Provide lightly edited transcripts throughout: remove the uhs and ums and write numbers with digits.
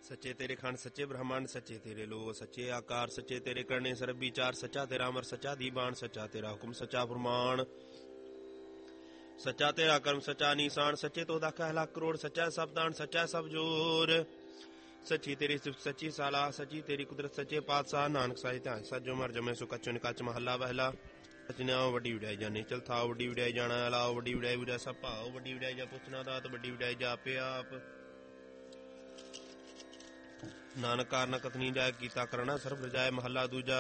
सच्चे तेरे खंड सच्चे ब्रह्मांड सच्चे तेरे लोग सच्चे आकार सच्चे तेरे करने सरब विचार सच्चा तेरा अमर सच्चा दीवान सच्चा तेरा हुक्म सच्चा फरमान सच्चा तेरा कर्म सच्चा निशान सच्चे तोदा कहला करोड़ सच्चा सब दान सच्चा सब जोर सच्ची तेरी सिफत सच्ची साला सच्ची तेरी कुदरत सच्चे पातशाह नानक साई ध्यान सज्जो मर जमे सो कच्चो निकच महला बहला सचना वड्डी विड़ाई जाने चल था वड्डी विड़ाई जाना लाओ वड्डी विड़ाई विड़ा सब भाओ वड्डी विड़ाई जा पुछना दात वड्डी विड़ाई जा आपे आप नानक कारना कथनी जाय कीता करना सर्व रजाए महला दूजा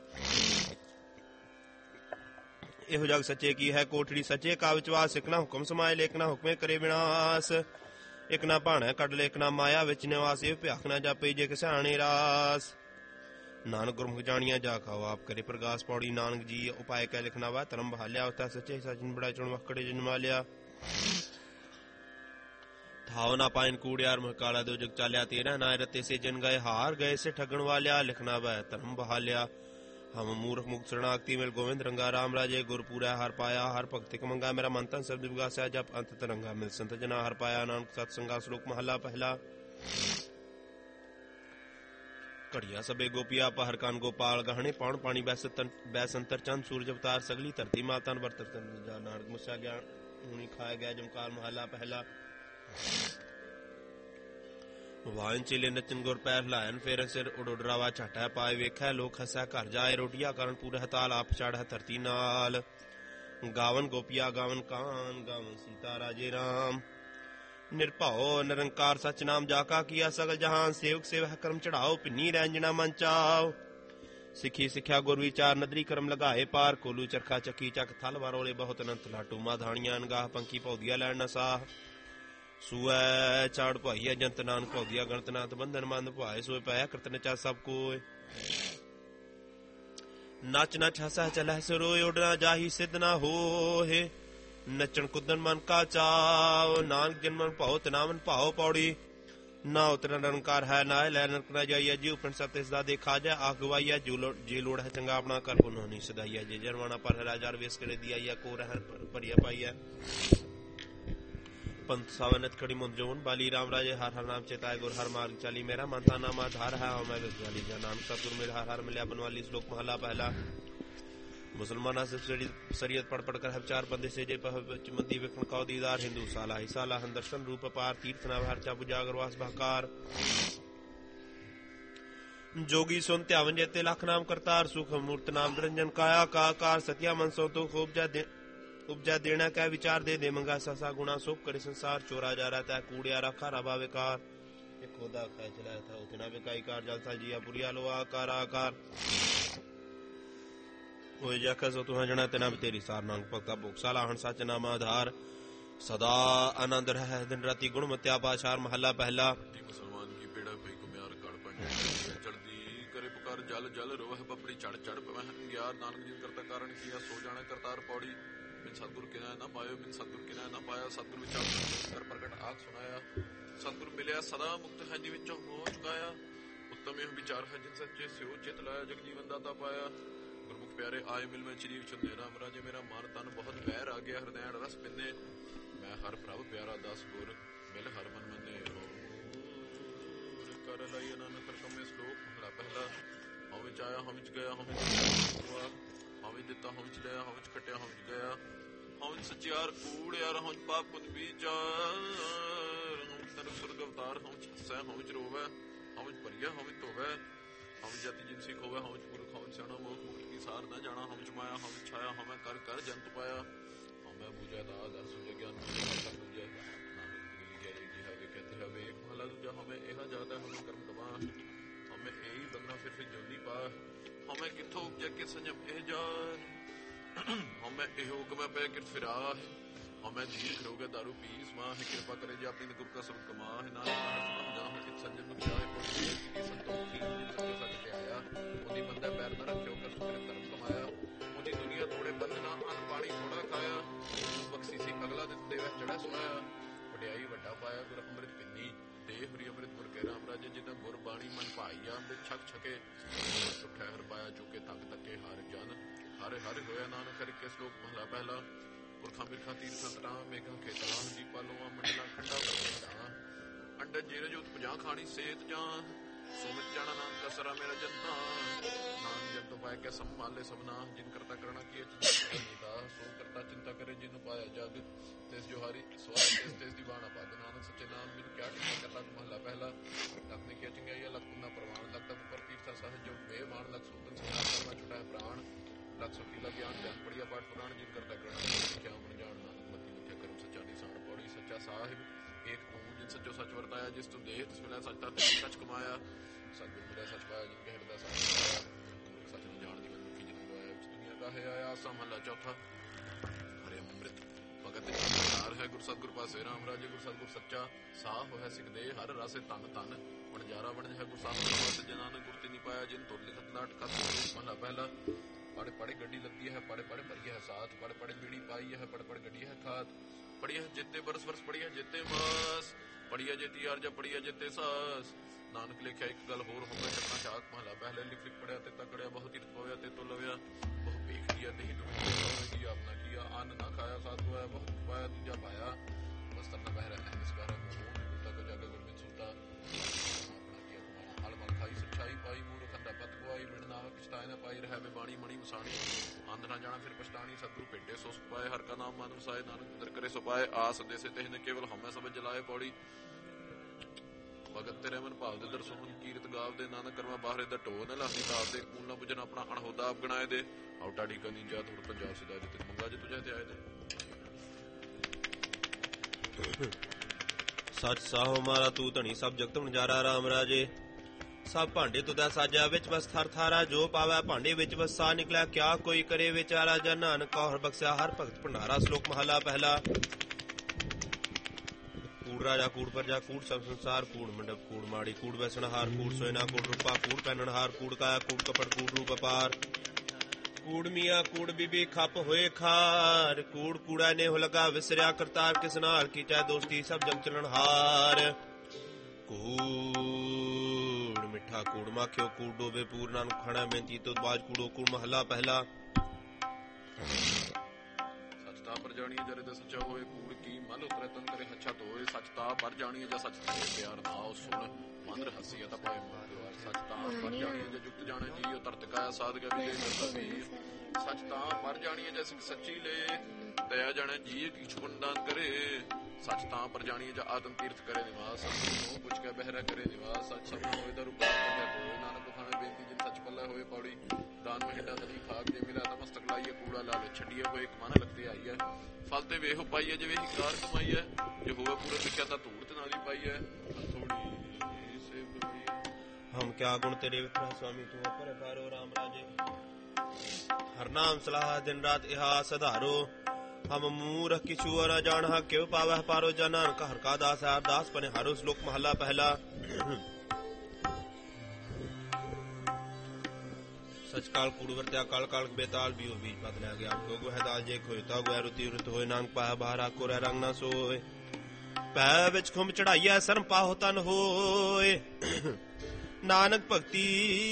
ਇਹੋ ਜਗ ਸੱਚੇ ਕੀ ਹੈ ਕੋਠੜੀ ਸੱਚੇ ਕਾ ਵਿਚਵਾਸ ਇਕ ਨਾ ਹੁਕਮ ਸਮਾਏ ਲੇਕ ਨਾ ਹੁਕਮੇ ਕਰੇ ਵਿਨਾਸ਼ ਇਕ ਨਾ ਭਾਣਾ ਕੱਢ ਲੈ ਇਕ ਨਾ ਮਾਇਆ ਵਿੱਚ ਨਿਵਾਸ ਇਹ ਭਿਆਖ ਨਾ ਜਾਪੇ ਜੇ ਕਿਸਾਣੇ ਰਾਸ ਨਾਨਕ ਗੁਰਮੁਖ ਜਾਣੀਆਂ ਜਾ ਖਾਓ ਆਪ ਕਰੇ ਪ੍ਰਗਾਸ ਪੌੜੀ ਨਾਨਕ ਜੀ ਉਪਾਏ ਕਹਿ ਲਿਖਣਾ ਵਾ ਧਰਮ ਬਹਾਲਿਆ ਉਤਾ ਸੱਚੇ ਸਜਨ ਬੜਾ ਚੁਣ ਵਕੜੇ ਜਨਮਾ ਲਿਆ थाव ना पाइन कूड़ियार महकाला दो जग चालिया तेरा नाय रते से जन गए हार गए से ठगण वालिया लिखना वह धर्म बहालिया हम मूर्ख मुक्त शरणागति मिल गोविंद रंगा राम राजे गुरपुरा हर पाया हर भक्ति मंगा मेरा मन तन शब्द विगासा जब अंत तरंगा मिल संत जना हर पाया नानक सत्संगा श्लोक महला पहला घड़िया सबे गोपिया पहर कान गोपाल गहने पौन पानी बैसंतर चंद सूरज अवतार सगली धरती माता बरतर नानक मुस्या ज्ञान हुनी खाया गया जमकाल महला पहला ਵਾਇਨ ਚੇਲੇ ਨੱਚਨ ਗੁਰ ਪੈਰ ਹਿਲਾਇਨ ਫੇਰ ਸਿਰ ਉਡਰਾਵਾ ਝਾਟਾ ਪਾਏ ਵੇਖੈ ਲੋਕ ਹੱਸੈ ਘਰ ਜਾਏ ਰੋਟੀਆਂ ਕਰਨ ਪੂਰੇ ਹਤਾਲ ਆਪ ਚੜ੍ਹ ਧਰਤੀ ਨਾਲ ਗਾਵਨ ਗੋਪੀਆ ਗਾਵਨ ਕਾਨ ਗਾਵਨ ਸੀਤਾ ਰਾਜੇ ਰਾਮ ਨਿਰਭਉ ਨਿਰੰਕਾਰ ਸਚ ਨਾਮ ਜਾਕਾ ਕੀਆ ਸਗਲ ਜਹਾਨ ਸੇਵਕ ਸੇਵ ਕਰਮ ਚੜਾਓ ਪਿੰਨੀ ਰੰਜਨਾ ਮਨ ਚਾਓ ਸਿੱਖੀ ਸਿੱਖਿਆ ਗੁਰ ਵਿਚਾਰ ਨਦਰੀ ਕਰਮ ਲਗਾਏ ਪਾਰ ਕੋਲੂ ਚਰਖਾ ਚੱਕੀ ਚੱਕ ਥਲ ਵਾਰੋਲੇ ਬਹੁਤ ਅਨੰਤ ਲਾਟੂ ਮਾਧਾਣੀਆਂ ਅਨਗਾਹ ਪੰਕੀ ਭੌਦੀਆ ਲੈਣ ਨਸਾਹ ਸੂਐ ਚਾੜ ਭਾਈਆ ਜੰਤ ਨਾਨਕ ਭੌਦੀਆ ਗਣਤ ਨਾਥ ਬੰਧਨ ਮੰਦ ਭਾਏ ਸੋਏ ਪਾਇਆ ਕਰਤਨ ਚਾ ਸਭ ਕੋਏ ਨੱਚ ਨੱਚ ਹਸਾ ਚਲਹਿ ਸਰੋਏ ਉਡਣਾ ਜਾਹੀ ਸਿੱਧ ਨਾ ਹੋਏ ਨੱਚਣ ਕੁੱਦਣ ਮਨ ਕਾ ਚਾਉ ਨਾਨਕ ਜਨਮਨ ਭਾਉ ਤਨਾਵਨ ਭਾਉ ਪੌੜੀ ਨਾ ਉਤਰਨ ਨਿਰੰਕਾਰ ਹੈ ਨਾ ਲੈ ਨਰਕ ਨਾ ਜਾਈਆ ਜੀ ਉਪਨ ਸਭ ਤਿਸ ਦਾ ਦੇਖਾ ਜਾ ਆਖ ਗਵਾਈਆ ਜੇ ਲੋੜ ਹੈ ਚੰਗਾ ਆਪਣਾ ਕਰ ਪੁਨੋ ਨਹੀਂ ਸਦਾਈਆ ਜੇ ਜਰਵਾਣਾ ਪਰ ਰਾਜਾਰ ਵੇਸ ਕਰੇ ਦਿਆਈਆ ਕੋ ਰਹਿ ਭਰੀਆ ਪਾਈਆ पंथ सावनत खड़ी मुंद जोन बाली राम राजे हर हर नाम चेताए गुर हर मार्ग चाली मेरा मानता नामा धार है मैं विश्वाली जा नाम सतगुर मेरा हर हर मिलिया बनवाली श्लोक महला पहला मुसलमाना से शरीयत पढ़ पढ़ कर चार बंदे से जे मंदी विखण कौ दीदार हिंदू साला ही साला हन दर्शन रूप पार तीर्थ ना हर चा बुजागरवास बहकार जोगी सुन त्यावन जेते लख नाम करतार सुख मूर्त नाम निरंजन काया का आकार सत्या मन सो तो खूब जा उपजा देना कह विचार दे मंगा ससा गुणा सुख करे संसार चोरा जा रहा था कूड़िया रखा रबा विकार एक खोदा खाए चलाया था उतना बेकाई कार जलसा जिया पुरिया लो आकार आकार होए जाखा सो तुहा जना तना तेरी सार नांग भक्ता भोगशाला हण सच नाम आधार सदा आनंद रह दिन राति गुण मत्या पाशार महला पहला मुसलमान की बेड़ा भई कुम्यार काड़ पंज चढ़दी करे पुकार जल जल रोह पपड़ी चढ़ चढ़ पवहन ग्यार नानक जिन करता कारण किया सो जाने करतार पौड़ी बिन सतगुर किना ना पायो बिन सतगुर किना ना पाया सतगुर विचार कर प्रगट आख सुनाया सतगुर मिलिया सदा मुक्त है जी विचों मोह चुकाया उत्तम यह विचार है जिन सच्चे स्यो चित लाया जग जीवन दाता पाया गुरमुख प्यारे आए मिल में चिरी चंदे राम राजे मेरा मान तन बहुत बैर आ गया हृदय रस पिन्ने मैं हर प्रभु प्यारा दास गुर मिल हर मन मने कर लाई नानक कर कमे श्लोक महला पहला हम विच आया हम विच गया हम हम ਦਿੱਤਾ ਹਮ ਚ ਲਿਆ ਹਮ ਚ ਖਟਿਆ ਹਮ ਚ ਗਿਆ ਹਮ ਸੱਚਿਆਰ ਕੂੜ ਯਾਰ ਹਮ ਪਾਪ ਪੁੰਨ ਵਿਚਾਰ ਹਮ ਤਨ ਸੁਰਗ ਅਵਤਾਰ ਹਮ ਚ ਹੱਸੈ ਹਮ ਚ ਰੋਵੈ ਹਮ ਚ ਭਰੀਆ ਹਮ ਚ ਧੋਵੈ ਹਮ ਜਤੀ ਜਿਨ ਸਿੱਖ ਹੋਵੈ ਹਮ ਚ ਪੁਰਖ ਹਮ ਸਿਆਣਾ ਮੋਖ ਮੁਕਤ ਕੀ ਸਾਰ ਨਾ ਜਾਣਾ ਹਮ ਚ ਮਾਇਆ ਹਮ ਛਾਇਆ ਹਮੈ ਕਰ ਕਰ ਜੰਤ ਪਾਇਆ ਹਮੈ ਬੂਝੈ ਦਾ ਦਰ ਸੁਝ ਗਿਆਨ ਕਰ ਦੂਜੈ ਨਾਨਕ ਮਿਲ ਗਿਆ ਜੀ ਹਵੇ ਕਹਤੇ ਹਵੇ ਮਹਲਾ ਦੂਜਾ ਹਮੈ ਇਹ ਜਾਤਾ ਹਮੈ ਕਰਮ ਕਮਾ ਹਮੈ ਇਹੀ ਬੰਨਾ ਫਿਰ ਜਲਦੀ ਪਾ ਹਮੈ ਕਿੱਥੋਂ ਉਪਜੈ ਕਿ ਸੰਜਮ ਇਹ ਜਾਰ ਹਮੈ ਇਹ ਹੁਕਮੈ ਪੈ ਕਿ ਫਿਰਾ ਹਮੈ ਧੀਰ ਖਰੋਗੇ ਦਾਰੂ ਪੀਸ ਮਾਂ ਹੈ ਕਿਰਪਾ ਕਰੇ ਜੀ ਆਪਣੀ ਗੁਰ ਕਾ ਸਬਦ ਕਮਾ ਹੈ ਨਾਨਕ ਸੁਣਾ ਜਾ ਕਿ ਸੰਜਮ ਨੂੰ ਚਾਹੇ ਕੋਈ ਕੀ ਸੰਤੋਖ ਕੀ ਸਭ ਸੱਚ ਤੇ ਆਇਆ ਉਹਦੀ ਬੰਦਾ ਪੈਰ ਨਾ ਰੱਖਿਓ ਕਰ ਸੁਕਰ ਕਰਮ ਕਮਾਇਆ ਉਹਦੀ ਦੁਨੀਆ ਥੋੜੇ ਬੰਦ ਨਾ ਅੰਨ ਪਾਣੀ ਥੋੜਾ ਖਾਇਆ ਬਖਸ਼ੀ ਸੀ ਅਗਲਾ ਦਿਨ ਦੇਵ ਚੜਾ ਸੁਣਾਇਆ ਵਡਿਆਈ ਵੱਡਾ ਪਾਇਆ ਗੁਰ ਅੰਮ੍ਰਿਤ ਪਿੰਨੀ ਦੇਹ ਹਰੀ ਅੰਮ੍ਰਿਤ ਗੁਰ ਕੇ ਰਾਮ ਰਾਜੇ ਜਿੱਦਾਂ ਗੁਰ ਬਾਣੀ ਮਨ ਭਾਈਆ ਅੰਮ੍ਰਿਤ ਛਕ ਛਕੇ ਠਹਿਰ ਪਾਇਆ ਚੁਕੇ ਤੱਕ ਤੱਕੇ ਹਰ ਜਨ ਹਰ ਹਰ ਹੋਇਆ ਨਾਨਕ ਹਰਿ ਕੇ ਸ਼ਲੋਕ ਮਹਲਾ ਪਹਿਲਾ ਪੁਰਖਾਂ ਬਿਰਖਾਂ ਤੀਰਥਾਂ ਤਰਾਂ ਮੇਘਾਂ ਖੇਤਰਾਂ ਜੀ ਪਾਲੋਆਂ ਮੰਡਲਾਂ ਖੰਡਾ ਅੰਡੇ ਜੀਰੇ ਜੋਤ 50 ਖਾਣੀ ਸੇਤ ਜਾਂ ਸੁਮਿਤ ਜਾਣਾ ਨਾਮ ਕਸਰਾ ਮੇਰਾ ਜਨਤਾ ਨਾਮ ਜਨ ਤੋਂ ਪਾਇਆ ਕੇ ਸੰਭਾਲੇ ਸਭਨਾ ਜਿਨ ਕਰਤਾ ਕਰਣਾ ਕੀ ਚਿੰਤਾ ਸੋ ਕਰਤਾ ਚਿੰਤਾ ਕਰੇ ਜਿਹਨੂੰ ਪਾਇਆ ਜਗ ਤਿਸ ਜੋਹਾਰੀ ਸਵਾਰ ਤਿਸ ਦੀ ਬਾਣਾ ਪਾ ਨਾਨਕ ਸੱਚੇ ਨਾਮ ਮੈਨੂੰ ਕਿਆ ਟਿਕਾ ਕਰਤਾ ਮਹਲਾ ਪਹਿਲਾ ਆਪਣੇ ਕੀ ਚੰਗਿਆਈ ਲਖ ਪੁੰਨਾ ਪ੍ਰਵਾਨ ਲਖਤਾ ਉੱਪਰ ਤੀਰਥ ਸਹ ਜੋ ਵੇ ਮਾਨ ਲਖ ਸੂਤਨ ਸੰਸਾਰ ਕਰਨਾ ਛੁਟਾ ਹੈ ਪ੍ਰਾਣ ਲਖ ਸੁਖੀਲਾ ਗਿਆਨ ਗਿਆਨ ਪੜੀਆ ਪਾਠ ਪੁਰਾਣ ਜਿਨ ਕਰਤਾ ਕਰਣਾ ਕਿਆ ਮਨ ਜਾਣ ਨਾਨਕ ਮਤੀ ਮਿੱਠਾ ਕਰਮ ਸੱਚਾ ਨਿਸ਼ਾਨ ਪੌੜੀ ਸੱਚਾ ਸਾਹਿਬ ਏਕ ਤੂੰ ਜਿਨ ਸੱਚੋ ਸੱਚ ਵਰਤਾਇਆ ਜਿਸ ਤੂੰ ਦੇਹ ਤਿਸ ਮਿਲਿਆ ਸੱਚ ਤਾਂ ਸੱਚ ਕਮਾਇਆ ਸਤਿਗੁਰ ਮਿਲਿਆ ਸੱਚ ਪਾਇਆ ਜਿਨ ਕਹਿਣ ਦਾ ਸੱਚ ਸੱਚ ਨੂੰ ਜਾਣ ਦੀ ਮਨੁੱਖੀ ਜਨਮ ਗਵਾਇਆ ਵਿੱਚ ਦੁਨੀਆ ਦਾ ਹੈ ਆਇਆ ਆਸਾ ਮਹਲਾ ਚੌਥਾ ਹਰੇ ਅੰਮ੍ਰਿਤ ਭਗਤ ਜਨਾਰ ਹੈ ਗੁਰ ਸਤਿਗੁਰ ਪਾਸੇ ਰਾਮ ਰਾਜੇ ਗੁਰ ਸਤਿਗੁਰ ਸੱਚਾ ਸਾਹ ਹੋਇਆ ਸਿਖ ਦੇ ਹਰ ਰਸੇ ਤਨ ਤਨ ਵਣਜਾਰਾ ਵਣਜ ਹੈ ਗੁਰ ਸਾਹਿਬ ਪਾਸੇ ਜਨਾਨ ਗੁਰਤੀ ਨਹੀਂ ਪਾਇਆ ਜਿਨ ਤੁਰ ਲਿਖਤ ਲਾਟ ਕਤ ਮਹਲਾ ਪਹਿਲਾ ਪੜੇ ਪੜੇ ਗੱਡੀ ਲੱਗੀ ਹੈ ਪੜੇ ਪੜੇ ਭਰੀ ਹੈ ਸਾਥ ਪੜੇ ਪੜੇ ਬੀੜੀ ਪਾਈ ਹੈ ਪੜੇ ਪੜੇ ਗੱਡੀ ਹੈ ਖਾਤ ਪੜੀ ਹੈ ਜਿੱਤੇ ਬਰਸ ਬਰਸ ਪੜੀ ਹੈ ਜਿੱਤੇ ਮਾਸ ਪੜੀ ਹੈ ਜਿੱਤੀ ਅਰਜ ਪੜੀ ਹੈ ਜਿੱਤੇ ਸਾਸ ਨਾਨਕ ਲਿਖਿਆ ਇੱਕ ਗੱਲ ਹੋਰ ਹੋਵੇ ਕਰਨਾ ਚਾਕ ਮਹਲਾ ਪਹਿਲੇ ਲਿਖ ਲਿਖ ਪੜਿਆ ਤੇ ਤਕੜਿਆ ਬਹੁਤ ਤੀਰਥ ਪਵਿਆ ਤੇ ਤੋਂ ਲਵਿਆ ਬਹੁਤ ਵੇਖ ਲਿਆ ਨਹੀਂ ਡੁੱਬਿਆ ਆਪਣਾ ਕੀਆ ਅੰਨ ਨਾ ਖਾਇਆ ਸਾਧੂ ਹੋਇਆ ਬਹੁਤ ਪਾਇਆ ਦੂਜਾ ਪਾਇਆ ਬਸਤਰ ਨਾ ਪਹਿਰਾ ਹੈ ਇਸ ਕਾਰਨ ਮੂੰਹ ਤੱਕ ਜਾ ਕੇ ਗੁਰਮਿਤ ਸੁਣਤਾ ਆਪਣਾ ਕੀਆ ਕਮਾਣਾ ਹਲ ਮਲ ਖਾਈ ਸੱਚਾਈ ਪਾਈ ਮੂਰ ਖੰਡਾ ਪਤ ਗਵਾਈ ਮਿਣ ਨਾਮ ਪਛਤਾਏ ਨਾ ਪਾਈ ਰਹਿ ਵੇ ਬਾਣੀ ਮਣੀ ਮਸਾਣੀ ਅੰਧ ਨਾ ਜਾਣਾ ਫਿਰ ਪਛਤਾਣੀ ਸਤਿਗੁਰੂ ਭੇਟੇ ਸੋ ਸੁਪਾਏ ਹਰ ਕਾ ਨਾਮ ਮਨ ਵਸਾਏ ਨਾਨਕ ਦਰ ਕਰੇ ਸੁਪਾਏ ਆਸ ਦੇਸੇ ਤਹਿ ਕੇਵਲ ਹਮੈ ਸਭ ਜਲਾਏ ਪੌੜੀ ਭਗਤ ਤੇਰੇ ਮਨ ਭਾਵ ਦੇ ਦਰ ਸੁਣ ਕੀਰਤ ਗਾਵ ਦੇ ਨਾਨਕ ਕਰਮਾ ਬਾਹਰੇ ਦਾ ਢੋ ਨਾ ਲਾਹੀ ਤਾਪ ਦੇ ਕੂਲ ਨਾ ਬੁਝਣ ਆਪਣਾ ਅਣਹੋਦਾ ਆਪ ਗਣਾਏ ਦੇ ਆਉਟਾ ਢੀਕਾ ਨੀਂਜਾ ਥੋੜ ਪੰਜਾਬ ਸਿਦਾ ਜਿੱਤੇ ਮੰਗਾ ਜੇ ਤੁਝੇ ਤੇ ਆਏ ਦੇ ਸੱਚ ਸਾਹੋ ਮਾਰਾ ਤੂੰ ਧਣੀ ਸਭ ਜਗਤ ਵਣਜਾਰਾ ਰਾਮ ਰਾਜੇ ਸਭ ਭਾਂਡੇ ਤੁਦਾ ਸਾਜਾ ਵਿੱਚ ਬਸ ਥਰ ਥਾਰਾ ਜੋ ਪਾਵੈ ਭਾਂਡੇ ਵਿੱਚ ਬਸ ਸਾ ਨਿਕਲਿਆ ਕਿਆ ਕੋਈ ਕਰੇ ਵਿਚਾਰਾ ਜਨ ਨਾਨਕ ਹਰ ਬਖਸ਼ਿਆ ਹਰ ਭਗਤ ਭੰਡਾਰਾ ਸ਼ਲੋਕ ਮਹਲਾ ਪਹਿਲਾ ਕੂੜ ਰਾਜਾ ਕੂੜ ਪਰਜਾ ਕੂੜ ਸਭ ਸੰਸਾਰ ਕੂੜ ਮੰਡਪ ਕੂੜ ਮਾੜੀ ਕੂੜ ਵੈਸਣ ਹਾਰ ਕੂੜ ਸੋਇਨਾ ਕੂੜ ਰੂਪਾ ਕੂੜ ਪਹਿਨਣ ਹਾਰ ਕੂੜ ਕਾਇਆ ਕੂੜ ਕਪੜ ਕੂੜ ਰੂਪ ਅਪਾਰ ਕੂੜ ਮੀਆਂ ਕੂੜ ਬੀਬੀ ਖੱਪ ਹੋਏ ਖਾਰ ਕੂੜ ਕੂੜਾ ਨੇ ਹੋ ਲਗਾ ਵਿਸਰਿਆ ਕਰਤਾਰ ਕਿਸ ਨਾਲ ਕੀਚੈ ਦੋਸਤੀ ਸਭ ਜਗ ਚਲਣ ਹਾਰ ਕੂੜ ਮਿੱਠਾ ਕੂੜ ਮਾਖਿਓ ਕੂੜ ਡੋਬੇ ਪੂਰਨਾਂ ਨੂੰ ਖਾਣਾ ਬੇਨਤੀ ਤੋਂ ਬਾਜ ਕੂੜੋ ਕੂੜ ਮਹਲਾ ਪਹਿਲਾ ਸੱਚਤਾ ਪਰ ਜਾਣੀ ਜਰੇ ਤੇ ਸੱਚਾ ਹੋਏ ਕੂੜ ਕੀ ਮਨ ਉਤਰੇ ਤਨ ਕਰੇ ਹੱਛਾ ਤੋਏ ਸੱਚਤਾ ਪਰ ਜਾਣੀ ਜਾਂ ਸੱਚ ਤੇ ਪਿਆਰ ਨਾਉ ਸੁਣ ਮਨ ਹੱਸੀ ਤਾਂ ਪਾਏ ਮਾਰ ਸੱਚਤਾ ਪਰ ਜਾਣੀ ਜੇ ਜੁਗਤ ਜਾਣੇ ਜੀ ਉਹ ਤਰਤ ਕਾਇਆ ਸਾਧ ਗਿਆ ਵੀ ਦੇ ਸੱਚਤਾ ਪਰ ਜਾਣੀ ਜੇ ਸਿੱਖ ਸੱਚੀ ਲੈ ਦਇਆ ਜਾਣੇ ਜੀ ਕੀ ਛੁੰਦਾਨ ਕਰੇ ਸੱਚ ਤਾਂ ਪਰ ਜਾਣੀ ਜਾਂ ਆਤਮ ਤੀਰਥ ਕਰੇ ਨਿਵਾਸ ਸੱਚ ਨੂੰ ਪੁੱਛ ਕੇ ਬਹਿਰਾ ਕਰੇ ਨਿਵਾਸ ਸੱਚ ਸਭ ਹੋਏ ਦਾ ਰੂਪ ਹੋਏ ਨਾਨਕ ਖਾਣੇ ਬੇਨਤੀ ਜਿਨ ਸੱਚ ਪੱਲਾ ਹੋਏ ਪੌੜੀ ਦਾਨ ਮਹਿੰਦਾ ਦਲੀ ਖਾਕ ਜੇ ਮਿਲਾ ਤਾਂ ਮਸਤਕ ਲਾਈਏ ਕੂੜਾ ਲਾਲ ਛੱਡੀਏ ਹੋਏ ਇੱਕ ਮਨ ਲੱਗਦੇ ਆਈ ਹੈ ਫਲ ਤੇ ਵੇਹ ਪਾਈ ਹੈ ਜਿਵੇਂ ਹਿਕਾਰ ਕਮਾਈ ਹੈ ਜੇ ਹੋਵੇ ਪੂਰਾ ਲਿਖਿਆ ਤਾਂ ਧੂੜ ਤੇ ਨਾਲ ਹੀ ਪਾਈ ਹੈ ਥੋੜੀ ਸੇਵ ਹੋਈ ਹਮ ਕਿਆ ਗੁਣ ਤੇਰੇ ਵਿਖਰਾ ਸੁਆਮੀ ਤੂੰ ਪਰ ਪਾਰੋ ਰਾਮ ਰਾਜੇ ਹਰ ਨਾਮ ਸਲਾਹ ਦਿਨ ਰਾਤ ਇਹਾ ਸਧਾਰੋ ਹਮ ਮੂਰਖ ਕਿਛੂ ਨ ਜਾਣਹਾ ਕਿਉ ਪਾਵਹਿ ਪਾਰੋ ਜਨ ਨਾਨਕ ਹਰ ਕਾ ਦਾਸ ਹੈ ਅਰਦਾਸ ਪਨੇ ਹਾਰੋ ਸ਼ਲੋਕ ਮਹਲਾ ਪਹਿਲਾ ਸਚ ਕਾਲ ਕੂੜ ਵਰਤਿਆ ਕਾਲ ਕਾਲ ਬੇਤਾਲ ਬੀਓ ਬੀਜ ਪਤ ਲਿਆ ਗਿਆ ਗੋਗ ਹੈ ਦਾਲ ਜੇ ਖੋਇਤਾ ਗੋਇ ਰੁਤੀ ਰੁਤ ਹੋਏ ਨਾਨਕ ਪਾਇਆ ਬਾਹਰਾ ਕੋਰੇ ਰੰਗ ਨਾ ਸੋਏ ਪੈ ਵਿੱਚ ਖੁੰਮ ਚੜਾਈਐ ਸਰਮ ਪਾਹੋ ਤਨ ਹੋਏ ਨਾਨਕ ਭਗਤੀ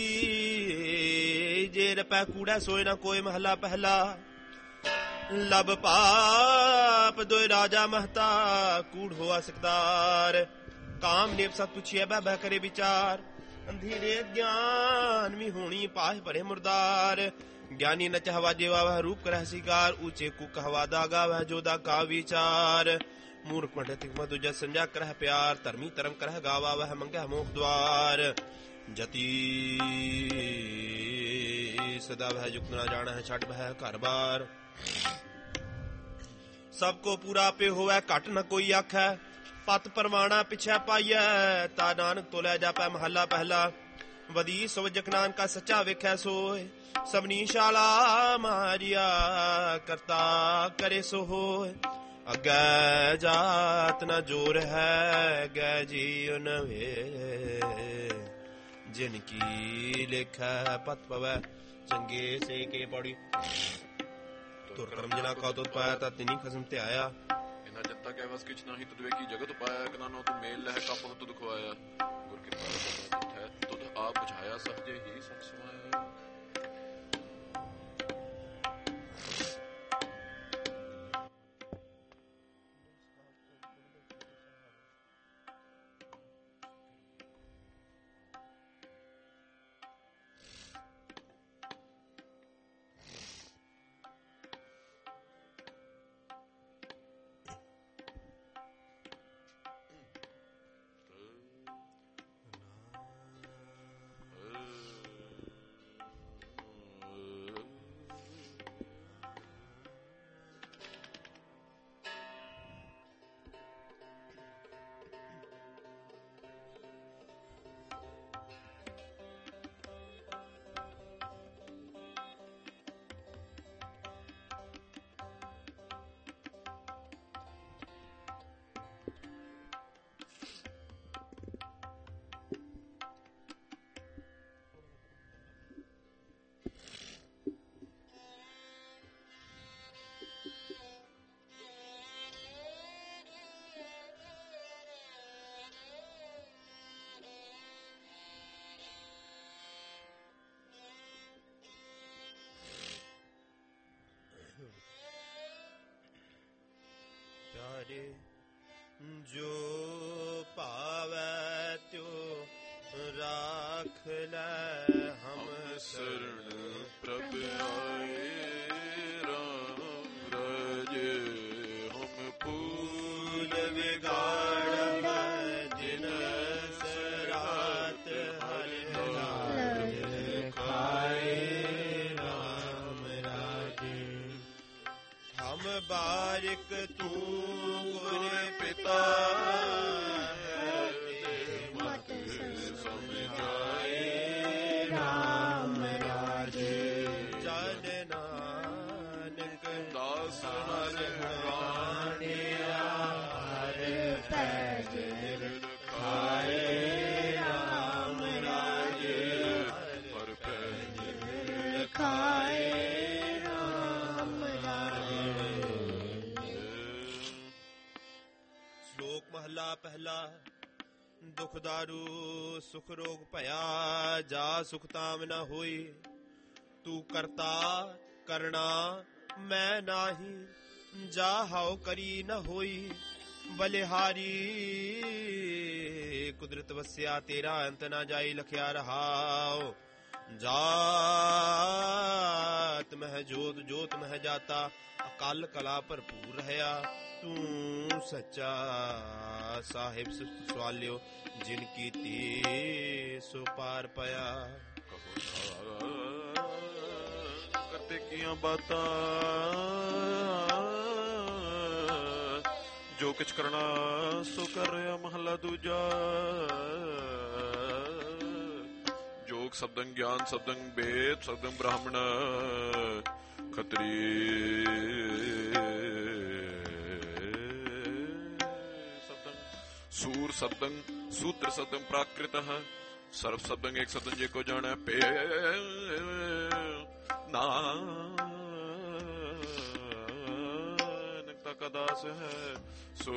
ਜੇ ਰਪੈ ਕੂੜਾ ਸੋਏ ਨਾ ਕੋਈ ਮਹਲਾ ਪਹਿਲਾ ਲਬ ਪਾਪ ਦੋਇ ਰਾਜਾ ਮਹਤਾ ਕੂੜ ਹੋਆ ਸਿਕਦਾਰ ਕਾਮ ਨੇਪ ਸਤ ਪੁੱਛਿਆ ਬਹਿ ਬਹਿ ਕਰੇ ਵਿਚਾਰ ਅੰਧੇਰੇ ਗਿਆਨ ਵੀ ਹੋਣੀ ਪਾਹ ਭਰੇ ਮੁਰਦਾਰ ਗਿਆਨੀ ਨਚ ਹਵਾ ਜੇਵਾ ਵਹ ਰੂਪ ਕਰਹਿ ਸਿਕਾਰ ਊਚੇ ਕੁਕ ਹਵਾ ਦਾ ਗਾਵਹਿ ਜੋਦਾ ਕਾ ਵਿਚਾਰ ਮੂਰਖ ਪੰਡਿ ਤਿਕ ਦੂਜਾ ਸੰਜਾ ਕਰਹਿ ਪਿਆਰ ਧਰਮੀ ਧਰਮ ਕਰਹਿ ਗਾਵਾ ਵਹ ਮੰਗਹਿ ਮੋਖ ਦਵਾਰ ਜਤੀ ਸਦਾ ਵਹ ਯੁਕਤ ਨਾ ਜਾਣਾ ਹੈ ਛੱਡ ਬਹਿ ਘਰ ਬਾਰ ਸਭ ਕੋ ਪੂਰਾ ਪੇ ਹੋਵੇ ਘਟ ਨ ਕੋਈ ਆਖੈ ਪਤ ਪਰਵਾਣਾ ਪਿਛੈ ਪਾਈਐ ਤਾ ਨਾਨਕ ਤੋਂ ਲੈ ਜਾਪੈ ਮਹੱਲਾ ਪਹਿਲਾ ਵਦੀ ਸਵਜਕ ਨਾਨਕਾ ਸੱਚਾ ਵੇਖੈ ਸੋਏ ਸਭਨੀ ਸ਼ਾਲਾ ਮਾਰਿਆ ਕਰਤਾ ਕਰੇ ਸੋ ਹੋਏ ਅੱਗੇ ਜਾਤ ਨ ਜੋਰ ਹੈ ਗੈ ਜੀਉ ਨਵੇ ਜਿਨ ਕੀ ਲਿਖੈ ਪਤ ਪਵੈ ਚੰਗੇ ਸੇ ਕੇ ਪੜੀ ਤੁਰ ਕਰਮ ਜਨਾ ਕਾ ਤੁਧ ਪਾਇਆ ਤਾਂ ਤਿਨੀ ਖਸਮ ਤੇ ਆਇਆ ਇਨਾ ਜੱਤਾ ਕਹਿ ਵਸ ਕਿਛ ਨਾਹੀ ਤੁਧ ਵੇਖੀ ਜਗਤ ਪਾਇਆ ਕਨਾਨੋ ਤੂੰ ਮੇਲ ਲਹਿ ਕਪ ਤੁਧ ਖਵਾਇਆ ਗੁਰ ਕਿਰਪਾ ਹੈ ਤੁਧ ਆਪ ਬੁਝਾਇਆ ਸਹਜੇ ਹੀ ਸਚ ਸਮਾਇਆ ਜੋ ਭਾਵੈ ਤਿਉ ਰਾਖ ਲੈ ਹਮ ਸਰਣ ਪ੍ਰਭ ਆਏ ਰਾਮ ਰਾਜੇ ਹਮ ਫੂਲ ਵਿਗਾੜ ਜਿਨ ਸਰਾਤ ਹਰਿ ਰਾਜ ਖਾਏ ਰਾਮ ਰਾਜੇ ਹਮ ਬਾਰਿਕ ਤੂੰ ਗੁਰ ਪਿਤਾ ਮਤ ਸਮਝਾਏ ਰਾਮ ਰਾਜੇ ਜਨ ਨਾਨਕ ਦਾਸ ਹਰਿ ਰਾਣਿਆ ਹਰਿ ਪੈਜ ਖਾਏ ਰਾਮ ਰਾਜੇ ਹਰਿ ਪੈਜ ਖਾਏ ਰਾਮ ਰਾਜੇ। ਸ਼ਲੋਕ ਮਹਲਾ ਪਹਿਲਾ। ਦੁਖ ਦਾਰੂ ਸੁਖ ਰੋਗ ਭਇਆ ਜਾ ਸੁਖ ਤਾਮ ਨ ਹੋਈ ਤੂੰ ਕਰਤਾ ਕਰਣਾ ਮੈਂ ਨਾਹੀ ਜਾ ਹਉ ਕਰੀ ਨ ਹੋਈ ਬਲਿਹਾਰੀ ਕੁਦਰਤ ਵਸਿਆ ਤੇਰਾ ਅੰਤ ਨਾ ਜਾਈ ਲਖਿਆ ਰਹਾਉ ਜਾਤ ਮਹਿ ਜੋਤ ਜੋਤ ਮਹਿ ਜਾਤਾ ਅਕਲ ਕਲਾ ਭਰਪੂਰ ਰਹਾ ਤੂੰ ਸੱਚਾ ਸਾਹਿਬ ਸਵਾਲਿਓ ਜਿਨ ਕੀਤੀ ਸੋ ਪਾਰ ਪਿਆ ਕਰਤੇ ਕੀਆਂ ਬਾਤਾਂ ਜੋ ਕਿਛ ਕਰਨਾ ਸੋ ਕਰ ਰਿਹਾ ਮਹਲਾ ਦੂਜਾ ਜੋਗ ਸ਼ਬਦੰ ਗਿਆਨ ਸ਼ਬਦੰ ਵੇਦ ਸ਼ਬਦੰ ਬ੍ਰਾਹਮਣ ਖਤਰੀ सूर शब्दं सूत्र शब्दं प्राकृतः सर्व शब्दं एक शब्दं जेको जाने पे नानकता का दास है सो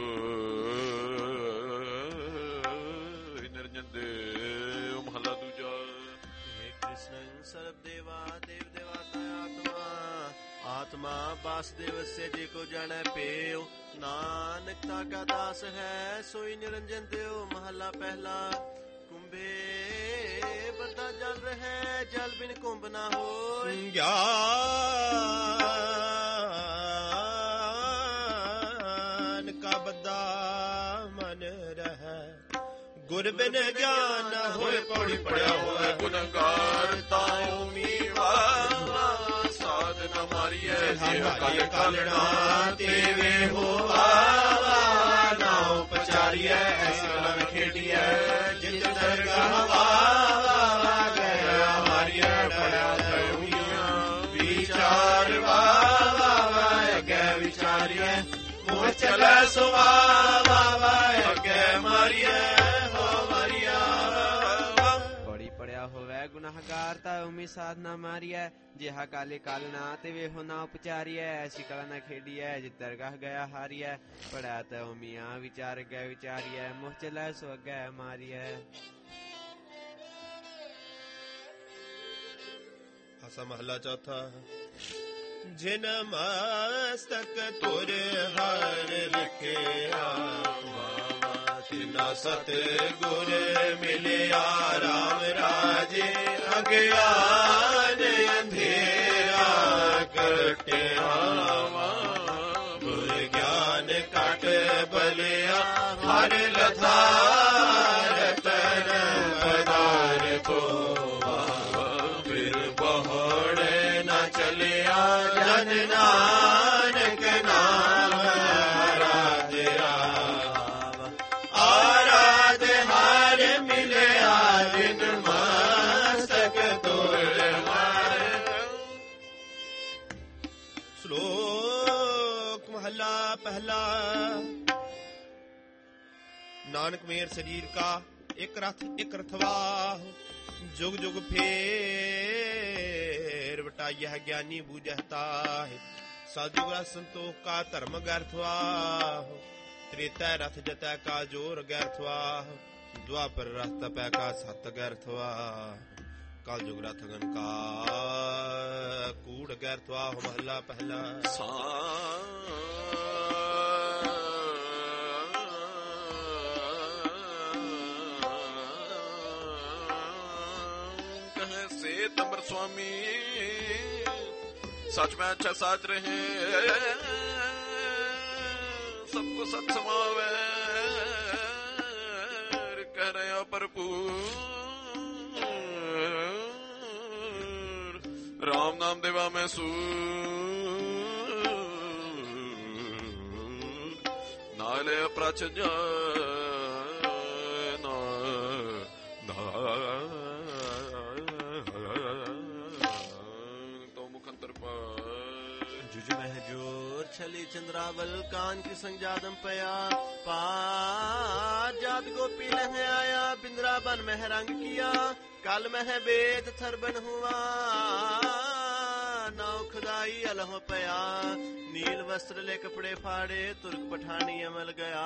निरंजन देव महला दूजा कृष्ण सर्व देवा देव देवाता आत्मा आत्मा वासुदेव से जी को जाने पेव नानकता का दास है सोई निरंजन देव महला पहला कुंभे बरदा जल रहे जल बिन कुंभ ना हो ज्ञान का बद्दा मन रहे गुर बिन ज्ञान न होए पौड़ी पड़या होए गुनहगार ताऊ मीवा साधन मारिए कल कलना तेवे होवा नाउ पचारिए ऐसी कलन खेडिए जित दरगाह वावा गया मारिए पड़ा दुनिया विचार वावा अगे विचारिए मोह चले सुवावा अगे मारिए ਗੁਨਾਹਗਾਰ ਤਾ ਉਮੀ ਸਾਧਨਾ ਮਾਰੀਐ ਜਿਹਾ ਕਾਲੇ ਕਾਲਨਾ ਤੇ ਵੇਹੋ ਨਾ ਉਪਚਾਰੀਐ ਐਸੀ ਕਲਾ ਨਾ ਖੇਡੀਐ ਜਿਤ ਦਰਗਾਹ ਗਿਆ ਹਾਰੀਐ ਪੜਿਆ ਤਾ ਉਮੀਆਂ ਵਿਚਾਰ ਗਏ ਵਿਚਾਰੀਐ ਮੁਹ ਚਲੈ ਸੋ ਅੱਗੇ ਮਾਰੀਐ। ਆਸਾ ਮਹਲਾ ਚੌਥਾ। ਜਿਨ ਮਸਤਕ ਤੁਰ ਹਰ ਲਿਖਿਆ ਤਿਨਾ ਸਤ ਗੁਰ ਮਿਲਿਆ ਰਾਮ ਰਾਜੇ ਅਗਿਆਨ ਅੰਧੇਰਾ ਕਟਿਆ ਗੁਰ ਗਿਆਨ ਕਟ ਬਲਿਆ ਹਰ ਲਥਾ ਰਤਨ ਪਦਾਰਥੋ ਫਿਰ ਬਹੁੜੇ ਨਾ ਚਲਿਆ ਜਨ ਨਾਨਕ ਨਾਮ पहला। नानक मेर शरीर का एक रथ एक रथवाह जुग जुग फेर बटाइया ज्ञानी बूझता है सतयुग संतोष का धर्म गर्थवाह त्रेता रथ जतै का जोर गर्थवाह द्वापर रथ तपै का सत गर्थवाह कल जुग रथगन का कूड़ गैरथवाह महला पहला। स्वामी सच में अच्छा साच रहे सबको सत समावे कह रहे हो भरपूर राम नाम देवा में सूर नाले प्रच छली चंद्रावल कान की संजादम पया पार जात गोपी लह आया बिंद्रावन में रंग किया कल में वेद थरबन हुआ नाव खुदाई अलह पया नील वस्त्र ले कपड़े फाड़े तुर्क पठानी अमल गया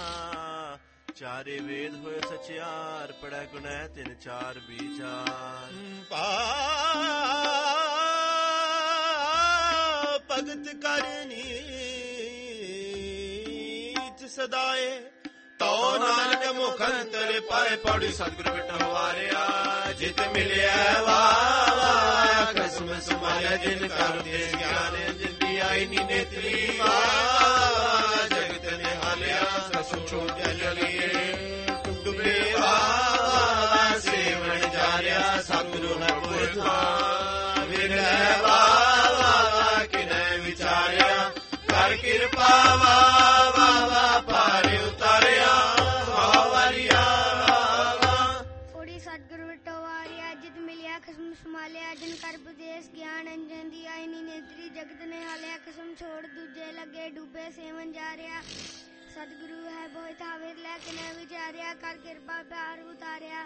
चारे वेद होए सचियार पढ़े गुण तिन चार विचार भगत करनी सदाए तो नानक मुखंतर पाए पौड़ी सतगुरु बिटवारिया जित मिलिया वाह कसम समाया जिन कर देश ज्ञान जिंदी आई नी नेत्री जगत ने हालिया ससु छोड़ जलिए डुबे वाह सेवन जारिया सतगुरु है पुरथा विरह वाह कर कृपा वावा पारे उतारिया वारिया ओड़ी सतगुरु बिटवारिया जित मिलिया खसम संभालिया जिन कर प्रदेश ज्ञान अंजन दी आई नी नेत्री जगत ने हालिया कसम छोड़ दूजे लगे डूबे सेवन जा रहा सतगुरु है बोए थावेर लेके न विचारिया कर कृपा प्यार उतारिया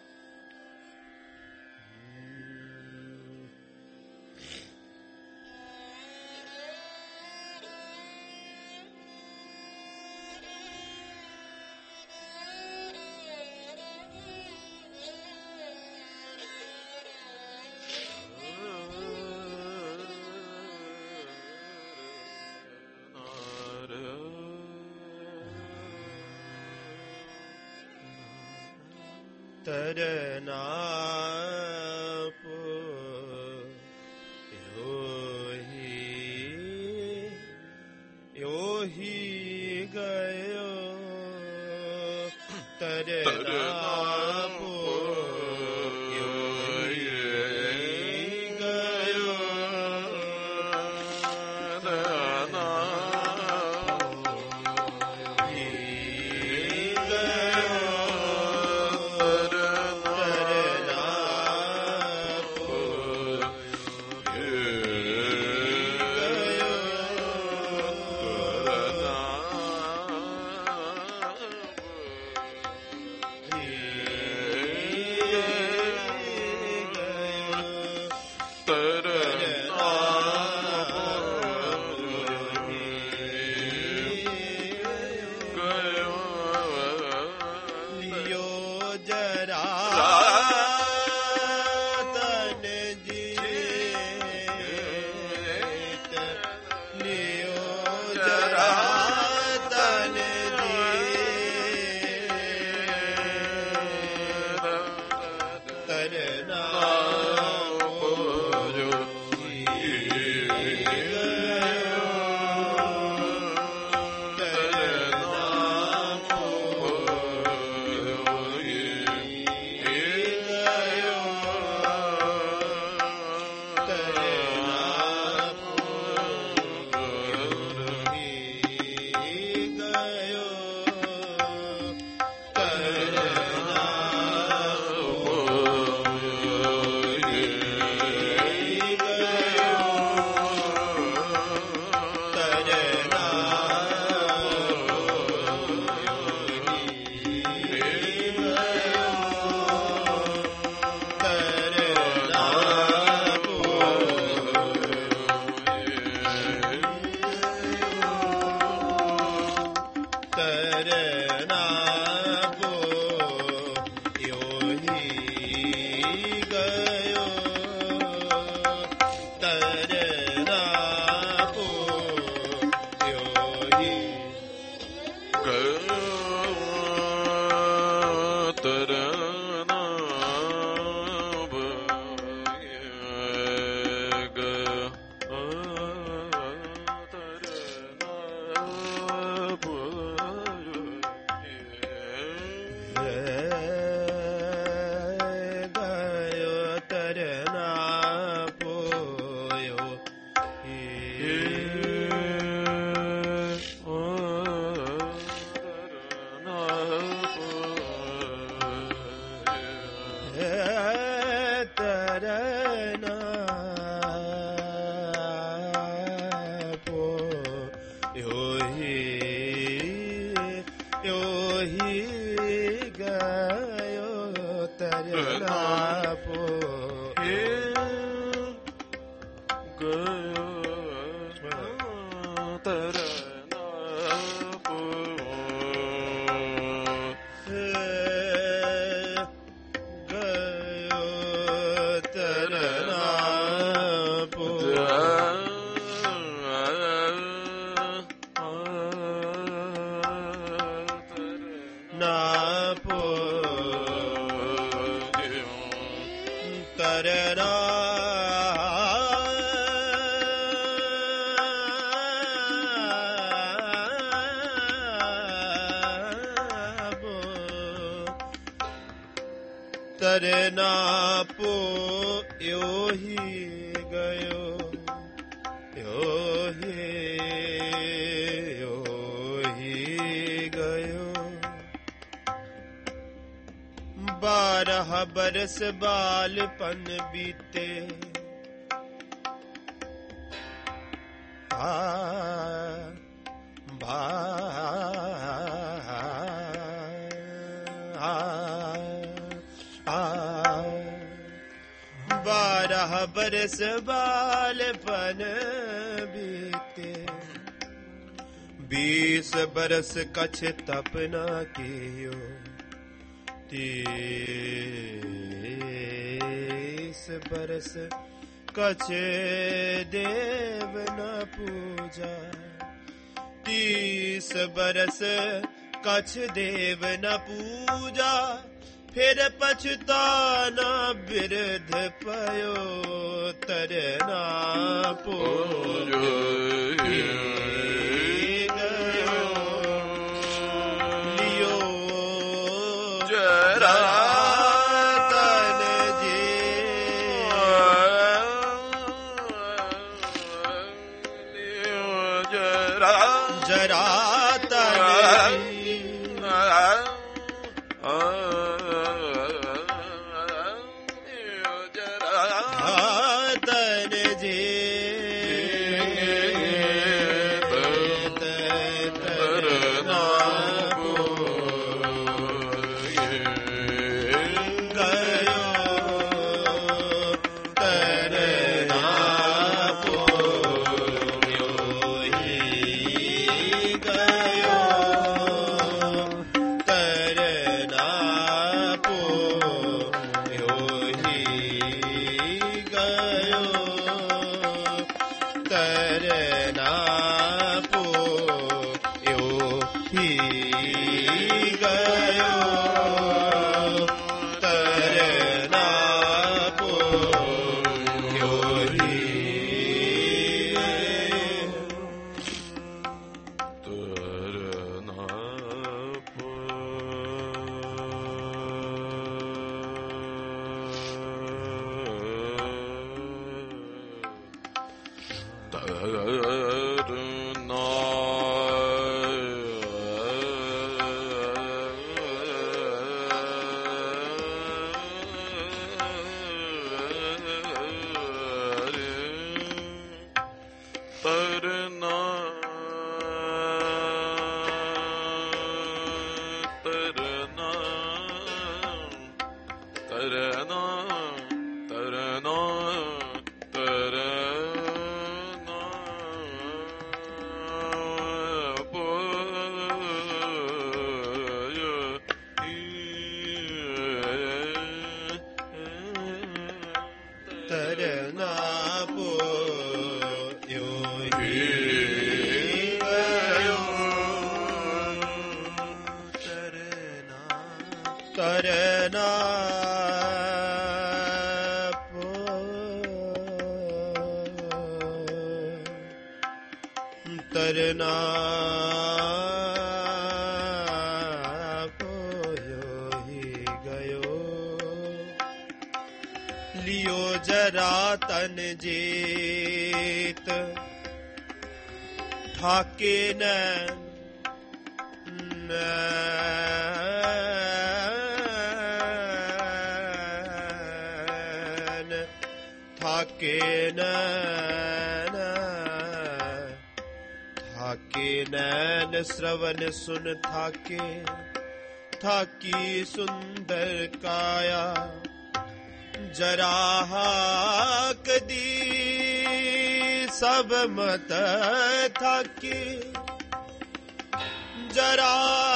तरना यो ही गयो तरना तरना पो यो ही गयो तरना पो तरना पो यो ही गयो यो ही गयो 12 बरस बालपन बीते बरस बालपन बीते 20 बरस कछ तप न कियो 30 बरस कछ देव न पूजा 30 बरस कछ देव न पूजा फिर पछताना बिरध पयो तरना पो लियो जरा तन जे जरा तन तरना पोयो ही गयो लियो जरा तन जीत ठाके ਥਾਕੇ ਨੈਣ ਸ਼ਰਵਨ ਸੁਨ ਥਾਕੇ ਥਾਕੀ ਸੁੰਦਰ ਕਾਇਆ ਜਰਾ ਕਦੀ ਸਭ ਮਤ ਥਾਕੇ ਜਰਾ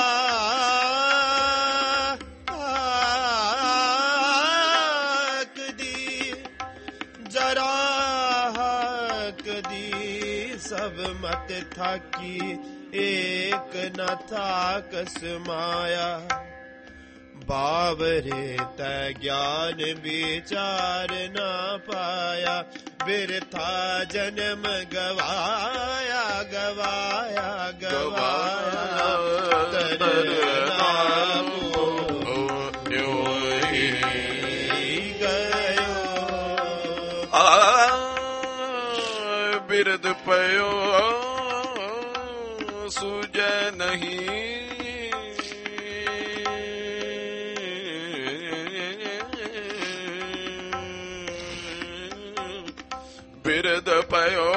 ਸਭ ਮਤ ਥਾਕੀ ਏਕ ਨ ਥਾਕਸ ਮਾਇਆ ਬਾਵਰੇ ਤੈ ਗਿਆਨ ਵਿਚਾਰ ਨ ਪਾਇਆ ਬਿਰਥਾ ਜਨਮ ਗਵਾਇਆ ਗਵਾਇਆ ਗਵਾਇਆ ਤਰਨਾਮ ਬਿਰਦ ਪਇਓ ਸੂਝੈ ਨਹੀਂ ਬਿਰਦ ਪਇਓ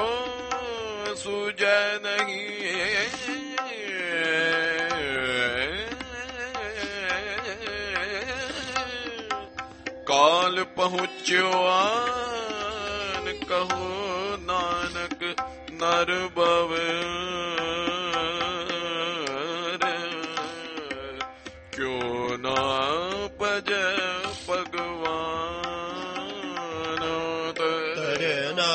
ਸੂਝੈ ਨਹੀਂ ਕਾਲ ਪਹੁੰਚਿਓ ਆਨ ਕਹੋ ਨਾਨਕ ਨਰ ਬਵ ਕਿਉ ਨਾ ਭਜੈ ਭਗਵਾਨ ਤਰਨਾ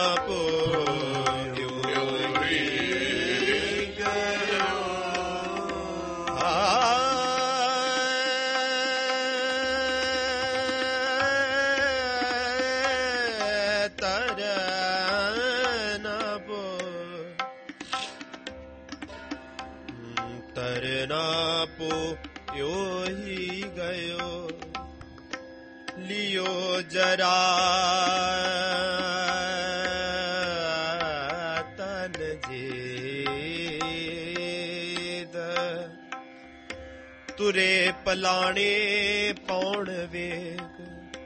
ਜਰਾ ਤਨ ਜੀਦ ਤੁਰੇ ਪਲਾਣੇ ਪੌਣ ਵੇਗ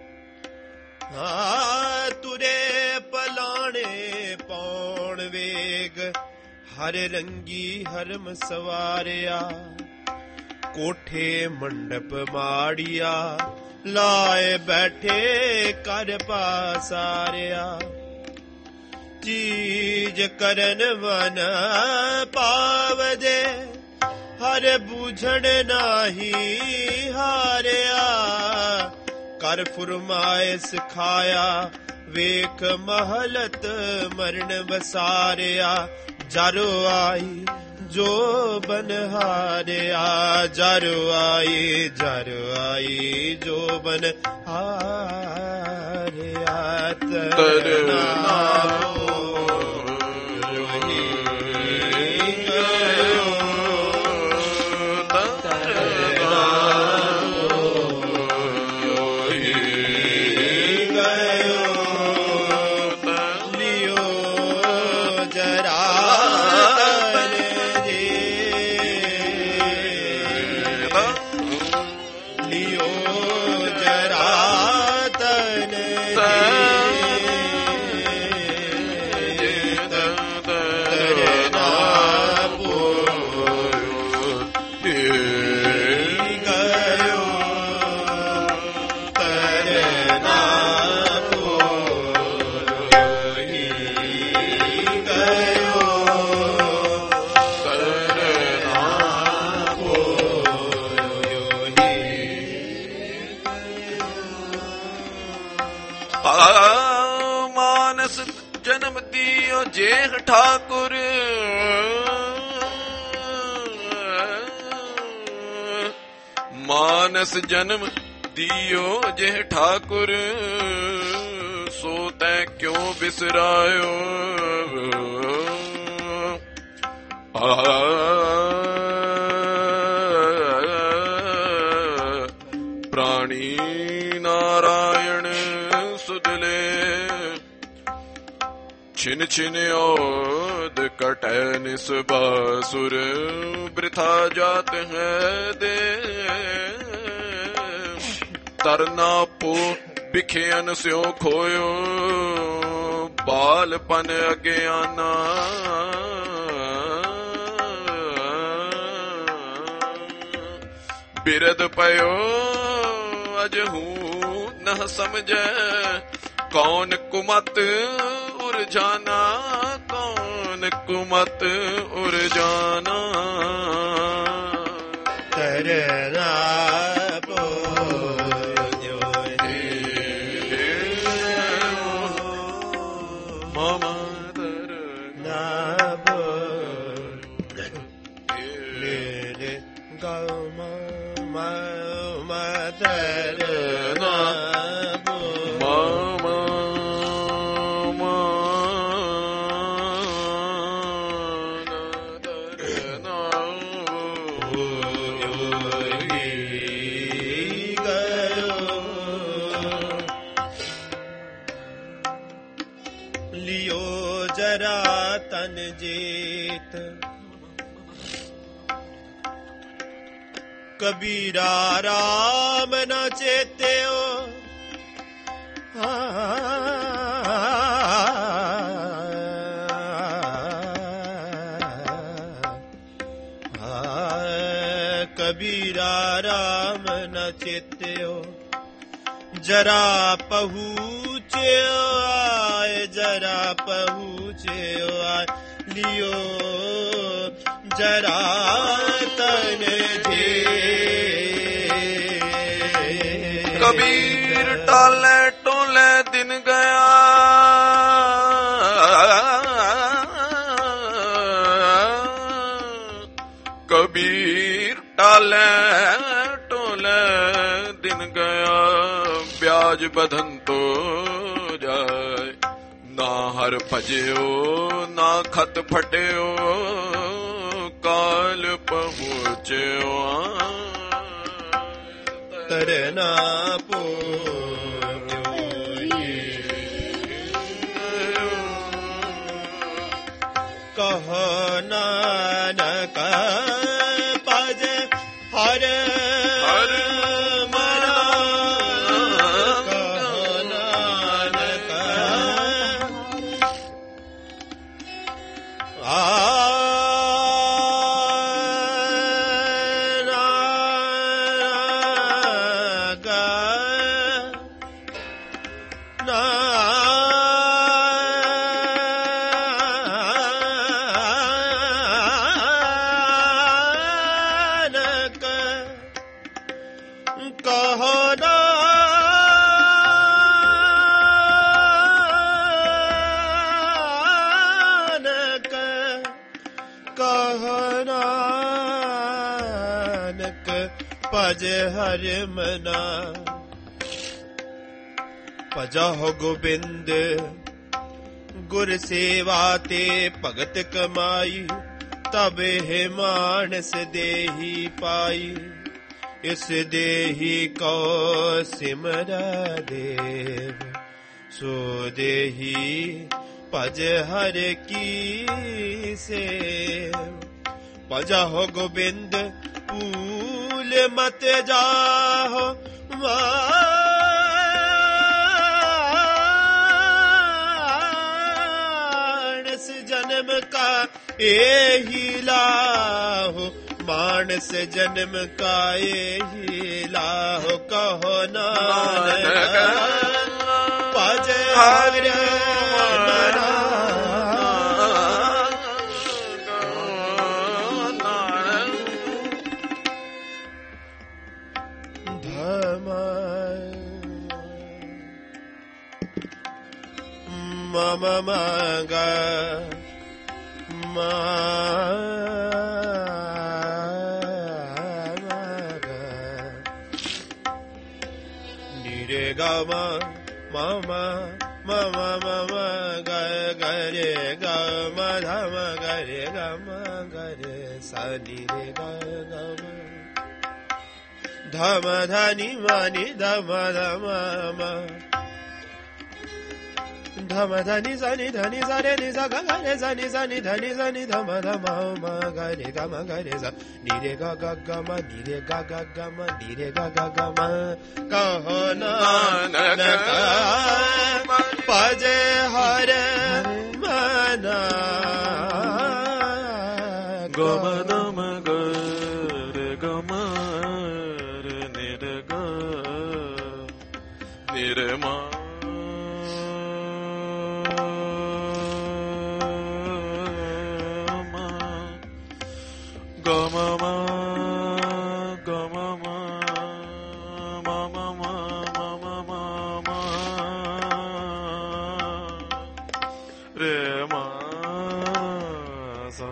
ਤੁਰੇ ਪਲਾਣੇ ਪੌਣ ਵੇਗ ਹਰ ਰੰਗੀ ਹਰਮ ਸਵਾਰਿਆ ਕੋਠੇ ਮੰਡਪ ਮਾੜੀਆ ਲਾਏ ਬੈਠੇ ਕਰ ਪਾਸਾਰਿਆ ਚੀਜ ਕਰਨ ਵਨ ਪਾਵਜੇ ਹਰ ਬੂਝਣ ਨਾਹੀ ਹਾਰਿਆ ਕਰ ਫੁਰਮਾਏ ਸਿਖਾਇਆ ਵੇਖ ਮਹਲਤ ਮਰਨ ਵਸਾਰਿਆ ਜਰੁ ਆਈ ਜੋ ਬਨਹਾਰਿਆ ਜਰੁ ਆਈ ਜੋ ਬਨਹਾਰਿਆ ਤਰਨਾਮ ਮਾਨਸ ਜਨਮ ਦਿਓ ਜੇਹ ਠਾਕੁਰ ਮਾਨਸ ਜਨਮ ਦਿਓ ਜੇਹ ਠਾਕੁਰ ਸੋ ਤੈ ਕਿਉ ਬਿਸਰਾਇਓ ਪ੍ਰਾਣੀ ਨਾਰਾਇਣ ਸੁਦਲੇ ਛਿਨ ਛਿਨ ਔਦ ਕਟੈ ਨਿਸਬਾਸੁਰ ਬ੍ਰਿਥਾ ਜਾਤ ਹੈ ਦੇ ਤਰਨਾ ਪੋ ਬਿਖਿਆਨ ਸਿਓ ਖੋਇਓ ਬਾਲਪਨ ਅਗਿਆਨਾ ਬਿਰਦ ਪਇਓ ਅਜਹੂ ਨ ਸਮਝੈ ਕੌਣ ਕੁਮਤ ਉਰਜਾਨਾ ਕੌਣ ਕੁਮਤ ਉਰਜਾਨਾ ਤਰਨਾ ਕਬੀਰਾ ਰਾਮ ਨ ਚੇਤਿਓ ਕਬੀਰਾ ਰਾਮ ਨ ਚੇਤਿਓ ਜਰਾ ਪਹੁੰਚਿਓ ਆਏ ਜਰਾ ਪਹੁੰਚਿਓ ਆਏ ਲਿਓ ਜਰਾ ਤਨ ਜੇ ਕਬੀਰ ਟਾਲੇ ਟੋਲੇ ਦਿਨ ਗਿਆ ਕਬੀਰ ਟਾਲੇ ਟੋਲੇ ਦਿਨ ਗਿਆ ਬਿਆਜ ਬਧਨ ਤੋ ਜਾਏ ਨਾ ਹਰ ਭਜਿਓ ਨਾ ਖਤ ਫਟਿਓ ਕਾਲ ਪਹੁੰਚਿਓ ਤਰਨਾ ਪੋ ਕਹ ਨਾਨਕ ਭਜ ਹਰ ਹਰ ਮਨਾ ਕਹ ਨਾਨਕ ਭਜ ਹਰ ਮਨਾ ਭਜਹੁ ਗੋਬਿੰਦ ਗੁਰ ਸੇਵਾ ਤੇ ਭਗਤ ਕਮਾਈ ਤਬ ਇਹ ਮਾਨਸ ਦੇਹੀ ਪਾਈ ਇਸ ਦੇਹੀ ਕੋ ਸਿਮਰ ਦੇਵ ਸੋ ਦੇਹੀ ਭਜ ਹਰ ਕੀ ਸੇਵ ਭਜਹੁ ਗੋਬਿੰਦ ਭੂਲ ਮਤ ਜਾਹੁ ਮਾਨਸ ਜਨਮ ਕਾ ਇਹੀ ਲਾਹੁ ਮਾਨਸ ਜਨਮ ਕਾ ਇਹੀ ਲਾਹੁ ਕਹੋ ਨਾਨਕ ਭਜ ਹਰਿ ਮਨਾ ma ma ga ma ga ni re ga ma ma ma ma ma ma ma ga ga re ga ma dha ma ga re ga ma ga re sa ni re ga ga ma dha ma dha ni ma ni dha ma ma धम धनि सनि धनि सरे नि स ग रे सनि सनि धनि सनि धम धम म ग रे ग म ग रे स नि रे ग ग ग म नि रे ग ग ग म नि रे ग ग ग म कहो नानक भजे हर मना गम दम ग रे ग म रे नि रे ग नि रे म गम म गम म म म म म म म रे म सा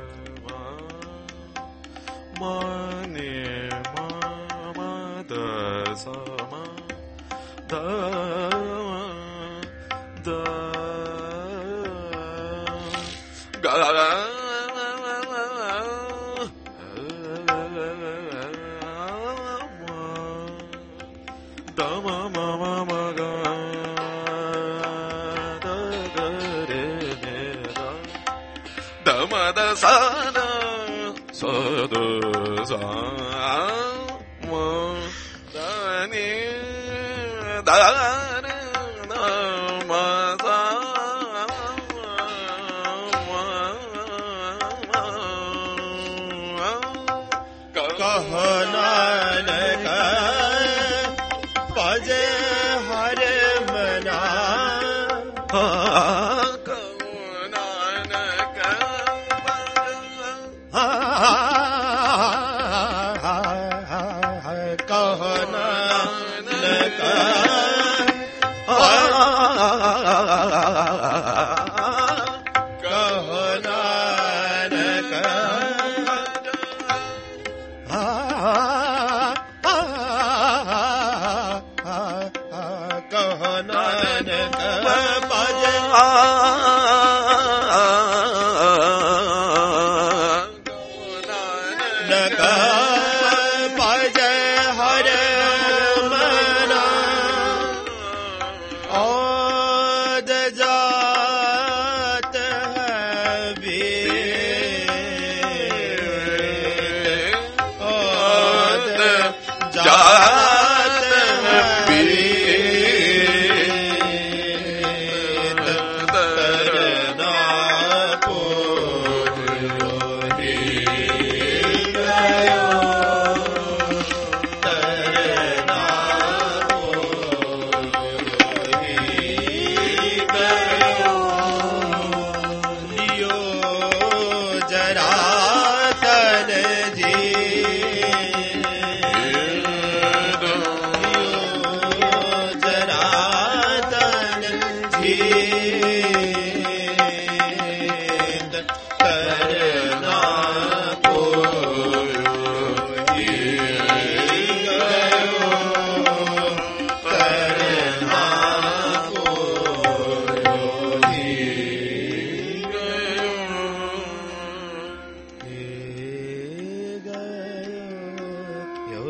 म नि म म द स म द द ग sa da sa da sa ma da ni da re na ma sa ma कहो नानक भजे हर मना कहो नानक कहो नानक कहो नानक भजे नानक भजे हर मना ओद जात है वीर ओद जात है वीर तरना पुरोहि गयो तरना पुरोहि गयो लियो जरा तन जी जरा तन जीत करना पुरोहि गयो करना पुरोहि गयो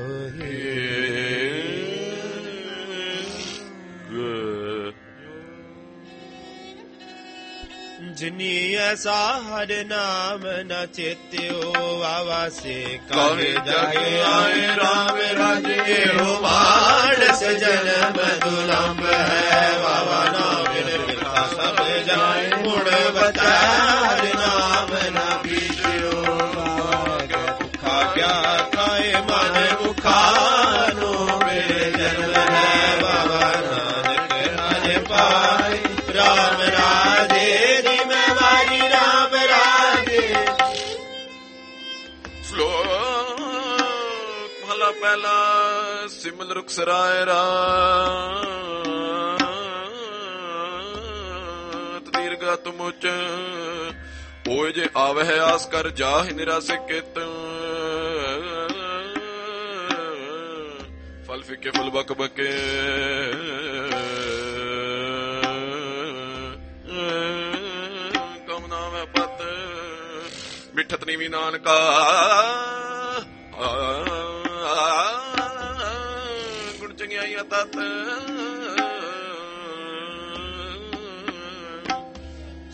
जिनी ऐसा हर नाम न चेत्यो आवासे काहे जागे आए राम राजे हो मानस जन्म दुलंब है बाबा नाम बिरता सब जाए मुड़ बता हर नाम न बीजो दुखा क्या खाए मन दुखानो में जन्म है बाबा नानक हर पाए राम राधे राम राधे श्लोक भला पहला सिमल रुखसराय रात दीर्घा तुमुच ओए जे आवह आस कर जाहि निरासे कित फल फिके फल बक बके कम नाम पत मिठत नीवी नानका गुण चंगियाई तत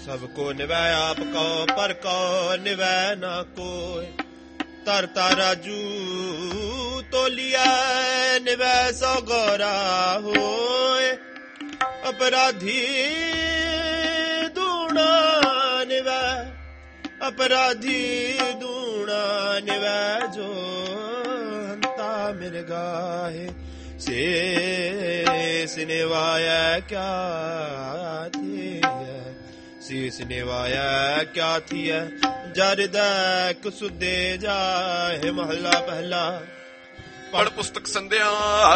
ਸਭ ਕੋ ਨਿਵੈ ਆਪ ਕੋ, ਪਰ ਕੋ ਨਿਵੈ ਨਾ ਕੋਇ। ਤਰਤਾ ਰਾਜੂ ਤੋਲੀਐ, ਨਿਵੈ ਸੋ ਗੋਰਾ ਹੋਇ। ਅਪਰਾਧੀ ਦੂਣਾ ਨਿਵੈ, ਅਪਰਾਧੀ ਦੂਣਾ ਨਿਵੈ। ਜੋ ਹੰਤਾ ਮਿਰ ਗਾਹੇ, ਸੇ ਨਿਵਾਇਆ ਕਿਆ ਥੀਐ। ਸੀਸ ਨਿਵਾਇਆ ਕਿਆ ਥੀਐ, ਜਰ ਦੈ ਕੁਸੁਦੇ ਜਾਏ। ਮਹੱਲਾ ਪਹਿਲਾ। ਪੜ ਪੁਸਤਕ ਸੰਧਿਆ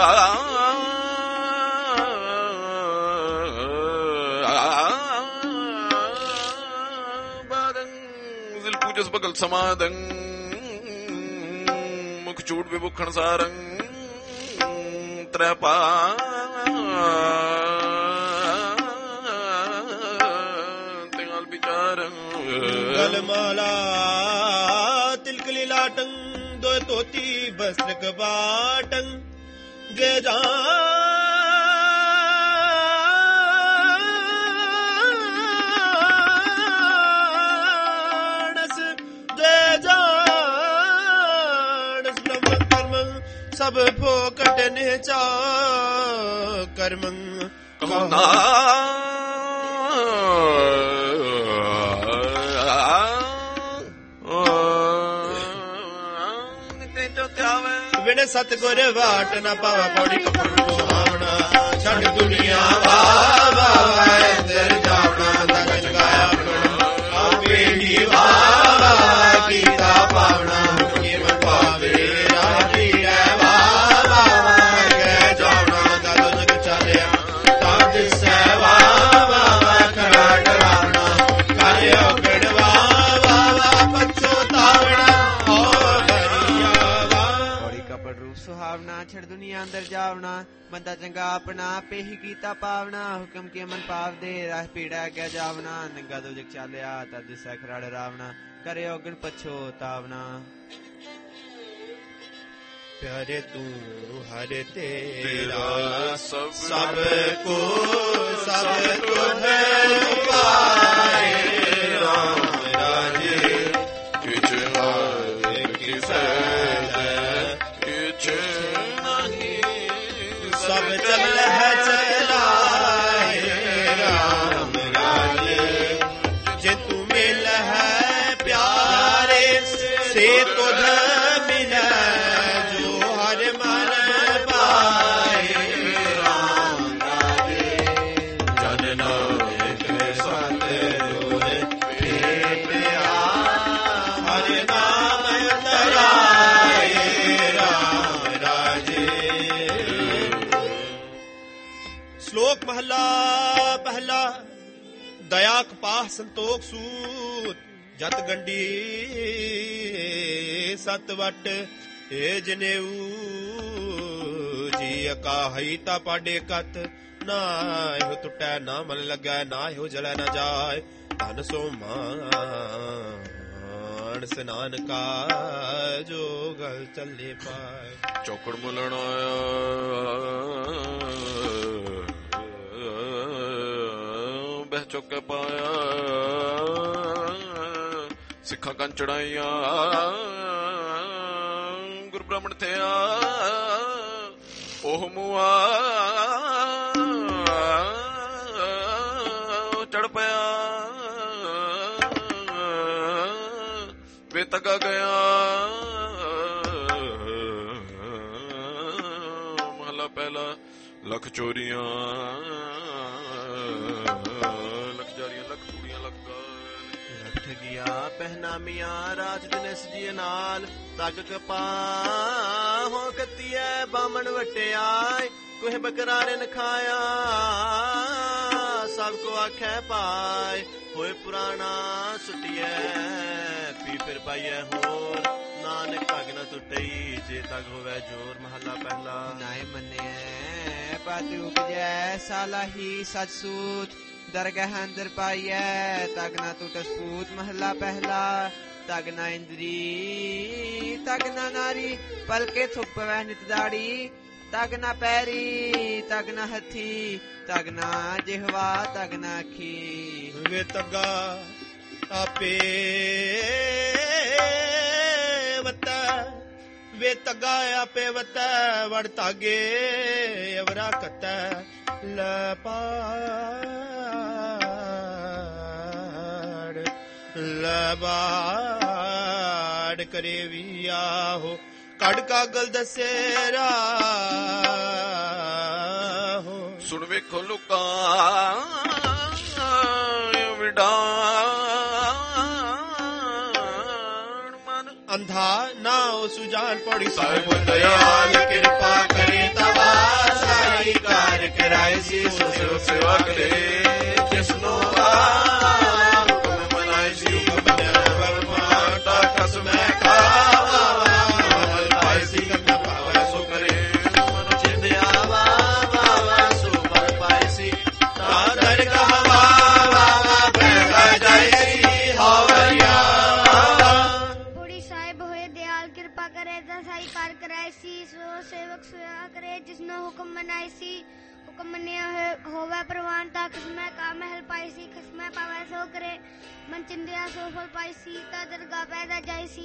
ਬਾਦੰ ਜ਼ਿਲ ਪੂਜਸ ਬਗਲ ਸਮਾਦੰ। ਮੁਖ ਚੂੜ ਵਿਭੁਖਣ ਸਾਰੰ ਤ੍ਰੈ ਪਾ ਤਿੰਗਲ ਵਿਚਾਰੰ। ਗਲਮਾਲਾ ਤਿਲਕ ਲੀਲਾਟੰ, ਦੋ ਤੋਤੀ ਬਸਤਰ ਕਬਾਟੰ। ਜੇ ਜਾਣਸ, ਜੇ ਜਾਣਸ ਬ੍ਰਹਮ ਕਰਮੰ। ਸਭ ਫੋਕਟ ਨਿਹਚਾ ਕਰਮੰ। ਕਹੋ ਨਾ ਵਿਣ ਸਤਿਗੁਰ ਵਾਟ ਨਾ ਪਾਵਾ। ਪੌੜੀ ਕਪੂਰ ਸੁਹਾਵਣਾ, ਛੱਡ ਦੁਨੀਆ ਵਾਵਾ। ਅੰਦਰ ਜਾਵਣਾ, ਦਰਜ ਗਾਇਆ ਆਪਣਾ। ਆਪੇ ਹੀ ਵਾਵਾ ਕੀਤਾ ਪਾਵਣਾ। ਮੁਖੀ ਮਨ ਪਾਵੇ ਰਾਜੀ ਹੈ ਵਾਵਾ। ਕਹਿ ਜਾਵਣਾ, ਦਰਜ ਚਾਲਿਆ ਤਾਂ ਦਿਸੈ ਵਾਵਾ। ਖੜਾ ਡਰਾਵਣਾ, ਕਰਿਓ ਗੜਵਾ ਵਾਵਾ। ਪਛੋਤਾਵਣਾ ਹੋ ਹਰੀਆ ਵਾ। ਰੂਪ ਸੁਹਾਵਣਾ, ਛੜ ਦੁਨੀਆ ਅੰਦਰ ਜਾਵਣਾ। ਬੰਦਾ ਚੰਗਾ ਆਪਣਾ, ਆਪੇ ਹੀ ਕੀਤਾ ਪਾਵਣਾ। ਹੁਕਮ ਕੇ ਮਨ ਪਾਵ ਦੇ, ਰਾਹ ਪੀੜਾ ਅੱਗੇ ਜਾਵਣਾ। ਨੰਗਾ ਦੋਜਕ ਚਾਲਿਆ, ਤਦ ਦਿਸੈ ਖਰਾੜ ਰਾਵਣਾ। ਕਰੇ ਔਗਣ ਪਛੋਤਾਵਣਾ। ਪਿਆਰੇ ਤੂੰ ਹਰ ਤੇਰਾ, ਸਭ ਕੋ ਸਭ ਤੁਧ ਪਾਏ। ਰਾਮ ਰਾਜੇ ਕਿਛ ਹਾਰੇ ਕਿਸੈ ਸਭ ਚੱਲਹਿ ਚਲਾਏ। ਰਾਮ ਰਾਜੇ ਜੇ ਤੂੰ ਮਿਲਹਿ ਪਿਆਰੇ, ਸੇ ਤੁਧ ਮਿਲੈ ਜੋ ਹਰ ਮਨ ਪਾਏ। ਰਾਮ ਰਾਜੇ ਜਨ ਨਾਨਕ ਸਤਿਗੁਰ ਭੇਟਿਆ। ਹਰਿ ਨਾਮ ਧਿਆਏ। ਰਾਮ ਰਾਜੇ। ਸ਼ਲੋਕ ਮਹੱਲਾ ਪਹਿਲਾ। ਦਇਆ ਕਪਾਹ ਸੰਤੋਖ ਸੂਤ, ਜਤ ਗੰਢੀ ਸਤ ਵਟ। ਏ ਜਨੇਊ ਜੀ ਅਕਾਹੀ ਤਾ ਪਾਡੇ ਕਤ। ਨਾ ਇਹੋ ਟੁੱਟੈ ਨਾ ਮਨ ਲੱਗੈ, ਨਾ ਇਹੋ ਜਲੈ ਨਾ ਜਾਏ। ਧਨ ਸੋ ਮਾਨਸ ਨਾਨਕਾ, ਜੋ ਗਲ ਚੱਲੇ ਪਾਏ। ਚੌਕੜ ਮੁਲਣ ਆਇਆ ਬਹਿ ਚੁੱਕੇ ਪਾਇਆ। ਸਿੱਖਾਂ ਕੰਨ ਚੜਾਈਆਂ ਗੁਰ ਬ੍ਰਾਹਮਣ ਥਿਆ। ਉਹ ਮੁਆ ਚੜ ਪਿਆ ਵੇ ਤਗਾ ਗਿਆ। ਮਹਲਾ ਪਹਿਲਾ। ਲੱਖ ਚੋਰੀਆਂ ਲੱਖ ਜਾਰੀਆਂ, ਲੱਖ ਕੁੜੀਆਂ, ਲੱਖ ਗਾਲ। ਠਗੀਆਂ ਪਹਿਨਾਮੀਆਂ ਰਾਜ ਦਿਨਸ ਜੀ ਨਾਲ। ਤਗ ਕਪਾ ਹੋ ਕੱਤੀਐ ਬਾਮਣ ਵਟਿਆਏ। ਕੋਹ ਬਕਰਾਰੇ ਨ ਖਾਇਆ, ਸਭ ਕੋ ਆਖੈ ਪਾਏ। ਹੋਏ ਪੁਰਾਣਾ ਸੁਟਿਐ, ਪੀ ਫਿਰ ਪਾਈਐ ਹੋਰ। ਨਾਨਕ ਤਗ ਨ ਟੁੱਟਈ, ਜੇ ਤਗ ਹੋਵੇ ਜੋਰ। ਮਹੱਲਾ ਪਹਿਲਾ। ਨਾਏ ਮੰਨਿਐ ਪਤ ਉਪਜੈ, ਸਾਲਾਹੀ ਸਚ ਸੂਤ। ਦਰਗਹ ਅੰਦਰ ਪਾਈਐ, ਤਗ ਨਾ ਟੁਟਸ ਪੂਤ। ਮਹੱਲਾ ਪਹਿਲਾ। ਤਗ ਨਾ ਇੰਦਰੀ, ਤਗ ਨਾ ਨਾਰੀ, ਪਲਕੇ ਥੁੱਪਵੈ ਨਿਤ ਦਾੜੀ। ਤਗ ਨਾ ਪੈਰੀ ਤਗ ਨਾ ਹੱਥੀ ਤਗ ਨਾ ਜਿਹਵਾ ਤਗ ਨਾ ਅੱਖੀ ਵੇ ਤਗਾ ਆਪੇ ਵਤੈ ਵੇ ਤਗਾ ਆਪੇ ਵਤੈ ਵੜ ਤਾਗੇ ਅਵਰਾ ਕਤੈ ਲੈ ਲਬਾੜ ਕਰੇ ਵੀ ਆਹੋ ਕੜ ਕਾਗਲ ਦਸੇਰਾ ਹੋ ਸੁਣ ਵੇਖੋ ਲੋਕਾਂ ਵਿਡਾਣ ਮਨ ਅੰਧਾ ਨਾ ਉਹ ਸੁਜਾਨ ਪੜੀ ਸਾਹਿਬ ਦਇਆਲ ਕਿਰਪਾ ਕਰੇ ਤਵਾ ਸਾਈ ਕਾਰ ਕਰਾਏ ਸੀ ਸੋ ਸੇਵਾ ਕਰੇ ਜਿਸਨੋ ਹੁਕਮ ਮਨਾਏ ਸੀ ਹੁਕਮ ਬਰਮਾਤਾ ਕਸਮੈ ਖਾਵਾ ਮਨ ਪਾਈ ਸੀ ਕਰਨਾ ਪਾਵੈ ਸੋ ਕਰੇ ਮਨ ਚਿੰਦਿਆ ਵਾ ਸੋ ਮਨ ਪਾਈ ਸੀ ਤਾਂ ਦਰ ਕਹਵਾ ਵਾ ਬਹਿ ਜਾਈ ਸੀ ਹਾਵਰਿਆ पूरी साहिब होए दयाल कृपा करे दसाई कार कराए सी सो सेवक सेवा करे जिसनो हुक्म मनाई सी हुक्म मनिया होवे प्रवान ता खसमै का महल पाई सी खसमै पावे सो करे मन चिंदिया सो फल पाई सी ता दरगाह पैदा जाई सी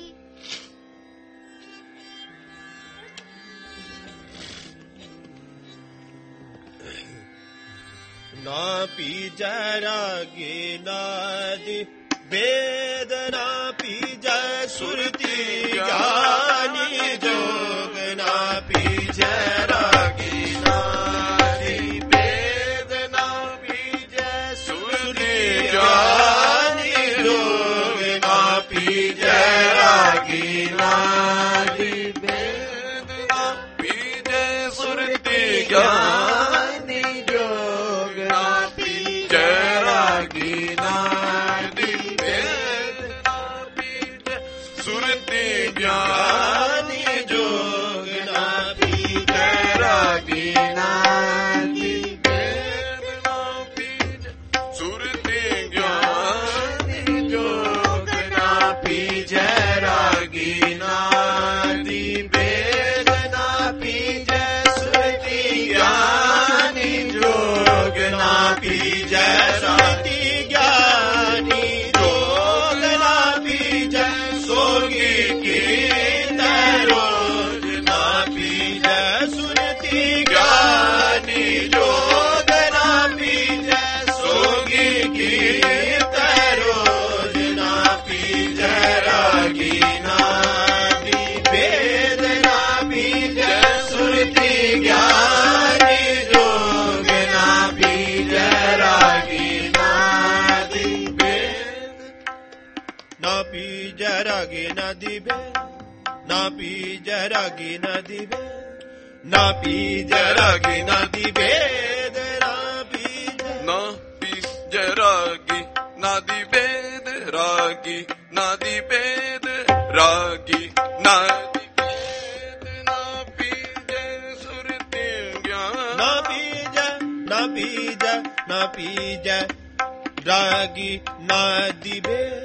ਨਾ ਪੀਜੈ ਰਾਗੇ ਨਾਦੀ ਵੇਦ ਨਾ ਪੀਜੈ ਸੁਰਤੀ ਗਿਆਨੀ ਜੋਗ ਨਾ ਪੀਜੈ ਰਾਗੀ ਨਾਦੀ ਵੇਦ ਨਾ ਪੀਜੈ ਸੁਰਤੀ ਗਿਆਨੀ ਜੋਗ ਨਾ ਪੀਜੈ ਰਾਗੀ ਨਾਦੀ ਵੇਦ ਨਾ ਪੀਜੈ ਸੁਰਤੀ ਗਿਆਨੀ ਜੋਗ ਨਾ ਪੀਜੈ ਰਾਗੀ ਨਾਦੀ ਵੇਦ ਨਾ ਪੀਜੈ ਸੁਰਤੀ ਗਿਆਨੀ ਜੋਗ ਨਾ ਪੀਜੈ ਰਾਗੀ ਨਾਦੀ ਵੇਦ ਨਾ ਪੀਜੈ ਸੁਰਤੀ ਗਿਆਨੀ ਜੋਗ ਨਾ ਪੀਜੈ ਰਾਗੀ ਨਾਦੀ ਵੇਦ ਨਾ ਪੀਜੈ ਸੁਰਤੀ ਗਿਆਨੀ ਜੋਗ ਨਾ ਪੀਜੈ ਸਤੀ ਗਿਆਨੀ ਜੋਗ ਨਾ ਪੀਜੈ ਸੋਗੀ ਕੀ ਤੈ ਰੋਜ ਨਾ ਪੀਜੈ ਸੁਰਤੀ ਗਿਆਨੀ ਜੋਗ ਨਾ ਪੀਜੈ ਸੋਗੀ ਕੀ ਤੈ ਰੋਜ ਨਾ ਪੀਜੈ ਰਾਗੀ ਨਾਦੀ ਵੇਦ ਨਾ ਪੀਜੈ ਸੁਰਤੀ ਗਿਆਨੀ ਜੋਗ ਨਾ ਪੀਜੈ ਰਾਗੀ ਨਾਦੀ ਵੇਦ ਨਾ ਪੀਜੈ ਰਾਗੀ ਨਾਦੀ ਵੇਦ ਨਾ ਪੀਜੈ ਰਾਗੀ ਨਾਦੀ ਵੇਦ ਨਾ ਪੀਜੈ ਰਾਗੀ ਨਾਦੀ ਵੇਦ ਨਾ ਪੀਜੈ ਨਾ ਪੀਜੈ ਰਾਗੀ ਨਾਦੀ ਵੇਦ ਰਾਗੀ ਨਾਦੀ ਵੇਦ ਰਾਗੀ ਨਾਦੀ ਵੇਦ ਨਾ ਪੀਜੈ ਸੁਰਤੀ ਗਿਆਨ ਨਾ ਪੀਜੈ ਨਾ ਪੀਜੈ ਨਾ ਪੀਜੈ ਰਾਗੀ ਨਾਦੀ ਵੇਦ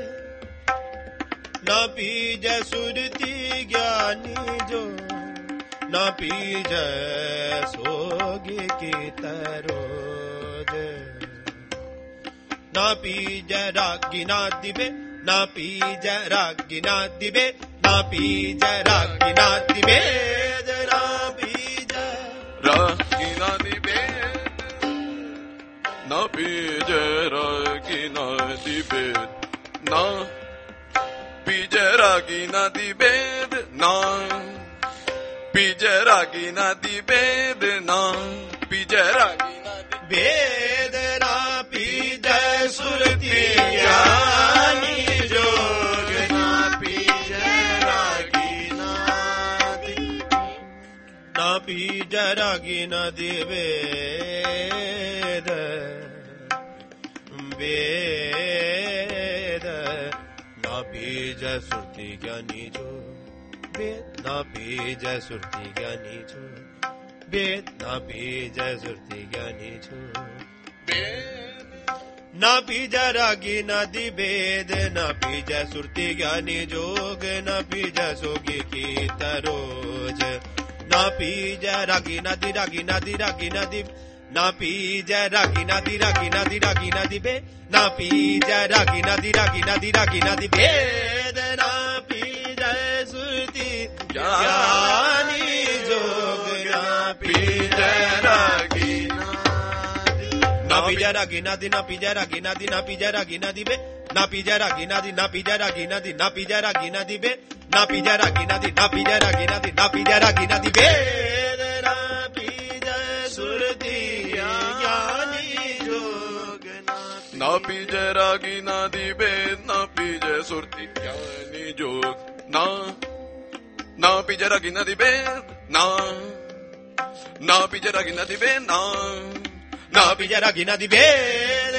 ਨਾ ਪੀਜੈ ਸੁਰਤੀ ਗਿਆਨੀ ਜੋ ਨਾ ਪੀਜੈ ਸੋਗੀ ਕੀ ਤਰੋਜ ਨਾ ਪੀਜੈ ਰਾਗੀ ਨਾਦੀ ਵੇਦ ਨਾ ਪੀਜੈ ਰਾਗੀ ਨਾਦੀ ਵੇਦ ਨਾ ਪੀਜੈ ਰਾਗੀ ਨਾਦੀ ਵੇਦ ਨਾ ਪੀਜੈ ਰਾਗੀ ਨਾਦੀ ਵੇਦ ਨਾ ਪੀਜੈ ਰਾਗੀ ਨਾਦੀ ਵੇਦ ਨਾ ਪੀਜੈ ਰਾਗੀ ਨਾਦੀ ਵੇਦ ਨਾ ਪੀਜੈ ਰਾਗੀ ਨਾਦੀ ਵੇਦ ਨਾ ਪੀਜੈ ਰਾਗੀ ਨਾਦੀ ਵੇਦ ਨਾ ਪੀਜੈ ਸੁਰਤੀ ਗਿਆਨੀ ਜੋਗ ਨਾ ਪੀਜੈ ਰਾਗੀ ਨਾਦੀ ਨਾ ਪੀਜੈ ਰਾਗੀ ਨਾਦੀ ਵੇਦ ਵੇਦ ਨਾ ਪੀਜੈ ਸੁਰਤੀ ਗਿਆਨੀ ਜੋਗ ਵੇਦ ਨਾ ਪੀਜੈ ਸੁਰਤੀ ਗਿਆਨੀ ਜੋਗ ਵੇਦ ਨਾ ਪੀਜੈ ਸੁਰਤੀ ਗਿਆਨੀ ਜੋਗ ਨਾ ਪੀਜੈ ਰਾਗੀ ਨਾਦੀ ਵੇਦ ਨਾ ਪੀਜੈ ਸੁਰਤੀ ਗਿਆਨੀ ਜੋਗ ਨਾ ਪੀਜੈ ਸੋਗੀ ਕੀ ਤਰੋਜ ਨਾ ਪੀਜੈ ਰਾਗੀ ਨਦੀ ਰਾਗੀ ਨਦੀ ਰਾਗੀ ਨਦੀ ਨਾ ਪੀਜੈ ਰਾਗੀ ਨਦੀ ਰਾਗੀ ਨਦੀ ਰਾਗੀ ਨਦੀ ਬੇ ਨਾ ਪੀਜੈ ਰਾਗੀ ਨਦੀ ਰਾਗੀ ਨਦੀ ਰਾਗੀ ਨਦੀ ਬੇਦ ਨਾ ਪੀਜੈ ਸੁਰਤੀ ਗਿਆਨੀ ਜੋਗ ਨਾ ਪੀਜੈ ਰਾਗੀ ਨਾ ਪੀਜੈ ਰਾਗੀ ਨਦੀ ਨਾ ਪੀਜੈ ਰਾਗੀ ਨਦੀ ਨਾ ਪੀਜੈ ਰਾਗੀ ਨਦੀ ਬੇ ਨਾ ਪੀਜੈ ਰਾਗੀ ਨਦੀ ਨਾ ਪੀਜੈ ਰਾਗੀ ਨਦੀ ਨਾ ਪੀਜੈ ਰਾਗੀ ਨਦੀ ਬੇ ਨਾ ਪੀਜੈ ਰਾਗੀ ਨਦੀ ਨਾ ਪੀਜੈ ਰਾਗੀ ਨਦੀ ਨਾ ਪੀਜੈ ਰਾਗੀ ਨਦੀ ਬੇਦ ਨਾ ਪੀਜੈ ਸੁਰਤੀ ਗਿਆਨੀ ਜੋਗ ਨਾ ਪੀਜੈ ਰਾਗੀ ਨਦੀ ਬੇਦ ਨਾ ਪੀਜੈ ਸੁਰਤੀ ਗਿਆਨੀ ਜੋਗ ਨਾ ਪੀਜੈ ਰਾਗੀ ਨਦੀ ਬੇਦ ਨਾ ਪੀਜੈ ਰਾਗੀ ਨਦੀ ਬੇਦ ਨਾ ਪੀਜੈ ਰਾਗੀ ਨਦੀ ਬੇਦ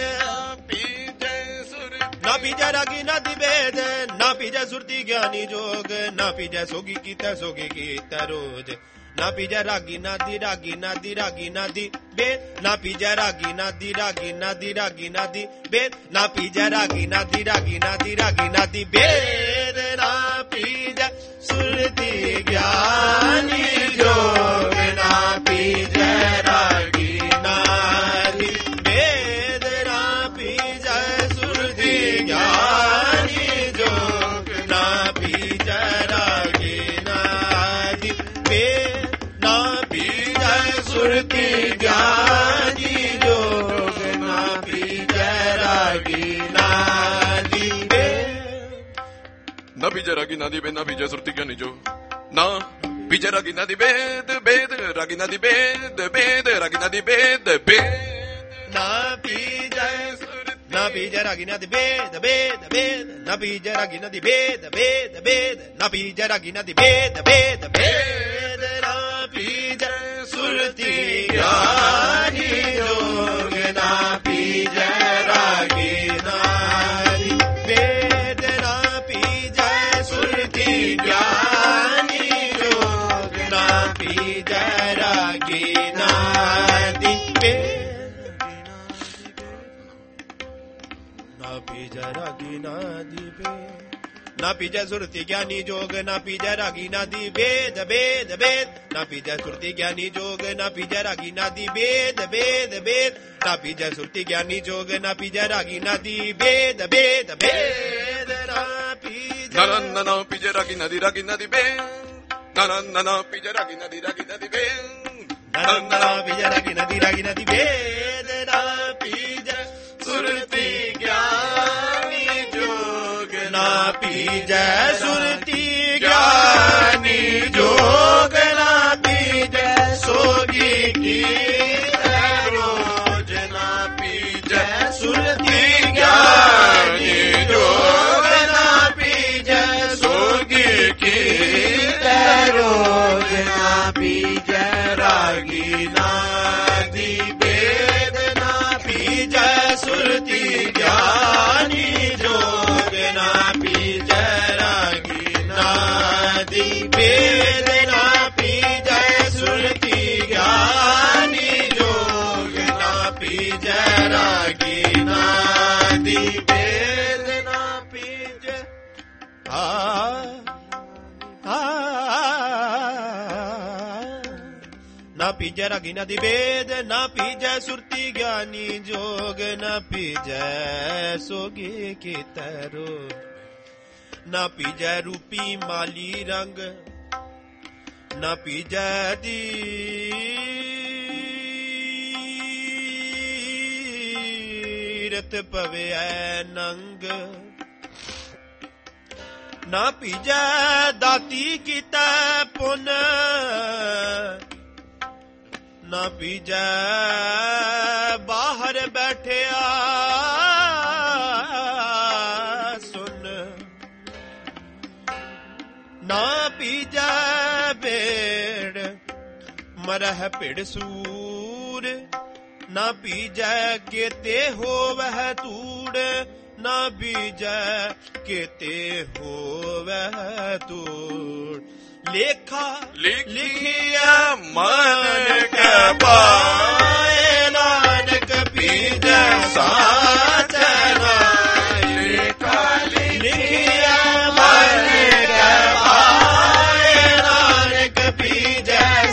ਨਾ ਪੀਜੈ ਰਾਗੀ ਨਦੀ ਬੇਦ ਨਾ ਪੀਜੈ ਸੁਰਤੀ ਗਿਆਨੀ ਜੋਗ ਨਾ ਪੀਜੈ ਸੋਗੀ ਕੀਤਾ ਰੋਜ ਨਾ ਪੀਜੈ ਰਾਗੀ ਨਦੀ ਰਾਗੀ ਨਦੀ ਰਾਗੀ ਨਦੀ ਬੇਦ ਨਾ ਪੀਜੈ ਰਾਗੀ ਨਦੀ ਰਾਗੀ ਨਦੀ ਰਾਗੀ ਨਦੀ ਬੇਦ ਨਾ ਪੀਜੈ ਰਾਗੀ ਨਦੀ ਰਾਗੀ ਨਦੀ ਰਾਗੀ ਨਦੀ ਬੇਦ ਨਾ ਪੀਜੈ ਸੁਰਤੀ ਗਿਆਨੀ ਜੋਗ ਨਾ ਪੀਜੈ ਰਾਗੀ ਨਦੀ ਬੇਦ ਨਾ ਪੀਜੈ ਸੁਰਤੀ ਗਿਆਨੀ ਜੋਗ ਨਾ ਪੀਜੈ ਰਾਗੀ ਨਦੀ ਬੇਦ ਨਾ ਪੀਜੈ ਸੁਰਤੀ ਗਿਆਨੀ ਜੋਗ ਨਾ ਪੀਜੈ ਰਾਗੀ ਨਦੀ ਬੇਦ ਨਾ ਪੀਜੈ ਰਾਗੀ ਨਦੀ ਬੇਦ ਨਾ ਪੀਜੈ ਸੁਰਤੀ ਗਿਆਨੀ ਜੋਗ ਨਾ ਪੀਜੈ ਰਾਗੀ ਨਦੀ ਬੇਦ ਬੇਦ ਰਾਗੀ ਨਦੀ ਬੇਦ ਬੇਦ ਰਾਗੀ ਨਦੀ ਬੇਦ ਬੇਦ ਨਾ ਪੀਜੈ ਨਾ ਪੀਜੈ ਰਾਗੀ ਨਦੀ ਬੇਦ ਬੇਦ ਬੇਦ ਨਾ ਪੀਜੈ ਰਾਗੀ ਨਦੀ ਬੇਦ ਬੇਦ ਬੇਦ ਨਾ ਪੀਜੈ ਰਾਗੀ ਨਦੀ ਬੇਦ ਬੇਦ ਬੇਦ ਨਾ ਪੀਜੈ ਸੁਰਤੀ ਗਿਆਨੀ ਜੋਗ ਨਾ ਪੀਜੈ ਰਾਗੀ ਨਦੀ ਬੇਦ ਨਾ ਪੀਜੈ ਸੁਰਤੀ ਗਿਆਨੀ ਜੋਗ ਨਾ ਪੀਜੈ ਰਾਗੀ ਨਦੀ ਬੇਦ ਨਾ ਪੀਜੈ ਰਾਗੀ ਨਦੀ ਬੇਦ ਨਾ ਪੀਜੈ ਸੁਰਤੀ ਗਿਆਨੀ ਜੋਗ ਨਾ ਪੀਜੈ ਰਾਗੀ ਨਦੀ ਬੇਦ ਬੇਦ ਬੇਦ ਨਾ ਪੀਜੈ ਸੁਰਤੀ ਗਿਆਨੀ ਜੋਗ ਨਾ ਪੀਜੈ ਰਾਗੀ ਨਦੀ ਬੇਦ ਬੇਦ ਬੇਦ ਨਾ ਪੀਜੈ ਸੁਰਤੀ ਗਿਆਨੀ ਜੋਗ ਨਾ ਪੀਜੈ ਰਾਗੀ ਨਦੀ ਬੇਦ ਬੇਦ ਬੇਦ ਨਾ ਪੀਜੈ ਨਾ ਪੀਜੈ ਰਾਗੀ ਨਦੀ ਬੇਦ ਨਾ ਪੀਜੈ ਰਾਗੀ ਨਦੀ ਬੇਦ ਨਾ ਪੀਜੈ ਰਾਗੀ ਨਦੀ ਬੇਦ ਨਾ ਪੀਜੈ ਸੁਰਤੀ ਗਿਆਨੀ ਜੋਗ ਨਾ ਪੀਜੈ ਸੁਰਤੀ ਗਿਆਨੀ ਜੋਗ ਨਾ ਪੀਜੈ ਸੋਗੀ ਕੀ ਰੋਜ ਨਾ ਪੀਜੈ ਸੁਰਤੀ ਗਿਆਨੀ ਜੋਗ ਨਾ ਪੀਜੈ ਸੋਗੀ ਕੀ ਰੋਜ ਨਾ ਪੀਜੈ ਰਾਗੀ ਨਦੀ ਬੇਦ ਨਾ ਪੀਜੈ ਸੁਰਤੀ ਗਿਆਨੀ ਜੋਗ ਨਾ ਪੀਜੈ ਰਾਗੀ ਨਦੀ ਬੇਦ ਨਾ ਪੀਜੈ ਸੁਰਤੀ ਗਿਆਨੀ ਜੋਗ ਨਾ ਪੀਜੈ ਰਾਗੀ ਨਦੀ ਬੇਦ ਨਾ ਪੀਜੈ ਨਾ ਪੀਜੈ ਰਾਗੀ ਨਦੀ ਬੇਦ ਨਾ ਪੀਜੈ ਸੁਰਤੀ ਗਿਆਨੀ ਜੋਗ ਨਾ ਪੀਜੈ ਸੋਗੀ ਕੀਤਾ ਰੋਗ ਨਾ ਪੀਜੈ ਰੂਪੀ ਮਾਲੀ ਰੰਗ ਨਾ ਪੀਜੈ ਦੀਰਤ ਪਵਿਐ ਨੰਗ ਨਾ ਪੀਜੈ ਦਾਤੀ ਕੀਤਾ ਪੁੰਨ ਨਾ ਪੀਜੈ ਬਾਹਰ ਬੈਠਿਆ ਸੁਨ ਨਾ ਪੀਜੈ ਬੇੜ ਮਰਹਿ ਭਿੜ ਸੂਰ ਨਾ ਪੀਜੈ ਕੇਤੇ ਹੋਵਹਿ ਤੂੜ ਨਾ ਬੀਜੈ ਕੇਤੇ ਹੋਵਹਿ ਤੂੜ ਲੇਖਾ ਲਿਖਿਆ ਮਨ ਕੈ ਪਾਏ ਨਾਨਕ ਪੀਜੈ ਸਾਚੈ ਨਾਮ ਲੇਖਾ ਲਿਖਿਆ ਮਨ ਕੈ ਪਾਏ ਨਾਨਕ ਪੀਜੈ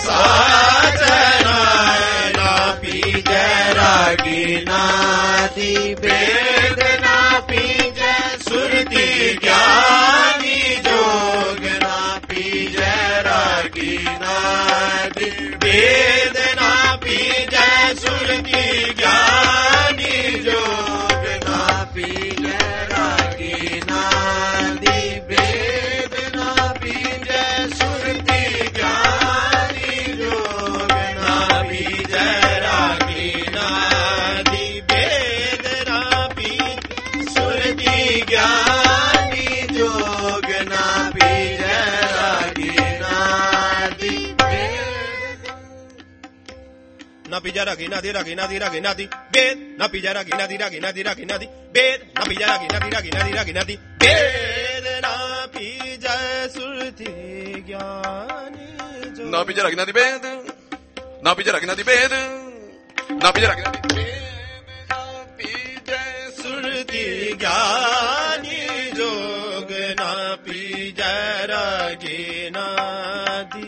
रागी नादी वेद ना पीजै सुरती ज्ञानी जोग ना पीजै रागी नादी वेद ना पीजै सुरती ज्ञानी जोग ना पीजै रागी नादी वेद ना पीजै सुरती ज्ञानी जोग ना पीजै रागी नादी वेद ना पीजै सुरती ज्ञानी जोग ना पीजै रागी नादी ना पीजा रागी नादी रागी नादी रागी नादी वेद ना पीजा रागी नादी रागी नादी रागी नादी वेद ना पीजा रागी नादी रागी नादी रागी नादी वेद ना पीजा सुरती ज्ञानी जो ना पीजा रागी नादी वेद ना पीजा रागी नादी वेद ना पीजा रागी नादी वेद ना पीजा सुरती ज्ञानी जोग ना पीजा रागी नादी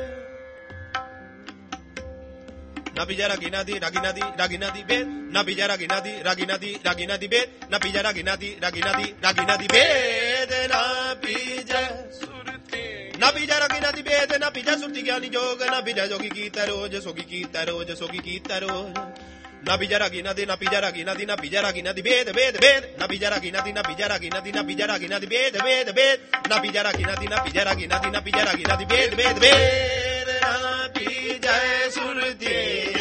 ना पीजा रागी नादी रागी नादी रागी नादी वेद ना पीजा रागी नादी रागी नादी रागी नादी वेद ना पीजा रागी नादी रागी नादी रागी नादी वेद ना पीजा सुरती ना पीजा रागी नादी वेद ना पीजा सुरती ज्ञानी जोग ना पीजा जोगी की तरोज सोगी की तरोज सोगी की तरोज ना पीजा रागी नादी ना पीजा रागी नादी ना पीजा रागी नादी वेद वेद वेद ना पीजा रागी नादी ना पीजा रागी नादी ना पीजा रागी नादी वेद वेद वेद ना पीजा रागी नादी ना पीजा रागी नादी ना पीजा रागी नादी वेद वेद वेद ना पीजा सुरती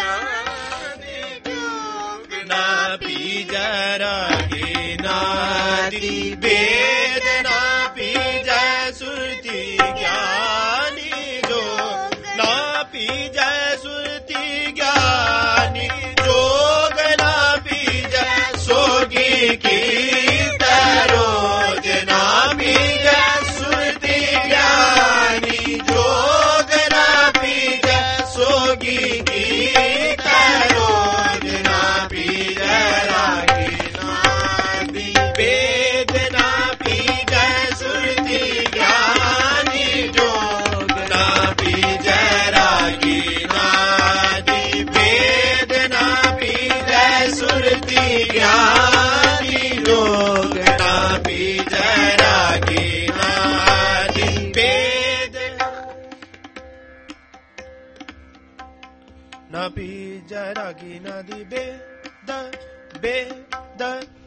ना पीजा रागी नादी वेद ना पीजा सुरती ज्ञानी जोग ना पीजा सुरती ज्ञानी जोग ना पीजा सोगी की तरोज ना पीजा सुरती ज्ञानी जोग ना पीजा सोगी की तरोज ना पीजा रागी नादी वेद ना पीजा सुरती ज्ञानी जोग ना पीजा रागी नादी वेद ना पीजा सुरती ज्ञानी जोग ना पीजा रागी नादी वेद ना पीजा रागी नादी वेद वेद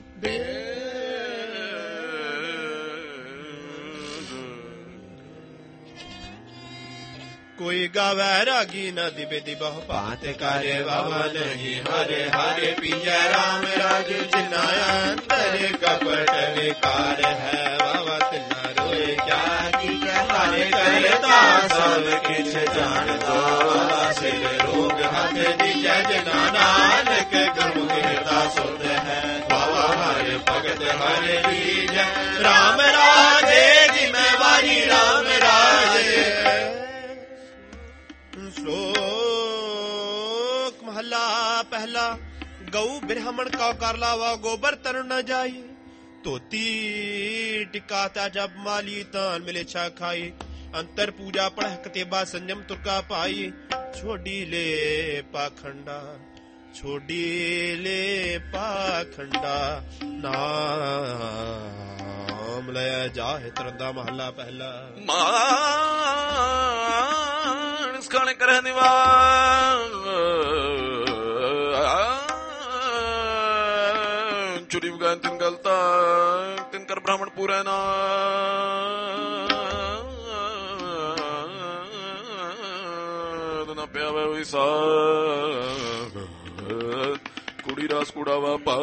कोई गावे रागी नदी बेदी बहु पात करे बाबा नहीं हरे हरे पीजै राम राज जिनाया अंतर कपट विकार है बाबा तिना रोए क्या कीजै हरे करता सब किछ जान दो सिर रोग हथ दिजै जना नानक गुरमुख हिता सुध है बाबा हरे भगत हरे लीजै राम राजे जिम्मेवारी राम राजे श्लोक महला पहला गौ ब्राह्मण का कर लावा गोबर तरण न जाई तोती टिकाता जब माली तान मिले छा खाई अंतर पूजा पढ़ कतेबा संयम तुर्का पाई छोड़ी ले पाखंडा नाम लया जाहे तरंदा महला पहला मानस खाने कर निवान चुरी गायन तिन गलता तिन कर ब्राह्मण पूरा ना ना प्यावे हुई सा कुड़ी रास कुड़ावा पा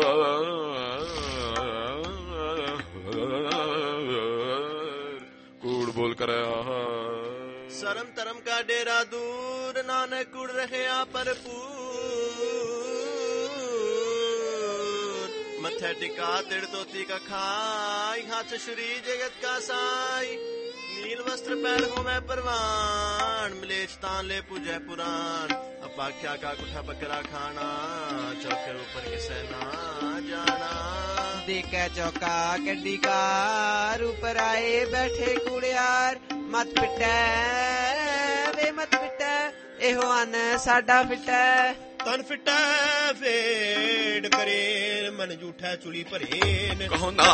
कूड़ बोल कर शर्म तरम का डेरा दूर नानक कुड़ रहे परपूर मथे टिका तिड़ तोती का खाई हाथ श्री जगत का साई नील वस्त्र पैर हो मैं परवान मिलेच तान ले पूजय पुराण अपाख्या का कुठा बकरा खाना चौके ऊपर किसे ना जाना देखे चौका कड्डी कार ऊपर आए बैठे कुड़ियार मत पिटे वे मत पिटे एहो आन साडा फिटे तन फिटे वे ਕਰੇ ਮਨ ਝੂਠਾ ਚੁਲੀ ਭਰੇ ਕਹੋ ਨਾ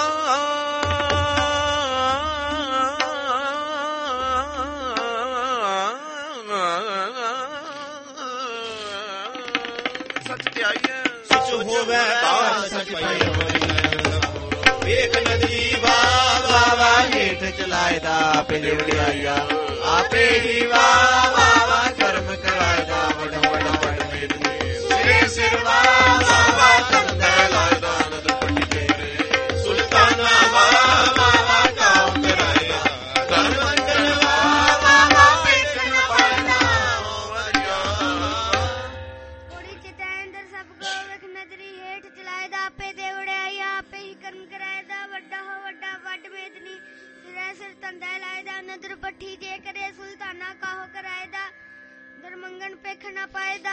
ਸੱਚ ਤੇ ਆਈਏ ਸੱਚ ਹੋਵੇ ਸੱਚ ਪਾਈ ਵੇਖ ਨਦਰੀ ਵਾ ਵਾ ਹੇਠ ਚਲਾਇਦਾ ਆਪੇ ਵਡਿਆਈਆ ਆਪੇ ਹੀ ਵਾ ਵਾ ਕਰਮ ਕਰਾਇਦਾ ਵਡ ਵਡ ਵਡ ਮੇਰੇ ਸਿਰੇ ਸਿਰ ਵਾ ਵਾ ਤੰਦਾ ਲਾਇਦਾ ਨਦ ਪੱਟੀ ਤੇਰੇ ਸੁਲਤਾਨਾ ਵਾ ਵਾ ਕਾਮ ਕਰਾਇਆ ਕਰਮ ਕਰਵਾ ਵਾ ਵੇਖਣ ਪਾਇਦਾ ਵਰਿਆ ਕੋੜੀ ਚਿਤੈਂਦਰ ਸਭ ਕੋ ਵੇਖ ਨਦਰੀ ਹੇਠ ਚਲਾਇਦਾ ਆਪੇ ਦੇ ਵਡਿਆਈਆ ਆਪੇ ਹੀ ਕਰਮ ਕਰਾਇਦਾ ਵੱਡਾ ਹੋ ਵੱਡਾ ਵੱਡ ਮੇਦਨੀ ਸਿਰੇ ਸਿਰ ਤੰਦਾ ਲਾਇਦਾ ਨਦਰ ਪੱਠੀ ਜੇ ਕਰੇ ਸੁਲਤਾਨਾ ਕਾਹੋ ਕਰਾਇਦਾ ਦਰਮੰਗਨ ਪੇਖ ਨਾ ਪਾਇਦਾ।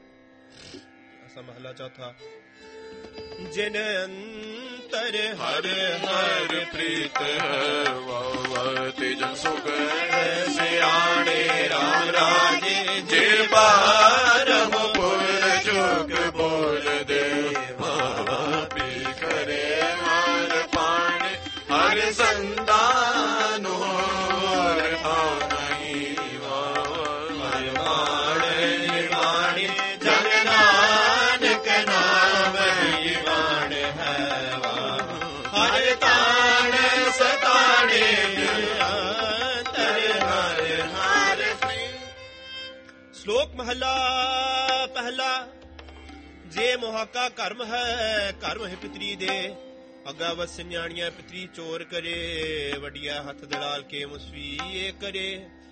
ਮਹਲਾ ਚੌਥਾ ਜਿਨ ਅੰਤਰ ਹਰ ਹਰ ਪ੍ਰੀਤ ਹੈ ਵਾਹ ਵਾਹ ਤੇਜਨ ਸੁਖ ਸਿਆਣੇ ਰਾਮ ਰਾਜੇ ਜੇ ਬਾਰਹੁ ਪੁਰ ਚੁਕ ਬੋਲ ਦੇ ਪੀ ਕਰੇ ਮਾਰ ਪਾਣ ਹਰ ਸੰਦਾਨ ਹੋਰ ਥਾਉ ਨਹੀਂ ਹਰ ਬਾਣ ਨਿਵਾਣੇ ਜਨ ਨਾਨਕ ਨਾਮ ਹੀ ਬਾਣ ਹੈ ਹਰ ਤਾਣ ਸਤਾਣੇ ਅੰਤਰ ਹਰ ਹਰ ਸ਼ਲੋਕ ਮਹਲਾ ਪਹਿਲਾ ਜੇ ਮੁਹਾਕਾ ਕਰਮ ਹੈ ਕਰਮ ਹੈ ਪਿਤਰੀ ਦੇ ਅਗਾ ਵਸ ਨਿਆਣੀਆਂ ਪਿਤਰੀ ਚੋਰ ਕਰੇ ਵਡਿਆ ਹੱਥ ਦਲਾਲ ਕੇ ਮੁਸਵੀ ਇਹ ਕਰੇ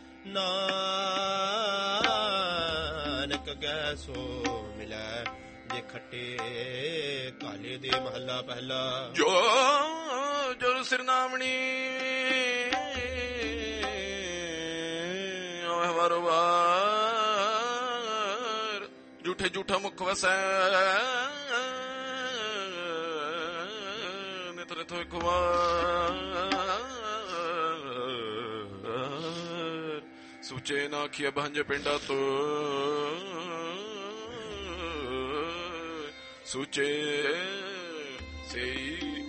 ਨਾਨਕ ਗੈ ਸੋ ਮਿਲੈ ਜੇ ਖੱਟੇ ਕਾਲੇ ਦੇ ਮਹੱਲਾ ਪਹਿਲਾ ਜੋ ਜੋ ਸਿਰਨਾਮਣੀ ਓਹ ਵਾਰੋ ਵਾਰ ਝੂਠੇ ਝੂਠਾ ਮੁਖ ਵਸੈ ਨਿਤਰੇ ਥੋਇ ਕੁਵਾਰ ਸੁਚੇ ਨਾ ਖਿਆ ਭੰਜ ਪਿੰਡਾ ਤੋ ਸੁਚੇ ਸਈ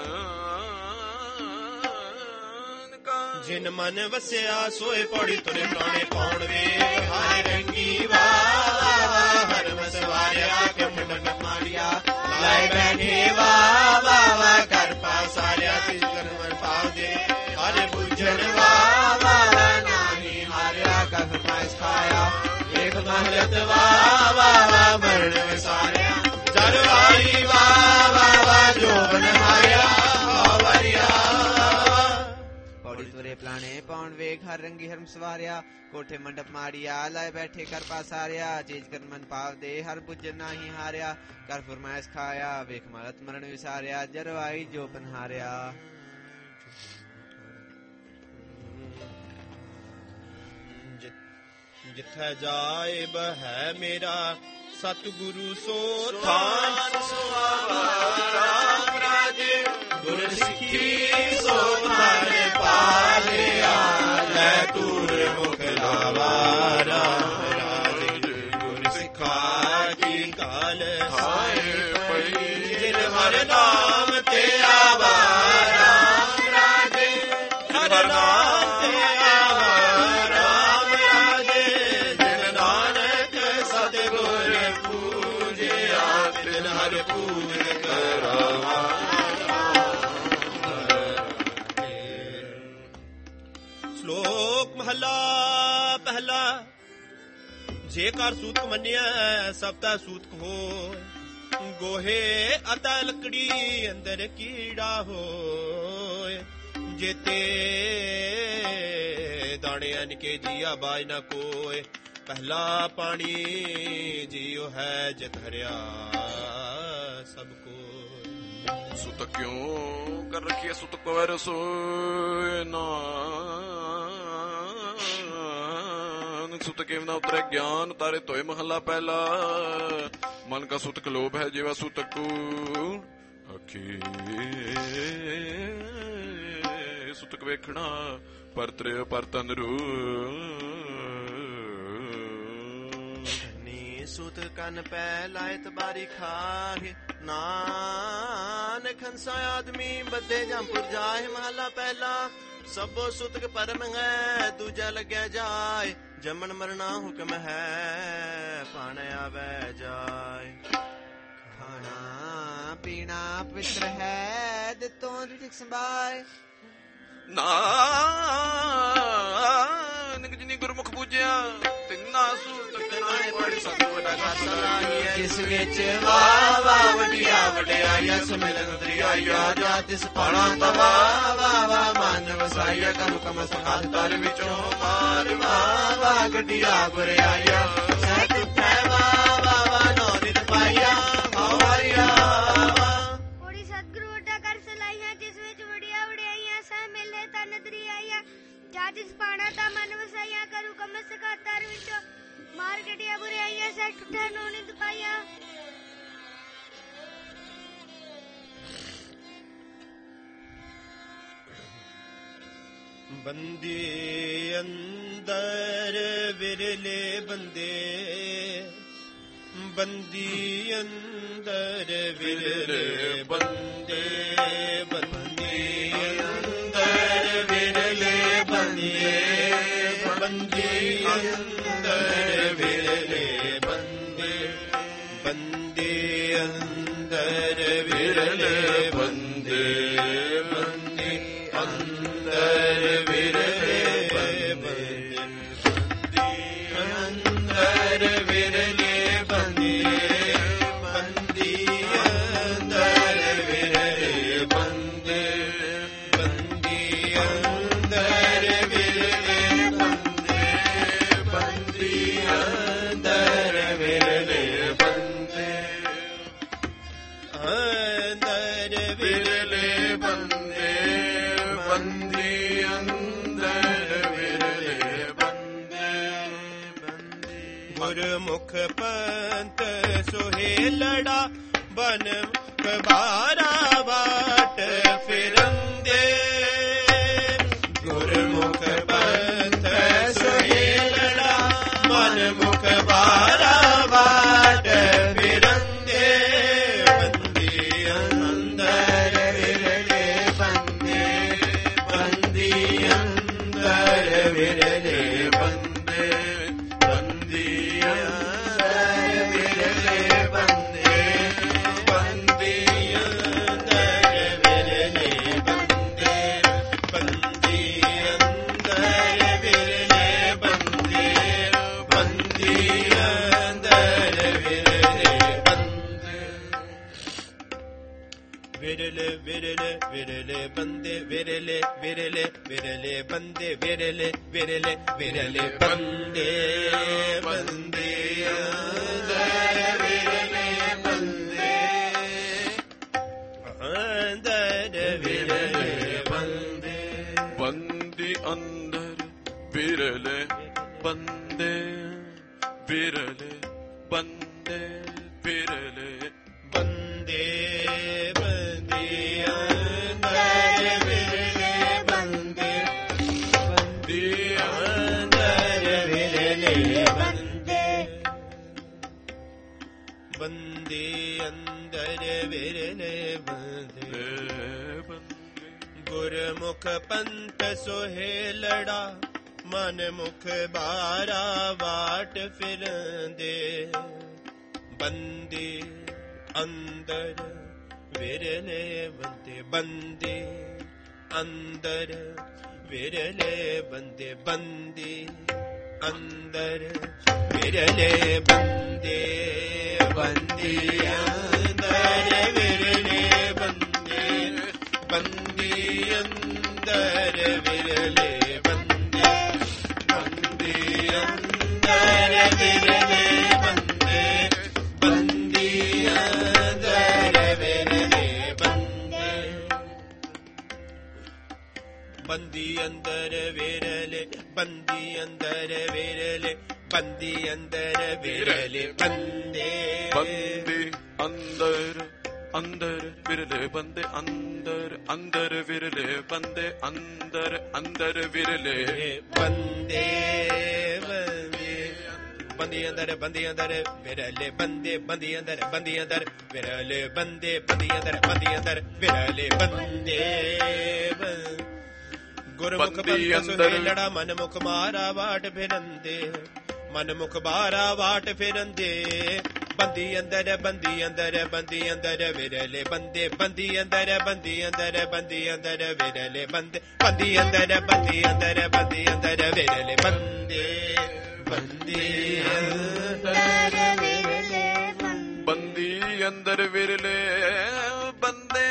ਨਾਨਕਾ ਜਿਨ ਮਨ ਵਸਿਆ ਸੋਏ ਪੌੜੀ ਤੁਰੇ ਪ੍ਰਾਣੇ ਪਾਉਣ ਵੇ ਹਰ ਰੰਗੀ ਵਾਵਾ ਹਰ ਵਸਵਾਰਿਆ ਕੇ ਮੁੰਡਨ ਮਾਰਿਆ ਲਾਇ ਬੈਠੇ ਵਾਵਾ ਕਰ ਪਾਸਾਰਿਆ ਤਿਸ ਕਰਮਨ ਪਾਉਦੇ ਹਰ ਬੁਝਣ ਵਾਵਾ ਨਾਹੀ ਹਾਰਿਆ ਕਖ ਪਾਸ ਖਾਇਆ ਏਕ ਮਹਲਤ ਵਾਵਾ ਮਰਨ ਵਿਸਾਰਿਆ ਜਰਵਾਈ ਵਾਵਾ ਜੋਬਨ ਹਾਰਿਆ ਹਾਵਰਿਆ ਪੌੜੀ ਤੁਰੇ ਪਲਾਣੇ ਪਾਉਣ ਵੇਖ ਹਰ ਰੰਗੀ ਹਰਮ ਸਵਾਰਿਆ ਕੋਠੇ ਮੰਡਪ ਮਾਰਿਆ ਲਾਏ ਬੈਠੇ ਕਰ ਪਾਸਾਰਿਆ ਚੀਜ਼ ਕਰ ਮਨ ਪਾਵ ਦੇ ਹਰ ਪੁੱਜਨ ਨਾਹੀ ਹਾਰਿਆ ਕਰ ਫਰਮਾਇਸ਼ ਖਾਇਆ ਵੇਖ ਮਰਤ ਮਰਨ ਵਿਸਾਰਿਆ ਜਰਵਾਈ ਜੋ ਪਨਹਾਰਿਆ ਜਿੱਥੈ ਜਾਏ ਬਹਿ ਮੇਰਾ ਸਤਿਗੁਰੂ ਸੋ ਥਾਨ ਸੁਆਵਾ ਰਾਮ ਰਾਜੇ ਗੁਰ ਸਿੱਖੀ ਸੋ ਮਾਰੇ ਪਾਲਿਆ ਲੈ ਤੂਰ ਮੁਖ ਲਾਵਾ ਰਾਮ ਰਾਜੇ ਗੁਰ ਸਿੱਖਾ ਕੀ ਕਾਲ ਹਾਏ ਪਈ ਜਿਨ ਹਰ ਨਾਮ ਤੇ ਆਵਾ ਰਾਮ ਰਾਜੇ ਹਰ ਨਾਮ ਤੇ ਆਵਾ ਰਾਮ ਰਾਜੇ ਜਿਨ ਨਾਨਕ ਸਤਿਗੁਰ ਪੂਜਿਆ ਤਿਨ ਹਰ ਪੂਜ ਕਰਾਵਾ ਸ਼ਲੋਕ ਮਹਲਾ ਪਹਿਲਾ ਜੇਕਰ ਸੂਤਕ ਮੰਨਿਆ ਸਭ ਤਾ ਸੂਤਕ ਹੋਏ ਗੋਹੇ ਅਤਾ ਲੱਕੜੀ ਅੰਦਰ ਕੀੜਾ ਹੋਏ ਜੇਤੇ ਦਾਣਿਆਂ ਨਿਕੇ ਜੀਆ ਬਾਜ ਨਾ ਕੋਏ ਪਹਿਲਾ ਪਾਣੀ ਜੀਉ ਹੈ ਜਿਤ ਹਰਿਆ ਸਭ ਕੋ ਸੁਤ ਕਿਉਂ ਕਰ ਰਖੀਏ ਸੁਤ ਕੋ ਰਸੋਏ ਨਾਨਕ ਸੁਤ ਕੇ ਨਾ ਉਤਰੇ ਗਿਆਨ ਤਾਰੇ ਤੋਏ ਮਹੱਲਾ ਪਹਿਲਾ ਮਨ ਕਾ ਸੁਤਕ ਲੋਭ ਹੈ ਜਿਵਾ ਸੁਤਕ ਅਖੀ ਸੁਤਕ ਵੇਖਣਾ ਪਰਤਰੇ ਪਰਤਨ ਰੂ ਸੂਤ ਕੰਨ ਪੈ ਲਾਇ ਤਬਾਰੀ ਖਾਹੇ ਨਾਨਕ ਹੰਸਾ ਆਦਮੀ ਬੱਧੇ ਜੰਪੁਰ ਜਾਏ ਮਹਲਾ ਪਹਿਲਾ ਸਭੋ ਸੁਤਕ ਪਰਮ ਹੈ ਦੂਜਾ ਲੱਗਿਆ ਜਾਏ ਜੰਮਣ ਮਰਨਾ ਹੁਕਮ ਹੈ ਪਾਣ ਆਵੇ ਜਾਏ ਖਾਣਾ ਪੀਣਾ ਪਵਿੱਤਰ ਹੈ ਦਿੱਤੋਂ ਰਿਟਕ ਸੰਭਾਏ ਨਾਨਕ ਜਿਨੀ ਗੁਰਮੁਖ ਪੂਜਿਆ ਤਿੰਨਾ ਸੂਤ ਕਨਾਏ ਬੜੀ ਸਤਿ ਵਡਾ ਖਾਸਾ ਲਾਹੀਐ ਜਿਸ ਵਿੱਚ ਵਾਹ ਵਾਹ ਵਡਿਆ ਵਡਿਆਈਆ ਸੁਮਿਲਨ ਦਰਿਆਇਆ ਜਾ ਤਿਸ ਪਾਣਾ ਤਵਾ ਵਾਹ ਵਾਹ ਮਨ ਵਸਾਈਆ ਕਮ ਕਮ ਸਖਾਤ ਤਰ ਵਿੱਚੋਂ ਮਾਰ ਵਾਹ ਵਾਹ ਗੱਡੀਆ ਬੁਰਿਆਈਆ ਸਹਿ ਤੁਠੈ ਵਾਹ ਵਾਹ ਵਾਹ ਨੋ ਨਿਤ ਪਾਈਆ ਮਾਰਿਆ ਕੋੜੀ ਸਤਿਗੁਰੂ ਵੱਡਾ ਕਰ ਸਲਾਈਆਂ ਜਿਸ ਵਿੱਚ ਵਡਿਆ ਵਡਿਆਈਆਂ ਸਹਿ ਮਿਲੇ ਤਨ ਦਰਿਆਈਆ ਜਾ ਤਿਸ ਪਾਣਾ ਤਾ ਮਨ ਵਸਾਈਆ ਕਰੂ ਕਮ ਸਖਾਤ ਤਰ ਵਿੱਚੋਂ ਮਾਰ ਗੱਡੀਆ ਬੁਰਿਆਈਆ ਸਹਿ ਤੁਠੈ ਨੋ ਨਿਤ ਪਾਈਆ ਬੰਦੇ ਅੰਦਰ ਵਿਰਲੇ ਬੰਦੇ ਬੰਦੀ ਅੰਦਰ ਵਿਰਲੇ ਬੰਦੇ ਬੰਦੀ ਅੰਦਰ ਵਿਰਲੇ ਬੰਦੇ ਬੰਦੀ ਅੰਦਰ ਵਿਰਲੇ ਬੰਦੇ ਬੰਦੇ ਅੰਦਰ ਵਿਰਲੇ ਬੰਦੇ ਬੰਦੇ ਅੰਦਰ ਵਿਰਲੇ ਬੰਦੇ ਅੰਦਰ ਵਿਰਲੇ ਬੰਦੇ ਬੰਦੀ ਅੰਦਰ ਵਿਰਲੇ ਬੰਦੇ ਬੰਦੀ ਅੰਦਰ ਵਿਰਲੇ ਬੰਦੇ ਬੰਦੀ ਅੰਦਰ ਵਿਰਲੇ ਬੰਦੇ ਅੰਦਰ ਵਿਰਲੇ ਬੰਦੇ ਬੰਦੀ ਅੰਦਰ ਵਿਰਲੇ ਬੰਦੇ ਗੁਰਮੁਖ ਪੰਥ ਸੁਹੇਲੜਾ ਬਨ ਬਾਰਾ ਵਾਟ ਫਿਰੰਦੇ ਗੁਰਮੁਖ ਪੰਥ ਸੁਹੇਲੜਾ ਮਨ ਮੁਖ ਬਾਰਾ ਵਾਟ ਫਿਰੰਦੇ ਬੰਦੀ ਅੰਦਰ ਵਿਰਲੇ ਬੰਦੇ ਬੰਦੀ ਅੰਦਰ ਵਿਰਲੇ ਬੰਦੇ ਬੰਦੀ ਅੰਦਰ ਵਿਰਲੇ ਬੰਦੇ ਬੰਦੀ ਅੰਦਰ ਵਿਰਲੇ ਬੰਦੇ ਬੰਦੀ ਅੰਦਰ ਵਿਰਲੇ ਬੰਦੇ ਬੰਦੀ ਅੰਦਰ ਵਿਰਲੇ ਬੰਦੇ ਵਿਰਲੇ ਵਿਰਲੇ ਵਿਰਲੇ ਬੰਦੇ ਵਿਰਲੇ ਵਿਰਲੇ ਵਿਰਲੇ ਬੰਦੇ ਵਿਰਲੇ ਵਿਰਲੇ ਵਿਰਲੇ ਬੰਦੇ ਬੰਦੇ ਅੰਦਰ ਵਿਰਲੇ ਬੰਦੇ ਅੰਦਰ ਵਿਰਲੇ ਬੰਦੇ ਬੰਦੀ ਅੰਦਰ ਵਿਰਲੇ ਬੰਦੇ ਵਿਰਲੇ ਬੰਦੇ ਵਿਰਲੇ ਬੰਦੇ ਬੰਦੀ ਅੰਦਰ ਵਿਰਲੇ ਬੰਦੇ ਬੰਦੀ ਅੰਦਰ ਵਿਰਲੇ ਬੰਦੇ ਬੰਦੀ ਅੰਦਰ ਵਿਰਲੇ ਬੰਦੇ ਗੁਰਮੁਖ ਪੰਥ ਸੁਹੇਲੜਾ ਮਨ ਮੁਖ ਬਾਰਾ ਵਾਟ ਫਿਰੰਦੇ ਬੰਦੇ ਅੰਦਰ ਵਿਰਲੇ ਬੰਦੇ ਬੰਦੇ ਅੰਦਰ ਵਿਰਲੇ ਬੰਦੇ ਬੰਦੇ ਅੰਦਰ ਵਿਰਲੇ ਬੰਦੇ ਬੰਦੀ ਅੰਦਰ ਵਿਰਲੇ ਬੰਦੇ ਬੰਦੀ ਅੰਦਰ ਵਿਰਲੇ ਬੰਦੇ ਬੰਦੀ ਅੰਦਰ ਵਿਰਲੇ ਬੰਦੇ ਬੰਦੀ ਅੰਦਰ ਵਿਰਲੇ ਬੰਦੇ ਬੰਦੀ ਅੰਦਰ ਵਿਰਲੇ ਬੰਦੀ ਅੰਦਰ ਵਿਰਲੇ ਬੰਦੀ ਅੰਦਰ ਵਿਰਲੇ ਬੰਦੇ ਬੰਦੀ ਅੰਦਰ ਅੰਦਰ ਵਿਰਲੇ ਬੰਦੇ ਅੰਦਰ ਅੰਦਰ ਵਿਰਲੇ ਬੰਦੇ ਅੰਦਰ ਅੰਦਰ ਵਿਰਲੇ ਬੰਦੇ ਬੰਦੇ ਬੰਦੀ ਅੰਦਰ ਵਿਰਲੇ ਬੰਦੇ ਬੰਦੀ ਅੰਦਰ ਵਿਰਲੇ ਬੰਦੇ ਬੰਦੀ ਅੰਦਰ ਵਿਰਲੇ ਬੰਦੇ ਗੁਰਮੁਖ ਬੰਦ ਸੁਹੇਲੜਾ ਮਨਮੁਖ ਮਾਰਾ ਵਾਟ ਫਿਰੰਦੇ ਮਨਮੁਖ ਬਾਰਾ ਵਾਟ ਫਿਰੰਦੇ ਬੰਦੀ ਅੰਦਰ ਵਿਰਲੇ ਬੰਦੇ ਬੰਦੀ ਅੰਦਰ ਵਿਰਲੇ ਬੰਦੇ ਬੰਦੀ ਅੰਦਰ ਵਿਰਲੇ ਬੰਦੇ ਬੰਦੀ ਅੰਦਰ ਵਿਰਲੇ ਬੰਦੇ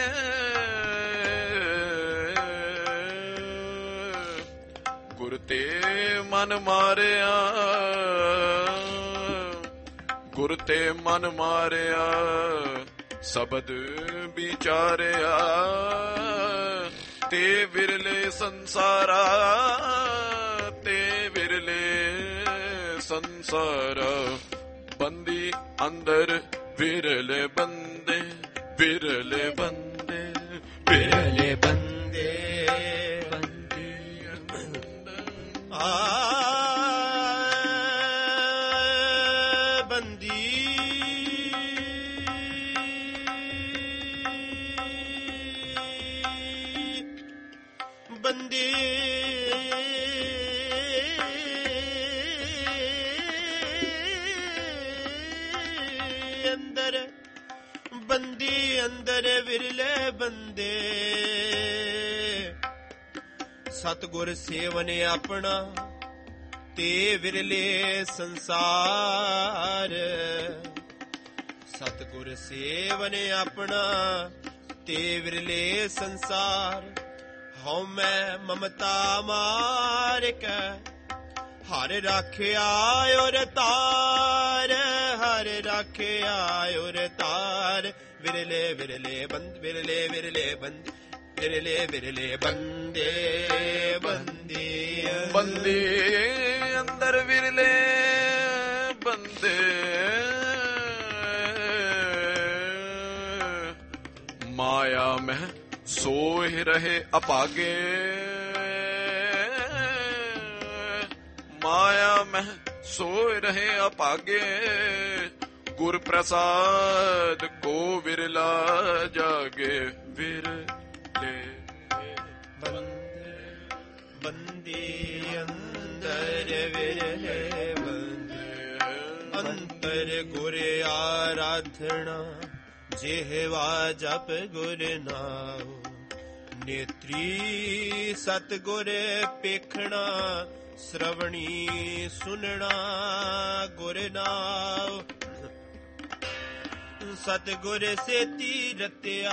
ਗੁਰ ਤੇ ਮਨ ਮਾਰਿਆ ਗੁਰ ਤੇ ਮਨ ਮਾਰਿਆ ਸ਼ਬਦ ਵਿਚਾਰਿਆ ਤੇ ਵਿਰਲੇ ਸੰਸਾਰਾ ਬੰਦੀ ਅੰਦਰ ਵਿਰਲੇ ਬੰਦੇ ਵਿਰਲੇ ਬੰਦੇ ਵਿਰਲੇ ਬੰਦੇ ਬੰਦੀ ਬੰਦੀ ਬੰਦੀ ਅੰਦਰ ਵਿਰਲੇ ਬੰਦੇ ਸਤਿਗੁਰ ਸੇਵਨ ਆਪਣਾ ਤੇ ਵਿਰਲੇ ਸੰਸਾਰ ਸਤਿਗੁਰ ਸੇਵਨ ਆਪਣਾ ਤੇ ਵਿਰਲੇ ਸੰਸਾਰ ਹਉ ਮੈਂ ਮਮਤਾ ਮਾਰ ਕੇ ਹਰ ਰਾਖਿਆ ਔਰ ਤਾਰ ਹਰ ਰਾਖਿਆ ਔਰ ਤਾਰ ਵਿਰਲੇ ਵਿਰਲੇ ਬੰਦ ਵਿਰਲੇ ਵਿਰਲੇ ਬੰਦ ਵਿਰਲੇ ਵਿਰਲੇ ਬੰਦੇ ਬੰਦੇ ਬੰਦੇ ਅੰਦਰ ਵਿਰਲੇ ਬੰਦੇ ਮਾਇਆ ਮਹਿ ਸੋਹਿ ਰਹੇ ਅਭਾਗੇ ਮਾਇਆ ਮਹਿ ਸੋਹਿ ਰਹੇ ਅਭਾਗੇ ਗੁਰ ਪ੍ਰਸਾਦ ਕੋ ਵਿਰਲਾ ਜਾਗੇ ਵਿਰਲੇ ਬੰਦੇ ਅੰਦਰ ਵਿਰਲੇ ਬੰਦੇ ਅੰਤਰ ਗੁਰ ਆਰਾਧਨਾ ਜਿਹਵਾ ਜਪ ਗੁਰ ਨਾਮ ਨੇਤਰੀ ਸਤਿਗੁਰ ਪੇਖਣਾ ਸ਼੍ਰਵਣੀ ਸੁਨਣਾ ਗੁਰ ਨਾਮ ਸਤਿਗੁਰ ਸੇਤੀ ਰਤਿਆ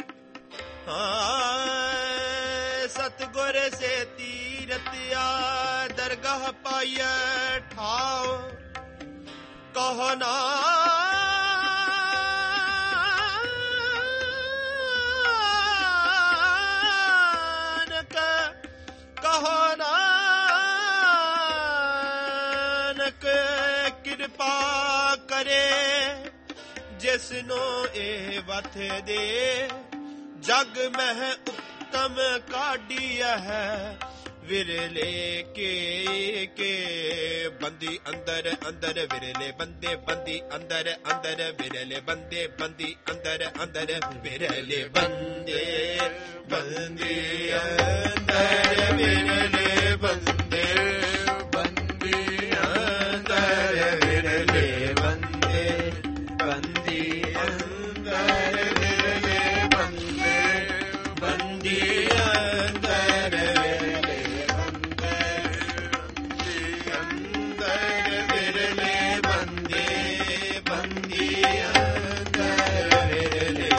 ਸਤਿਗੁਰ ਸੇਤੀ ਰਤਿਆ ਦਰਗਾਹ ਪਾਈਐ ਠਾਉ ਕਹੋ ਨਾਨਕ ਕਹੋ ਨਾਨਕ ਕਿਰਪਾ ਕਰੇ ਜਿਸਨੋ ਇਹ ਵਥ ਦੇ ਜਗ ਮਹਿ ਉਤਮ ਕਾਢੀਐ ਵਿਰਲੇ ਕੇ ਬੰਦੀ ਅੰਦਰ ਵਿਰਲੇ ਬੰਦੇ ਬੰਦੀ ਅੰਦਰ ਵਿਰਲੇ ਬੰਦੇ ਬੰਦੀ ਅੰਦਰ ਵਿਰਲੇ ਬੰਦੇ ਬੰਦੀ ਅੰਦਰ ਵਿਰਲੇ ਬੰਦੇ ਬੰਦੀ ਅੰਦਰ ਵਿਰਲੇ ਬੰਦੇ ਬੰਦੀ ਅੰਦਰ ਵਿਰਲੇ ਬੰਦੇ ਬੰਦੀ ਅੰਦਰ ਵਿਰਲੇ ਬੰਦੇ ਬੰਦੀ ਅੰਦਰ ਵਿਰਲੇ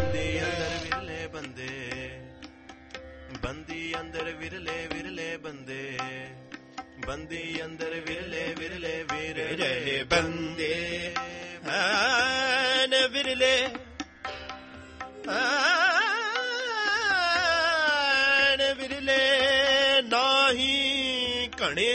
ਬੰਦੇ ਬੰਦੀ ਅੰਦਰ ਵਿਰਲੇ ਬੰਦੇ ਬੰਦੀ ਅੰਦਰ ਵਿਰਲੇ ਬੰਦੇ ਹਨ ਵਿਰਲੇ ਹਨ ਵਿਰਲੇ ਨਾਹੀ ਘਣੇ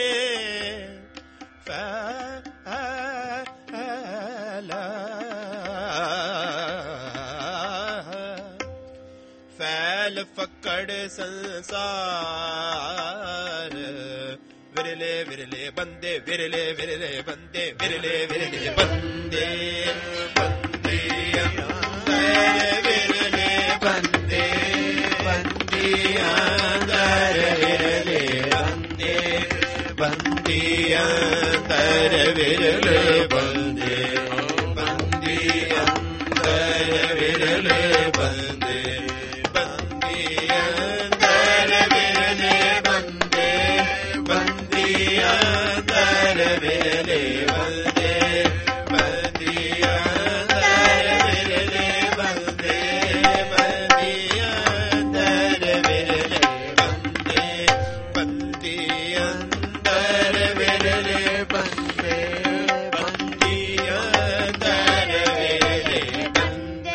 ਫੈਲ ਫਕੜ ਸੰਸਾਰ ਵਿਰਲੇ ਵਿਰਲੇ ਬੰਦੇ ਵਿਰਲੇ ਵਿਰਲੇ ਬੰਦੇ ਵਿਰਲੇ ਵਿਰਲੇ ਬੰਦੇ ਬੰਦੇ ਅੰਦਰ ਵਿਰਲੇ ਬੰਦੇ ਬੰਦੀਆਂ ਅੰਦਰ ਵਿਰਲੇ ਬੰਦੇ ਬੰਦੀਆਂ ਅੰਦਰ ਵਿਰਲੇ ਬੰਦੇ ਬੰਦੀਆਂ ਅੰਦਰ ਵਿਰਲੇ ਬੰਦੇ ਬੰਦੀਆਂ ਅੰਦਰ ਵਿਰਲੇ ਬੰਦੇ ਬੰਦੀਆਂ ਅੰਦਰ ਵਿਰਲੇ ਬੰਦੇ ਬੰਦੀਆਂ ਅੰਦਰ ਵਿਰਲੇ ਬੰਦੇ ਬੰਦੀਆਂ ਅੰਦਰ ਵਿਰਲੇ ਬੰਦੇ ਬੰਦੀਆਂ ਅੰਦਰ ਵਿਰਲੇ ਬੰਦੇ ਬੰਦੀਆਂ ਅੰਦਰ ਵਿਰਲੇ ਬੰਦੇ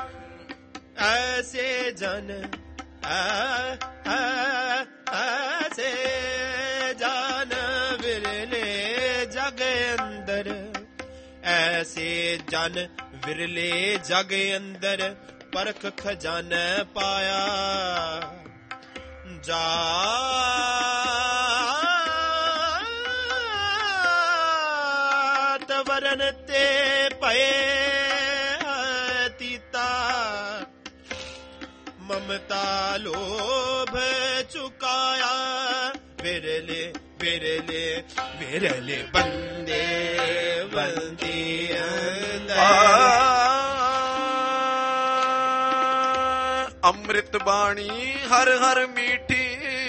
ਐਸੇ ਜਨ ਐਸੇ ਜਨ ਵਿਰਲੇ ਜਗ ਅੰਦਰ ਐਸੇ ਜਨ ਵਿਰਲੇ ਜਗ ਅੰਦਰ ਪਰਖ ਖਜ਼ਾਨਾ ਪਾਇਆ ਜਾਤ ਵਰਨ ਤੇ ਭਏ ਅਤੀਤਾ ਮਮਤਾ ਲੋਭ ਚੁਕਾਇਆ ਵਿਰਲੇ ਵਿਰਲੇ ਵਿਰਲੇ ਬੰਦੇ ਬੰਦੀਆਂ ਅੰਮ੍ਰਿਤ ਬਾਣੀ ਹਰ ਹਰ ਮੀਠੀ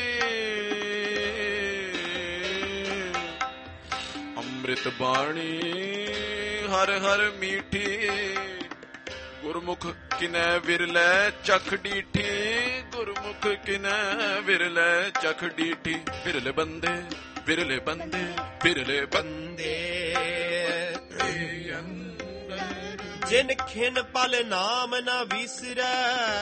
ਅੰਮ੍ਰਿਤ ਬਾਣੀ ਹਰ ਹਰ ਮੀਠੀ ਗੁਰਮੁਖ ਕਿਨੈ ਵਿਰਲੇ ਚਖ ਡੀਠੀ ਗੁਰਮੁਖ ਕਿਨੈ ਵਿਰਲੇ ਚਖ ਡੀਠੀ ਵਿਰਲੇ ਬੰਦੇ ਵਿਰਲੇ ਬੰਦੇ ਵਿਰਲੇ ਬੰਦੇ ਜਿਨ ਖਿਨ ਪਲ ਨਾਮ ਨ ਵਿਸਰੈ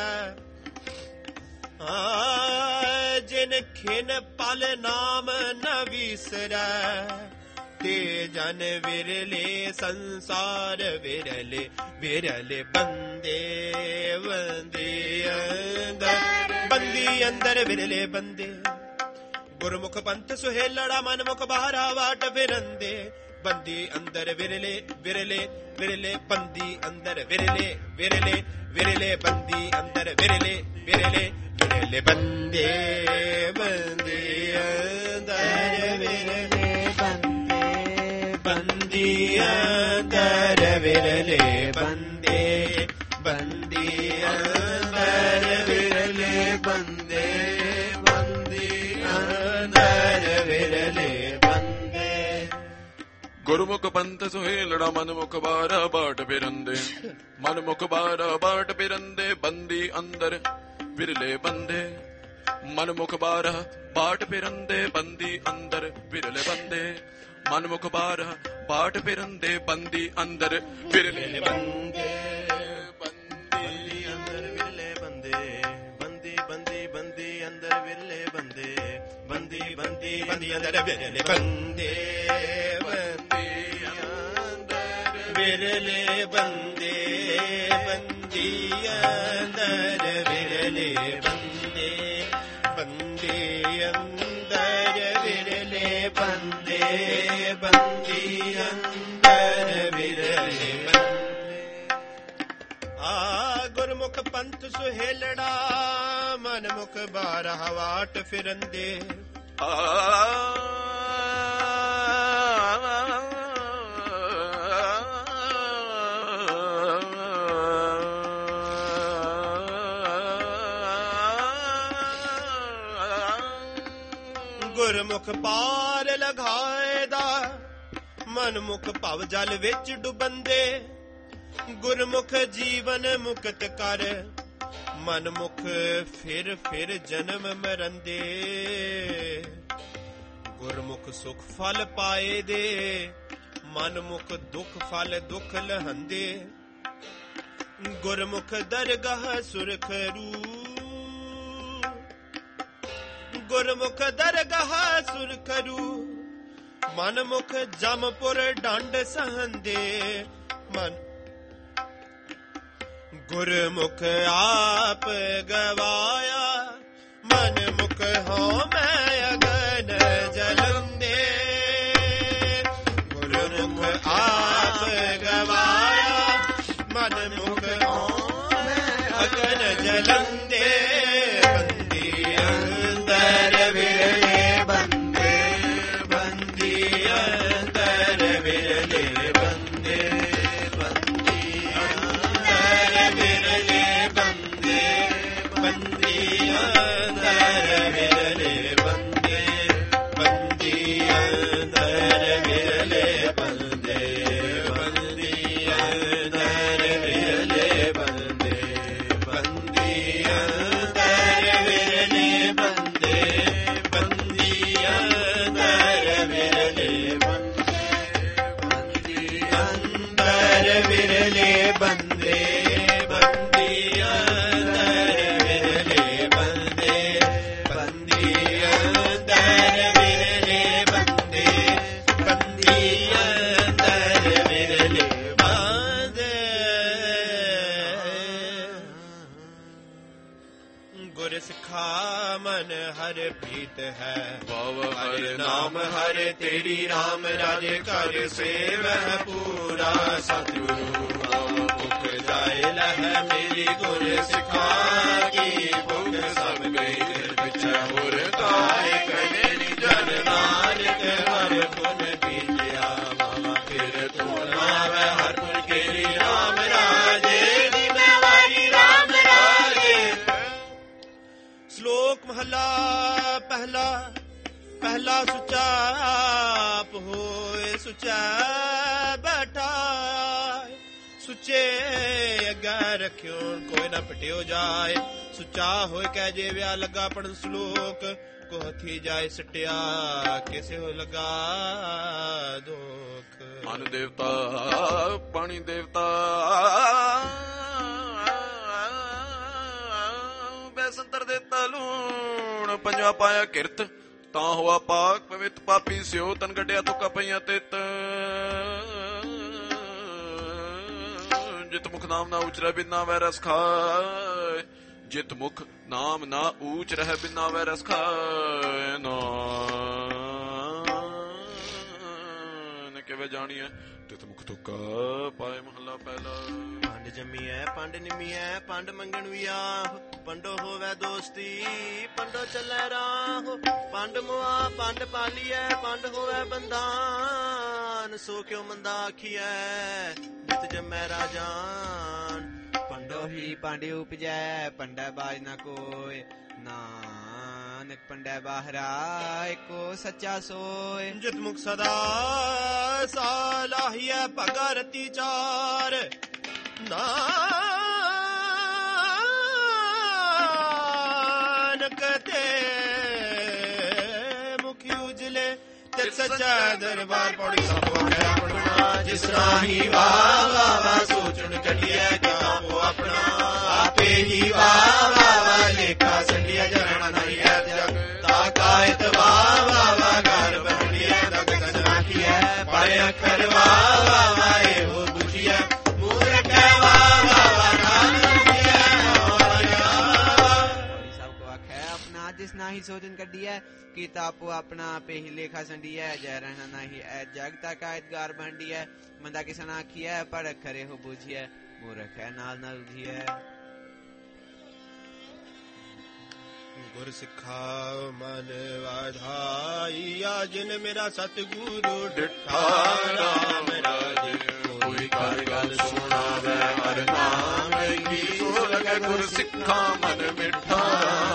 ਜਿਨ ਖਿਨ ਪਲ ਨਾਮ ਨ ਵਿਸਰੈ ਤੇ ਜਨ ਵਿਰਲੇ ਸੰਸਾਰ ਵਿਰਲੇ ਵਿਰਲੇ ਬੰਦੇ ਬੰਦੇ ਅੰਦਰ ਬੰਦੀ ਅੰਦਰ ਵਿਰਲੇ ਬੰਦੇ ਗੁਰਮੁਖ ਪੰਥ ਸੁਹੇਲੜਾ ਮਨਮੁਖ ਬਾਹਰਾ ਵਾਟ ਫਿਰੰਦੇ ਬੰਦੀ ਅੰਦਰ ਵਿਰਲੇ ਵਿਰਲੇ ਵਿਰਲੇ ਬੰਦੀ ਅੰਦਰ ਵਿਰਲੇ ਵਿਰਲੇ ਵਿਰਲੇ ਬੰਦੀ ਅੰਦਰ ਵਿਰਲੇ ਵਿਰਲੇ ਵਿਰਲੇ ਬੰਦੇ ਬੰਦੀ ਅੰਦਰ ਵਿਰਲੇ ਬੰਦੇ ਬੰਦੀ ਅੰਦਰ ਵਿਰਲੇ ਬੰਦੇ ਬੰਦੀ ਅੰਦਰ ਵਿਰਲੇ ਬੰਦੇ ਬੰਦੀ ਅੰਦਰ ਵਿਰਲੇ ਗੁਰਮੁਖ ਪੰਥ ਸੁਹੇਲੜਾ ਮਨਮੁਖ ਬਾਰਾ ਬਾਟ ਫਿਰੰਦੇ ਮਨਮੁਖ ਬਾਰਾ ਬਾਟ ਫਿਰੰਦੇ ਬੰਦੀ ਅੰਦਰ ਵਿਰਲੇ ਬੰਦੇ ਮਨਮੁਖ ਬਾਰਾ ਬਾਟ ਫਿਰੰਦੇ ਬੰਦੀ ਅੰਦਰ ਵਿਰਲੇ ਬੰਦੇ ਮਨਮੁਖ ਬਾਰਾ ਬਾਟ ਫਿਰੰਦੇ ਬੰਦੀ ਅੰਦਰ ਵਿਰਲੇ ਬੰਦੇ ਬੰਦੀ ਅੰਦਰ ਵਿਰਲੇ ਬੰਦੇ ਬੰਦੀ ਬੰਦੀ ਬੰਦੀ ਅੰਦਰ ਵਿਰਲੇ ਬੰਦੇ ਬੰਦੀ ਬੰਦੀ ਬੰਦੀ ਅੰਦਰ ਵਿਰਲੇ ਬੰਦੇ ਵਿਰਲੇ ਬੰਦੇ ਬੰਦੀ ਅੰਦਰ ਵਿਰਲੇ ਬੰਦੇ ਬੰਦੀ ਅੰਦਰ ਵਿਰਲੇ ਬੰਦੇ ਬੰਦੀ ਅੰਦਰ ਵਿਰਲੇ ਬੰਦੇ ਆ ਗੁਰਮੁਖ ਪੰਥ ਸੁਹੇਲੜਾ ਮਨਮੁਖ ਬਾਰਹ ਵਾਟ ਫਿਰੰਦੇ ਗੁਰਮੁਖ ਪਾਰ ਲਗਾਏ ਦਾ ਮਨਮੁਖ ਭਵ ਜਲ ਵਿੱਚ ਡੁਬੰਦੇ ਗੁਰਮੁਖ ਜੀਵਨ ਮੁਕਤ ਕਰ ਮਨਮੁਖ ਫਿਰ ਫਿਰ ਜਨਮ ਮਰੰਦੇ ਗੁਰਮੁਖ ਸੁਖ ਫਲ ਪਾਏ ਦੇ ਮਨਮੁਖ ਦੁਖ ਫਲ ਦੁਖ ਲਹੰਦੇ ਗੁਰਮੁਖ ਦਰਗਾਹ ਸੁਰਖਰੂ ਗੁਰਮੁਖ ਦਰਗਾਹ ਸੁਰਖਰੂ ਮਨਮੁਖ ਜਮਪੁਰ ਡੰਡ ਸਹੰਦੇ ਮਨ ਗੁਰਮੁਖ ਆਪ ਗਵਾਇਆ ਮਨਮੁਖ ਹੋ ਮੈਂ ਅਗਨ ਜਲੰਦੇ ਅਗਨ ਜਲੰਦੇ ਬੰਦੀ ਅੰਦਰ ਵਿਰਲੇ ਬੰਦੇ ਬੰਦੀ ਅੰਦਰ ਵਿਰਲੇ ਬੰਦੇ ਬੰਦੀ ਅੰਦਰ ਵਿਰਲੇ ਬੰਦੇ ਬੰਦੀ ਅੰਦਰ ਵਿਰਲੇ ਬੰਦੇ ਬੰਦੀ ਅੰਦਰ ਵਿਰਲੇ ਬੰਦੇ ਬੰਦੀ ਅੰਦਰ ਵਿਰਲੇ ਬੰਦੇ ਬੰਦੀ ਅੰਦਰ ਵਿਰਲੇ ਬੰਦੇ ਬੰਦੀ ਅੰਦਰ ਵਿਰਲੇ ਬੰਦੀ ਅੰਦਰ ਵਿਰਲੇ ਬੰਦੇ ਬੰਦੀ ਅੰਦਰ ਵਿਰਲੇ ਬੰਦੇ ਬੰਦੀ ਅੰਦਰ ਵਿਰਲੇ ਬੰਦੇ ਬੰਦੀ ਅੰਦਰ ਵਿਰਲੇ ਬੰਦੇ ਗੁਰ ਸਿਖਾ ਮਨ ਹਰ ਪ੍ਰੀਤ ਹੈ ਵਾਵਾ ਹਰ ਨਾਮ ਹਰ ਤੇਰੀ ਰਾਮ ਰਾਜੇ ਕਰ ਸੇਵਹਿ ਪੂਰਾ ਸਤਿਗੁਰੂ ਭੁਖ ਜਾਏ ਲਹਿ ਮੇਰੀ ਗੁਰ ਸਿਖਾ ਕੀ ਭੁਖ ਸਭ ਗਈ ਦਿਲ ਪਿਛੈ ਹੋਰ ਕਾਇ ਕਰੇ ਜਨ ਨਾਨਕ ਹਰ ਗੁਣ ਬੀਜਿਆ ਮਾਮਾ ਫਿਰ ਤੂੰ ਨਾਵੈ ਹਰ ਗੁਣ ਕੇਰੀ ਰਾਮ ਰਾਜੇ ਦੀ ਮੈਂ ਵਾਰੀ ਰਾਮ ਰਾਜੇ ਸ਼ਲੋਕ ਮਹਲਾ ਪਹਿਲਾ ਪਹਿਲਾ ਸੁਚਾ ਆਪ ਹੋਏ ਸੁਚਾ ਬੈਠਾ ਸੁਚੇ ਅੱਗਾ ਰੱਖਿਓ ਕੋਈ ਨਾ ਪਟਿਓ ਜਾਏ ਸੁਚਾ ਹੋਏ ਕਹਿ ਜੇ ਵਿਆ ਲੱਗਾ ਪੜਨ ਸ਼ਲੋਕ ਕੋ ਹਥੀ ਜਾਏ ਸਟਿਆ ਕਿਸੇ ਹੋ ਲਗਾ ਦੁਖ ਮਨ ਦੇਵਤਾ ਪਾਣੀ ਦੇਵਤਾ ਬੈਸੰਤਰ ਦੇਤਾ ਲੂਣ ਪੰਜਵਾ ਪਾਇਆ ਕਿਰਤ ਤਾਂ ਹੋਆ ਪਾਕ ਪਵਿੱਤ ਪਾਪੀ ਸਿਓ ਤਨ ਕੱਢਿਆ ਤੁਕਾ ਪਈਆਂ ਤਿਤ ਜਿਤ ਮੁਖ ਨਾਮ ਨਾ ਉਚਰੈ ਬਿਨਾ ਵੈ ਰਸ ਖਾਏ ਜਿਤ ਮੁਖ ਨਾਮ ਨਾ ਊਚ ਰਹਿ ਬਿਨਾ ਵੈ ਰਸ ਖਾਏ ਨਾ ਕਿਵੇਂ ਜਾਣੀਐ ਤਿਤ ਮੁਖ ਤੁਕਾ ਪਾਏ ਮਹਲਾ ਪਹਿਲਾ ਪੰਡ ਜੰਮੀਐ ਪੰਡ ਨਿਮੀਐ ਪੰਡ ਮੰਗਣ ਵੀ ਆਹ ਪੰਡੋ ਹੋਵੇ ਦੋਸਤੀ ਪੰਡੋ ਚੱਲੈ ਰਾਹ ਪੰਡ ਮੁਆ ਪੰਡ ਪਾਲੀਐ ਪੰਡ ਹੋਵੇ ਬੰਧਾਨ ਸੋ ਕਿਉ ਮੰਦਾ ਆਖੀਐ ਜਿਤ ਜੰਮੈ ਰਾਜਾਨ ਪੰਡੋ ਹੀ ਪਾਂਡੇ ਉਪਜੈ ਪੰਡਾ ਬਾਜ ਨਾ ਕੋਇ ਨਾਨਕ ਪੰਡਾ ਬਾਹਰਾ ਏਕੋ ਸੱਚਾ ਸੋਇ ਜਿਤ ਮੁਖ ਸਦਾ ਸਾਲਾਹੀਐ ਭਗਾ ਰਤੀ ਚਾਰ ਨਾਨਕ ਤੇ ਮੁਖੀ ਉਜਲੇ ਤੇ ਸੱਚਾ ਦਰਬਾਰ ਪੌੜੀ ਸਭ ਆਖਿਆ ਪੜਨਾ ਜਿਸ ਰਾਹੀ ਵਾਵਾ ਸੋਚਣ ਕੱਢਿਆ ਕਿਤਾਬੋ ਆਪਣਾ ਆਪੇ ਹੀ ਵਾਵਾ ਲੇਖਾ ਸੰਡਿਆ ਜਰਣਾ ਨਹੀਂ ਹੈ ਜਗ ਤਾ ਕਾਇਤ ਵਾਵਾ ਘਰ ਬਣਿਆ ਦਗ ਦਗ ਰਾਖੀਐ ਪਾਏ ਅੱਖਰ ਵਾਵਾ ਇਹੋ ਬੁਝਿਆ ਮੂਰਖ ਵਾਵਾ ਨਾਮ ਲਿਆ ਸਭ ਕੋ ਆਖੈ ਆਪਣਾ ਜਿਸ ਨਾਹੀ ਸੋਚਨ ਕੱਢੀਐ ਕੀਤਾ ਆਪੋ ਆਪਣਾ ਆਪੇ ਹੀ ਲੇਖਾ ਸੰਡੀਐ ਜੈ ਰਹਿਣਾ ਨਾਹੀ ਐ ਜਗ ਤਾ ਕਾਇਤਗਾਰ ਬਣਡੀਐ ਮੰਦਾ ਕਿਸਨ ਆਖੀਐ ਪਰ ਖਰੇ ਹੋ ਬੁਝਿਐ ਮੂਰਖ ਹੈ ਨਾਲ ਨਾਲ ਉਧੀਐ ਗੁਰ ਸਿਖਾ ਮਨ ਵਾਧਾਈਆ ਜਿਨ ਮੇਰਾ ਸਤਿਗੁਰੂ ਡਿਠਾ ਰਾਮ ਰਾਜੇ ਕੋਈ ਕਰ ਗੱਲ ਸੁਣਾਵੇ ਹਰ ਨਾਮ ਕੀ ਸੋ ਲਗੇ ਗੁਰ ਸਿੱਖਾ ਮਨ ਮਿੱਠਾ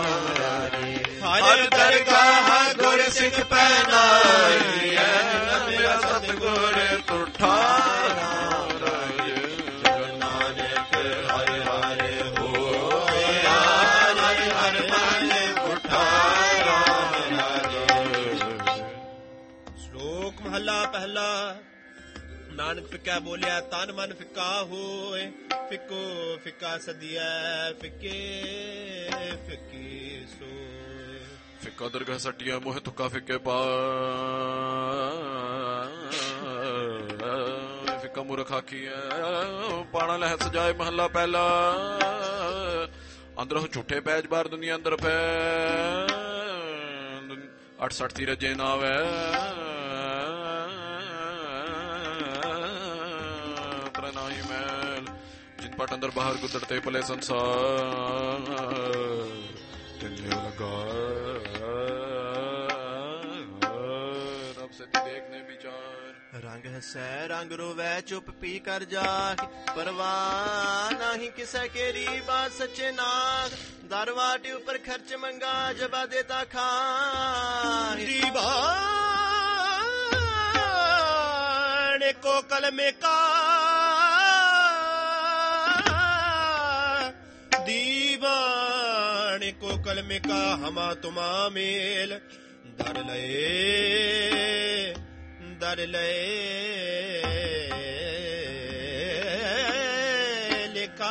ਹਰ ਦਰਗਾਹ ਗੁਰ ਸਿੱਖ ਪਹਿਨਾਈ ਮੇਰਾ ਸਤਿਗੁਰ ਤੁਠਾ ਰਾਮ ਰਾਜੇ ਜਗ ਨਾਨਕ ਹਰ ਹਰ ਹੋਇਆ ਹਰ ਹਰ ਮਨ ਉਠਾ ਰਾਮ ਰਾਜੇ ਸ਼ਲੋਕ ਮਹਲਾ ਪਹਿਲਾ ਨਾਨਕ ਫਿੱਕਾ ਬੋਲਿਆ ਤਨ ਮਨ ਫਿੱਕਾ ਹੋਏ ਫਿੱਕੋ ਫਿੱਕਾ ਸਦੀਐ ਫਿੱਕੇ ਫਿੱਕੀ ਸੋਏ ਫਿੱਕਾ ਦਰਗਾਹ ਸੱਟਿਆ ਮੋਹ ਤੁਕਾ ਫਿੱਕੇ ਪਾ ਫਿੱਕਾ ਮੂਰਖ ਆਖੀਐ ਪਾਣਾ ਲਹਿ ਸਜਾਏ ਮਹੱਲਾ ਪਹਿਲਾ ਅੰਦਰੋਂ ਝੂਠੇ ਪੈਜ ਬਾਹਰ ਦੁਨੀਆ ਅੰਦਰ ਪੈ 68 ਦੀ ਰਜੇ ਨਾ ਆਵੇ ਪ੍ਰਣਾਈ ਮੈਲ ਜਿਨ ਪਟ ਅੰਦਰ ਬਾਹਰ ਗੁੱਦੜਤੇ ਭਲੇ ਸੰਸਾਰ ਤਿੰਨੇ ਲਗਾ ਰੱਬ ਸੱਚੀ ਦੇਖਨੇ ਵਿਚਾਰ ਰੰਗ ਹਸੈ ਰੰਗ ਰੋਵੈ ਚੁੱਪ ਪੀ ਕਰ ਜਾਖ ਪਰਵਾਹ ਨਹੀਂ ਕਿਸੈ ਕੇਰੀ ਬਾਤ ਸੱਚੇ ਨਾਗ ਦਰਵਾਟੇ ਉੱਪਰ ਖਰਚ ਮੰਗਾ ਜਬਾ ਦੇਤਾ ਖਾਂ ਦੀਵਾਨ ਕੋ ਕਲਮੇ ਕਾ दीवान को कलम का हमा तुमा मेल दर लए लिखा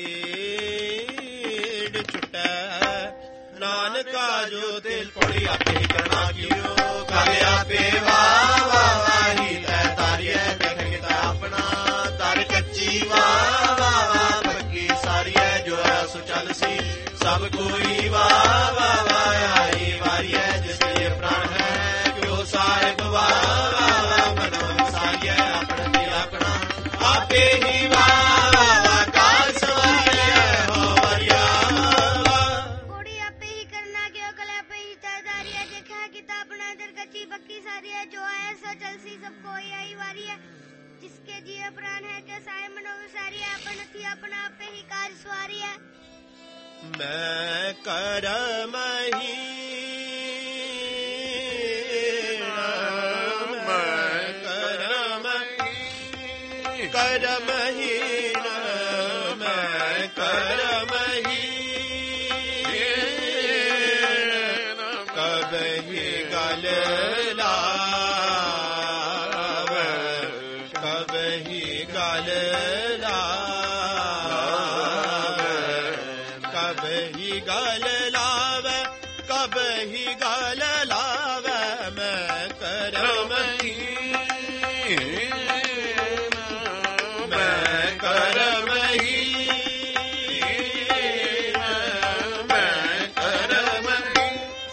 पीड़ छुटा नानका जो दिल पड़ी आपे करना कियो काले आपे वाह वाह वाही तै तारिए देख के अपना तार कच्ची वाह वाह वाह पक्की सारी है जो है सो चल सी सब कोई वाह वाह वाह आई वारी है जिसके प्राण है क्यों साहिब वाह वाह वाह मनोन सारी है अपना अपना आपे ही वाह वाह काल सवारी है हो वरिया कोड़ी आपे ही करना क्यों कल आपे ही तारी है देखा किताब अपना दर कच्ची पक्की सारी है जो है सो चल सी सब कोई आई वारी है जिसके जिए प्राण है जो साय मनोसारी है अपन थी अपना आपे ही कार सवारी है मैं करमही करमहीन मैं करमही कबही गल लाव कबही गल लाव कबही गल लाव कबही गल लाव मैं करमही मैं करमही मैं करमही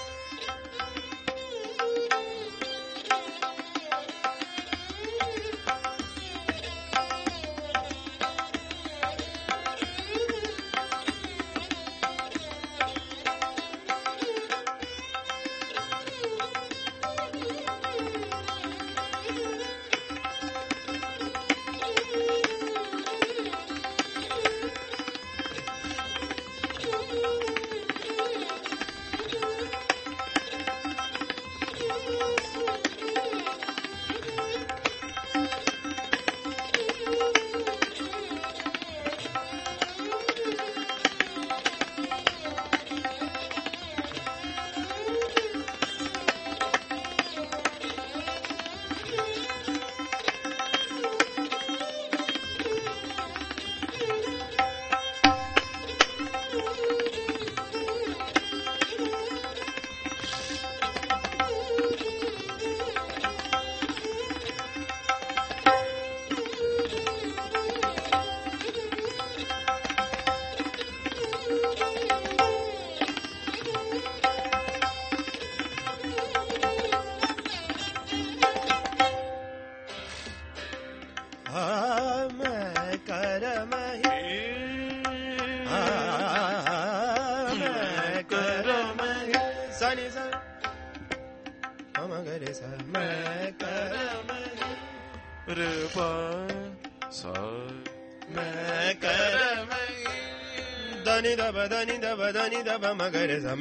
దని దబ దని దబ మగర సమ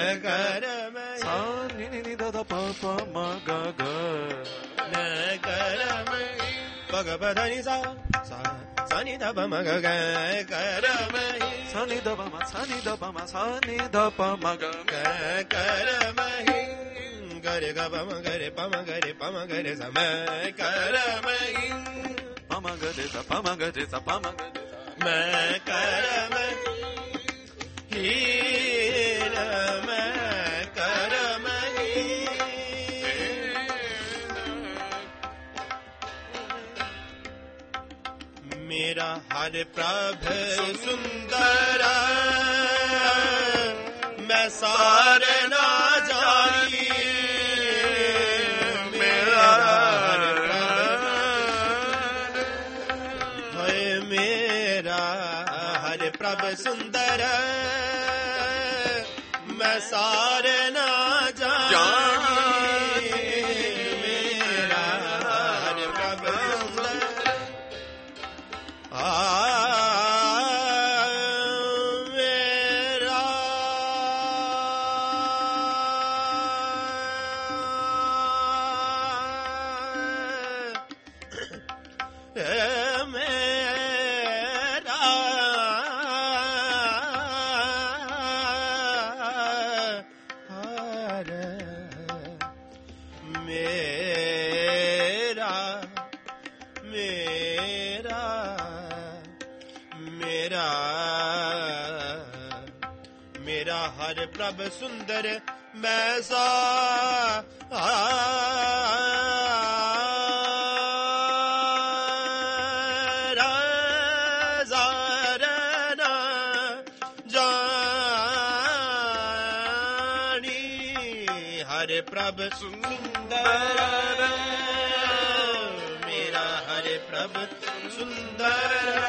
కరమ సాని ని దద పప మగ గ న కరమ పగ పదని సా సాని దబ మగ గ కరమ సాని దబ మ సాని దబ మ సాని దప మగ గ కరమ గరే గ పమ గరే పమ గరే సమ కరమ పమ గరే స పమ గరే స పమ గరే मैं करम हीन मैं करम मेरा हर प्रभ सुंदर मैं सारे ना जानी मेरा हर प्रभ है मेरा ਪ੍ਰਭ ਸੁੰਦਰ ਮੈਂ ਸਾਰੇ ਨਾ ਜਾਣੀ ਮੇਰਾ ਹਰ ਪ੍ਰਭ ਸੁੰਦਰ ਹਰ ਪ੍ਰਭ ਸੁੰਦਰ ਮੈਂ ਹਰ ਪ੍ਰਭ ਸੁੰਦਰ ਮੇਰਾ ਹਰ ਪ੍ਰਭ ਸੁੰਦਰ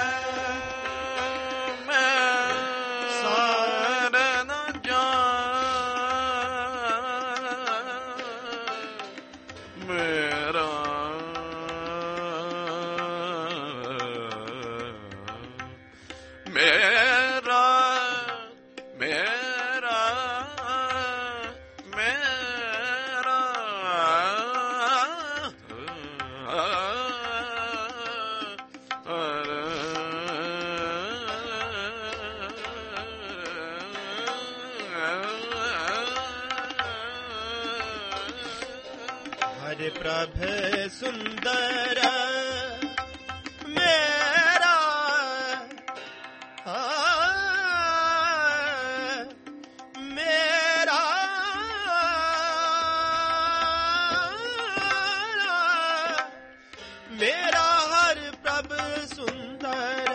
ਪ੍ਰਭ ਸੁੰਦਰ ਮੇਰਾ ਮੇਰਾ ਮੇਰਾ ਹਰ ਪ੍ਰਭ ਸੁੰਦਰ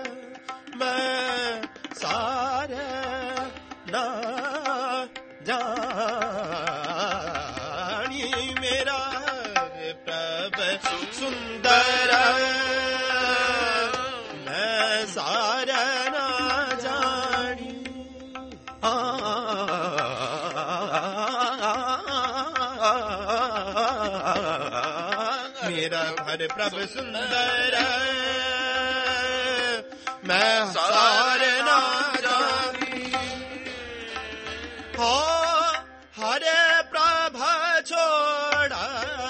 ਮੈਂ ਸਾਰੇ ਨਾ ਜਾਣੀ ਮੇਰਾ ਸੁੰਦਰ ਮੈਂ ਸਾਰਾ ਨਾ ਜਾਣੀ ਮੇਰਾ ਹਰ ਪ੍ਰਭ ਸੁੰਦਰ ਮੈਂ ਸਾਰਾ ਨਾ ਜਾਣੀ ਹੋ ਹਰੇ ਪ੍ਰਭ ਛੋੜਾ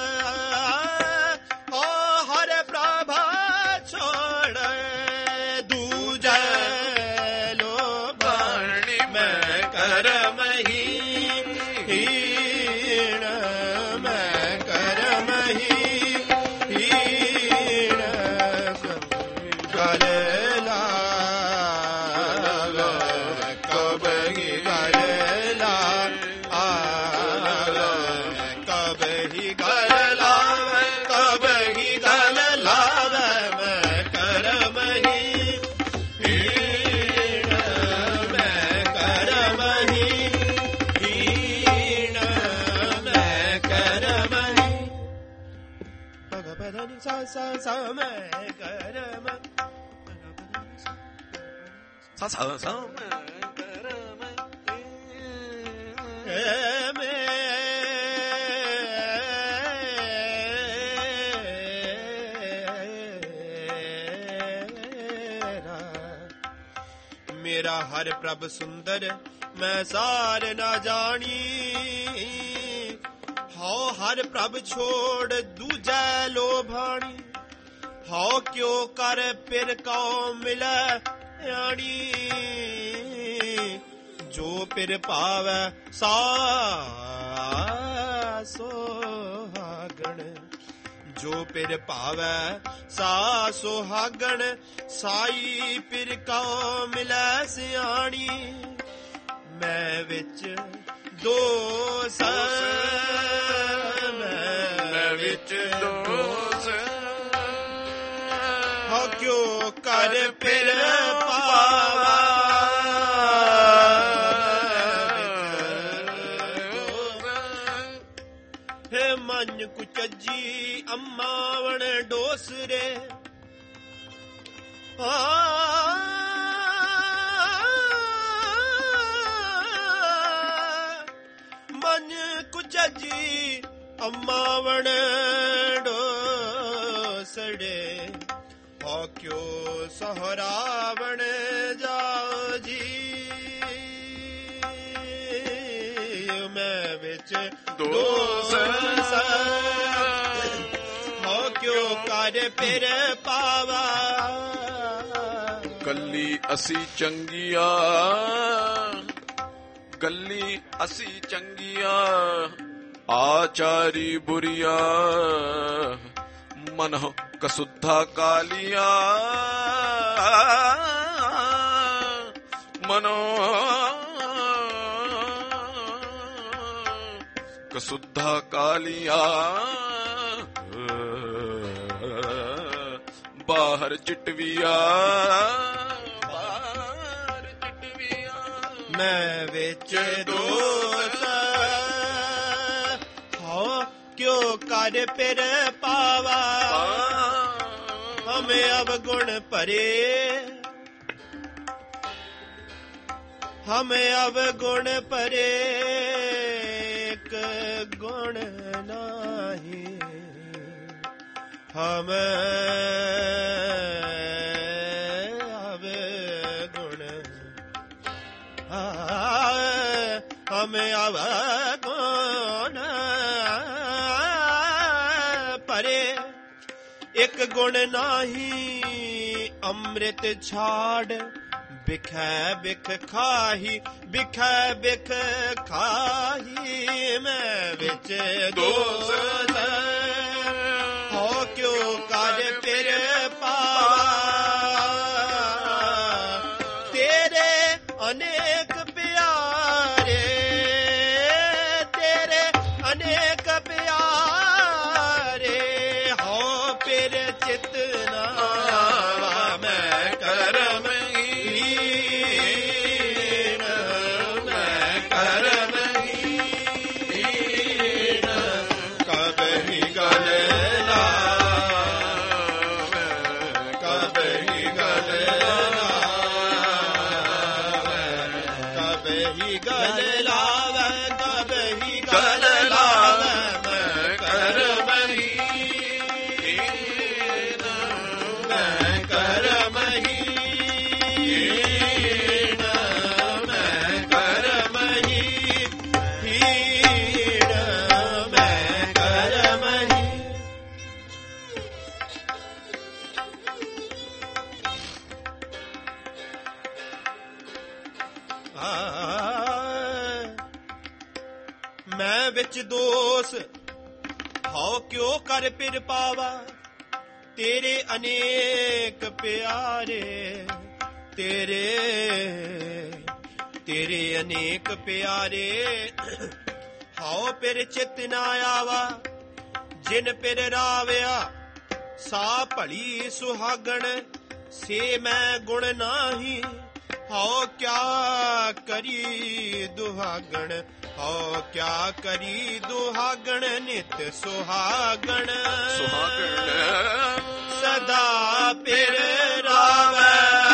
ਮੇਰਾ ਹਰ ਪ੍ਰਭ ਸੁੰਦਰ ਮੈਂ ਸਾਰ ਨਾ ਜਾਣੀ ਹਉ ਹਰ ਪ੍ਰਭ ਛੋੜ ਦੂਜੈ ਲੋਭਾਣੀ ਹਉ ਕਿਉ ਕਰ ਪਿਰ ਕਉ ਮਿਲੈ ਆਣੀ ਜੋ ਪਿਰ ਭਾਵੈ ਸਾ ਸੁਹਾਗਣ ਜੋ ਪਿਰ ਭਾਵੈ ਸਾ ਸੁਹਾਗਣ ਸਾਈ ਪਿਰ ਕਉ ਮਿਲੈ ਸਿਆਣੀ ਮੈਂ ਵਿੱਚ ਦੋਸ ਮੈਂ ਵਿੱਚ ਦੋਸ ਹੋ ਕਿਉ ਕਰ ਪਿਰ ਪਾਵਾ ਹੈ ਮਨ ਕੁਚਜੀ ਅੰਮਾਵਣ ਡੋਸਰੇ ਚੱਜੀ ਅੰਮਾਵਣ ਡੋਸੜੇ ਹੋ ਕਿਉ ਸਹਰਾਵਣ ਜਾਓ ਜੀ ਮੈਂ ਵਿੱਚ ਦੋਸ ਹੋ ਕਿਉ ਕਰ ਫਿਰ ਪਾਵਾ ਗੱਲੀ ਅਸੀਂ ਚੰਗੀਆਂ ਗੱਲੀ ਅਸੀਂ ਚੰਗੀਆਂ ਆਚਾਰੀ ਬੁਰੀਆ ਮਨ ਕਸੁੱਧਾ ਕਾਲੀਆ ਮਨੋ ਕਸੁੱਧਾ ਕਾਲੀਆ ਬਾਹਰ ਚਿਟਵੀਆ ਮੈਂ ਵਿੱਚ ਦੋਸ ਹੋ ਕਿਉ ਕਰ ਫਿਰ ਪਾਵਾ ਹਮੇ ਅਵਗੁਣ ਭਰੇ ਹਮੇ ਅਵਗੁਣ ਭਰੇ ਇੱਕ ਗੁਣ ਨਾਹੀ ਹਮੇ ਹਮੇ ਅਵਗੁਣ ਭਰੇ ਇੱਕ ਗੁਣ ਨਾਹੀ ਅੰਮ੍ਰਿਤ ਛਾੜ ਬਿਖੈ ਬਿਖ ਖਾਹੀ ਬਿਖੈ ਬਿਖ ਖਾਹੀ ਮੈਂ ਵਿੱਚ ਦੋਸ ਹੋ ਕਿਉ ਕਰ ਫਿਰ ਪਾਵਾ ਤੇਰੇ ਅਨੇਕ ਪਿਆਰੇ ਤੇਰੇ ਅਨੇਕ ਪਿਆਰੇ ਹੋ ਫਿਰ ਚਿਤ ਨਾ ਮੈਂ ਕਰਮ ਮੈਂ ਵਿੱਚ ਦੋਸ ਹਉ ਕਿਉ ਕਰ ਫਿਰ ਪਾਵਾ ਤੇਰੇ ਅਨੇਕ ਪਿਆਰੇ ਤੇਰੇ ਅਨੇਕ ਪਿਆਰੇ ਹਉ ਫਿਰ ਚਿਤ ਨਾ ਆਵਾ ਜਿਨ ਫਿਰ ਰਾਵਿਆ ਸਾ ਭਲੀ ਸੁਹਾਗਣ ਸੇ ਮੈਂ ਗੁਣ ਨਾਹੀ ਹਉ ਕਿਆ ਕਰੀ ਦੁਹਾਗਣ ਹਉ ਕਿਆ ਕਰੀ ਦੁਹਾਗਣ ਨਿਤ ਸੁਹਾਗਣ ਸਦਾ ਫਿਰ ਰਾਵੈ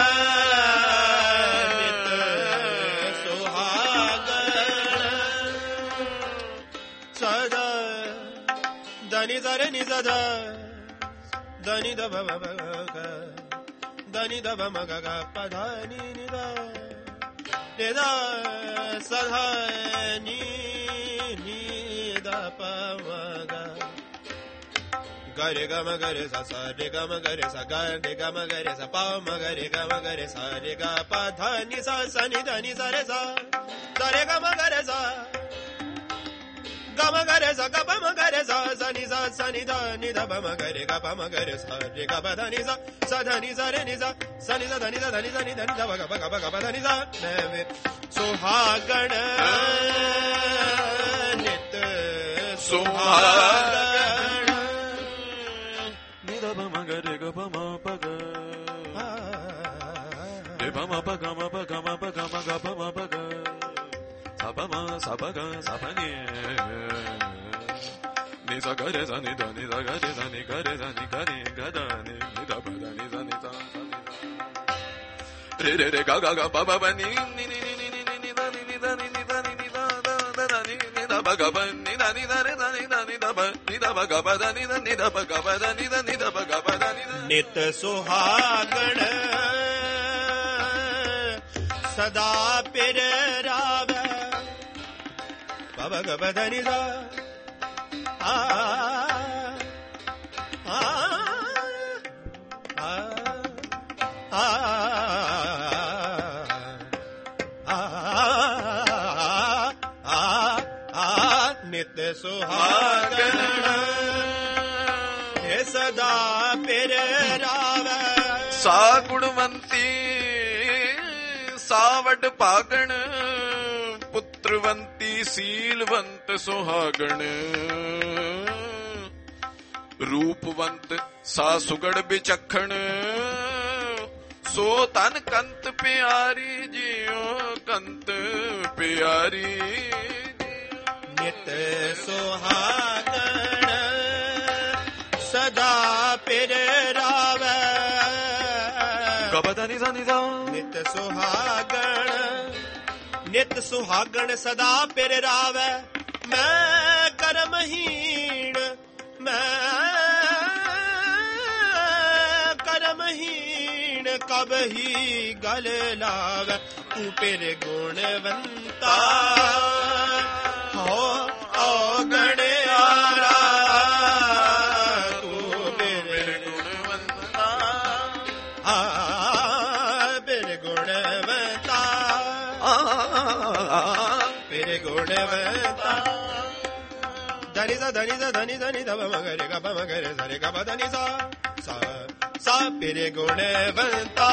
ਨਿਤ ਸੁਹਾਗਣ ਸਦਾ ਦਨੀ ਦਰ ਨੀ ਸਦਾ ਦਨੀ ਦ ਭਵ దని ద బ మ గ గ ప ధ ని ని ద ని ద స ధ ని ని ద ప మ గ గ రే గ మ గ రే స స రే గ మ గ రే స గ రే గ మ గ రే స ప మ గ రే గ మ గ రే స రే గ ప ధ ని స స ని ద ని స రే స ద రే గ మ గ రే స gama gare sa ga ba ma gare sa sa ni da ni da ba ma gare ga ba ma gare sa re ga ba da ni sa da ni sa re ni sa ni sa da ni da ni da ni da ba ga ba da ni sa me suhagan nit suhagan ni da ba ma gare ga ba ma pa ga re ba ma pa ga ma pa ga ma pa ga ma ga ba ma pa ga Sabama, sabaga, sabani. Ni sa gare sa ni da ni sa gare sa ni gare sa ni gare gada ni da ba da ni sa ni sa re re re ga ga ga ba ba ni ni ni ni ni ni ni da ni da ni da ni da da da ni da ba ga ba ni da దని దని దని దని ਦਬ ਨੀ ਦਬ ਗਬ దని దని ਦਬ ਗਬ దని దని ਦਬ ਗਬ దని ਨਿਤ ਸੁਹਾਗਣ ਸਦਾ ਪਿਰ ਰਾਵੈ ਬਬ ਗਬ దని ਦਾ ਆ ਆ ਨਿਤ ਸੁਹਾਗਣ ਇਹ ਸਦਾ ਪਿਰ ਰਾਵੈ ਸਾ ਗੁਣਵੰਤੀ ਸਾ ਵਡ ਭਾਗਣ ਪੁੱਤਰਵੰਤੀ ਸੀਲਵੰਤ ਸੁਹਾਗਣ ਰੂਪਵੰਤ ਸਾ ਸੁਗੜ ਵਿਚਖਣ ਸੋ ਤਨ ਕੰਤ ਪਿਆਰੀ ਜਿਉ ਕੰਤ ਪਿਆਰੀ ਨਿਤ ਸੁਹਾਗਣ ਸਦਾ ਪਿਰ ਰਾਵੈ ਗਬਦਨੀ ਜ਼ਨੀ ਦਾ ਨਿਤ ਸੁਹਾਗਣ ਨਿਤ ਸੁਹਾਗਣ ਸਦਾ ਪਿਰ ਰਾਵੈ ਮੈਂ ਕਰਮਹੀਣ ਮੈਂ ਕਰਮਹੀਣ ਕਬਹੀ ਗਲ ਲਾਵੈ ਤੂੰ ਪਿਰ ਗੁਣਵੰਤਾ ਹੋ ਔਗਣਿਆਰਾ ਤੂੰ ਪਿਰ ਗੁਣਵੰਤਾ ਪਿਰ ਗੁਣਵੰਤਾ ਪਿਰ ਗੁਣਵੰਤਾ ਧਨੀ ਦਾ ਧਨੀ ਦਾ ਧਨੀ ਧਨੀ ਦਬ ਮਗਰੇ ਗਬ ਮਗਰੇ ਸਰੇ ਗਬ ਧਨੀ ਸਾ ਸਾ ਸਾ ਪਿਰ ਗੁਣਵੰਤਾ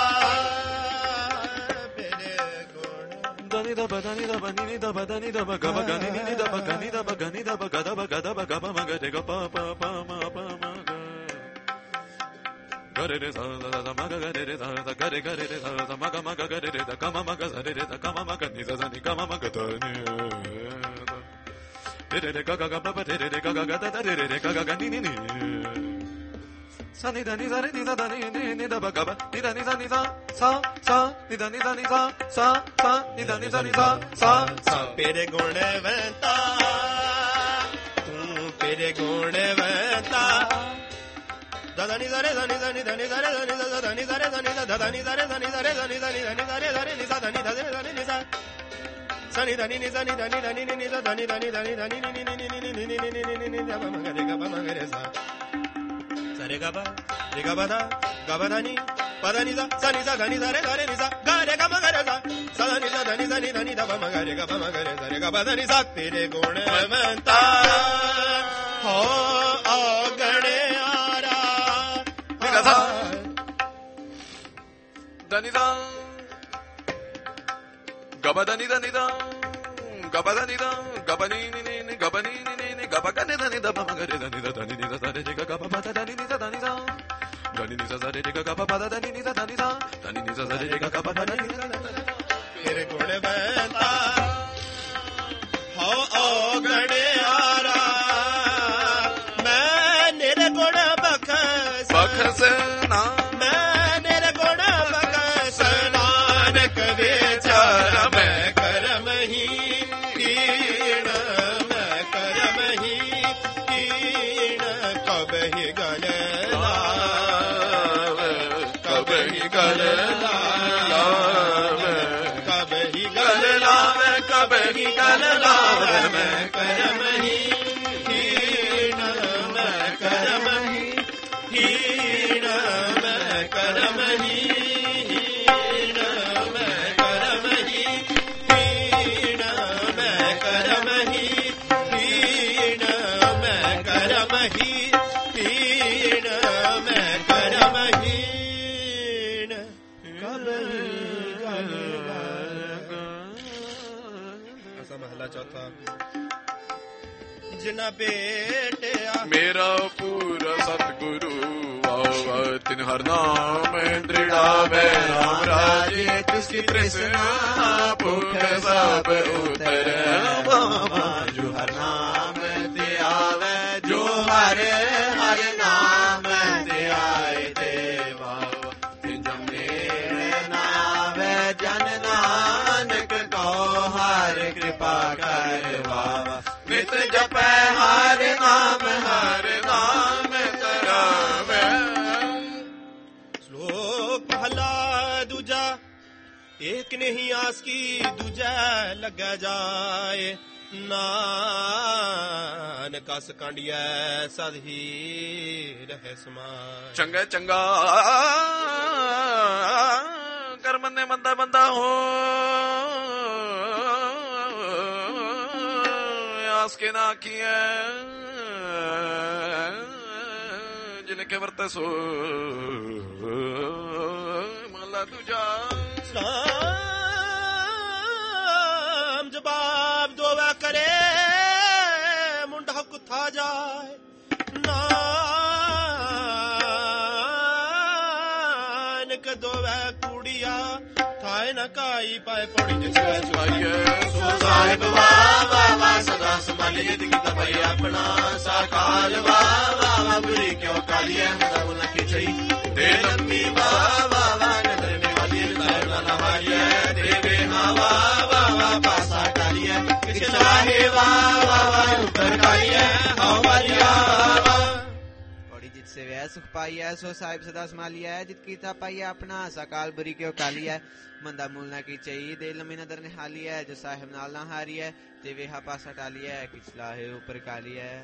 దని దబ దని దబ ని దబ దని దబ గబ గని ని దబ గని దబ గని దబ గదబ గదబ గబ మగ రే గ ప ప ప మ ప మ గ గరే రే స స మ గ గరే రే స స గరే గరే రే స స మ గ మ గ గరే రే ద గ మ మ గ స రే రే ద గ మ మ గ ని స స ని గ మ మ గ ద ని రే రే గ గ గ ప ప రే రే గ గ గ ద ద రే రే గ గ గ ని ని ని sa ni da ni sa re ni sa da ni ni ni da ba ga ba ni da ni sa ni sa sa sa ni da ni sa ni sa sa sa ni da ni sa ni sa sa sa pere gunavanta tu pere gunavanta da da ni sa re da ni sa ni da ni sa re da ni sa da ni sa re da ni sa da da ni sa re da ni sa re da ni sa ni da ni sa re da ni sa da ni da ni ni sa sa ni da ni ni sa ni da ni da ni ni sa da ni da ni da ni da ni ni ni ni ni ni ni ni ni da ba ma ga re sa re ga ba da ga ba da ni pa da ni sa ni sa da ni sa re ni sa ga re ga ma ga re sa da ni sa da ni da ba ma ga re ga sa re ga ba da ni sa tere gunavanta ho ਔਗਣਿਆਰਾ ni da sa da ni da ga ba da ni da ga ba da ni da ga ba ni ni ga ba ni ni ga ba ga ni da ba ma ga re da ni da ni da sa re ga ga ba ba da ni sa da ni sa da ni sa sa re ga ga ba ba da ni sa da ni sa da ni sa sa re ga ga ba ba da ni ਤੇਰੇ ਗੁਣਵੰਤਾ ਹੋ ਔਗਣਿਆਰਾ ਮੈਂ ਨਿਰਗੁਣ ਬਖਸ਼ ਨਾ ਮੈਂ ਨਿਰਗੁਣ ਬਖਸ਼ ਨਾਨਕ ਵਿਚਾਰ ਮੈਂ ਕਰਮਹੀਨ ਕੀਣ ਮੈਂ ਕਰਮਹੀਨ ਕੀਣ ਕਬਹਿ ਗਲ ਲਾਵ ਕਬਹਿ ਗਲ ਲਾਵ ਕਬਹਿ ਗਲ ਲਾਵ ਕਬਹਿ ਗਲ ਲਾਵ ਮੈਂ ਕਰਮਹੀਨ ਕੀਣ ਮੈਂ ਕਰਮਹੀਨ ਹੀਣ ਮੈਂ ਕਰਮਹੀਨ ਮੈਂ ਕਰਮਹੀਨ ਹੀਣ ਮੈਂ ਕਰਮਹੀਨ ਹੀਣ ਮੈਂ ਕਰਮਹੀਨ ਹੀਣ ਮੈਂ ਕਰਮਹੀਨ ਕਬਹਿ ਗਲ ਲਾਵ। ਅਸਾਂ ਮਹਲਾ ਚੌਥਾ। ਜਿਨਾ ਭੇਟਿਆ ਮੇਰਾ ਪੂਰਾ ਸਤਿਗੁਰੂ ਆਵਾ ਤਿਨ ਹਰ ਨਾਮ ਦ੍ਰਿੜਾਵੇ ਰਾਮ ਰਾਜੇ ਤਿਸ ਕੀ ਤ੍ਰਿਸ਼ਨਾ ਭੁਖ ਸਭ ਉਤਰੈ ਬਾਬਾ ਜੋ ਹਰ ਨਾਮ ਤੇ ਆਵੇ ਜੋ ਹਰ ਹਰ ਨਾਮ ਤੇ ਆਏ ਤੇ ਬਾਬਾ ਤੇ ਜਮੇ ਨਾਵੇ ਜਨ ਨਾਨਕ ਕੋ ਹਰ ਕਿਰਪਾ ਕਰ ਬਾਬਾ ਨਿਤ ਜਪੈ नहीं आस की दूजा लगे जाए नानक अस कांडिया सद ही रहे समाए ਚੰਗਾ ਚੰਗਾ ਕਰ ਮੰਨੇ ਮੰਦਾ ਬੰਦਾ ਹੋ ਆਸ ਕੇ ਨਾ ਕੀਏ ਜਿਨ ਕੇ ਵਰਤੇ ਸੋ ਮਹਲਾ ਦੂਜਾ ਸਲਾਮ ਜਵਾਬ ਦੋਵਾ ਕਰੇ ਮੁੰਡਾ ਕੁੱਥਾ ਜਾਏ ਨਾਨਕ ਦੋਵੇ ਕੁੜੀਆ ਥਾਏ ਨਾ ਕਾਈ ਪਾਏ ਪੌੜੀ ਜਿਸ ਚੁਆਈਏ ਸੋ ਸਾਹਿਬ ਵਾਹ ਵਾਹ ਵਾਹ ਸਦਾ ਸੰਭਾਲੀ ਜਿਤ ਕੀਤਾ ਭਈ ਆਪਣਾ ਸਾਕਾਲ ਵਾਹ ਵਾਹ ਵਾਹ ਬੁਰੀ ਕਿਉਂ ਕਾਲੀਏ ਸਭ ਨ ਖਿਚਈ ਦੇ ਲੰਮੀ ਵਾਹ ਵਾਹ ਵਾਹ ਨਦਰ ਨੇ ਵਾਲੀ ਤਾਰ ਨਾ ਨਹਾਈਏ ਦੇਵੇ ਹਾਂ ਵਾਹ ਵਾਹ ਵਾਹ ਪਾਸਾ ਟਾਲੀਏ ਕਿਛ ਲਾਹੇ ਵਾਹ ਵਾਹ ਵਾਹ ਉੱਤਰ ਕਾਲੀਏ ਹਾਂ ਵਾਲੀਆ पौड़ी जित से वह सुख पाई है सो साहिब सदा संभाली है जित कीता पाई है अपना सकाल बुरी क्यों काली है मंदा मूल ना की चाहिए दे लम्बी नदर ने हाली है जो साहिब नाल ना हारी है ते वेहा पासा टाली है किचला है ऊपर काली है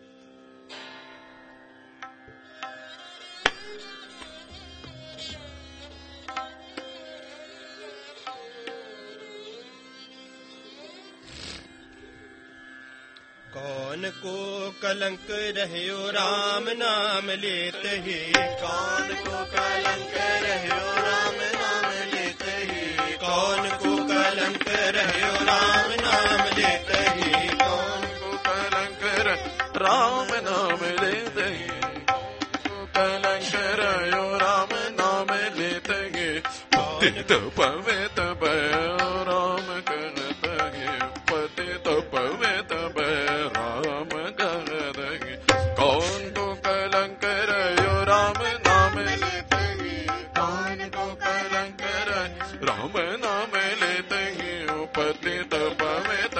कौन को कलंक रहयो राम नाम लेत ही कौन को कलंक रहयो राम नाम लेत ही कौन को कलंक रहयो राम नाम लेत ही कौन को कलंक राम नाम लेते कलंक रयो राम नाम लेते पतित पवित राम करत पतित पवित राम करत कौन को कलंक रयो राम नाम लेते कौन को कलंक राम नाम लेते पतित पवित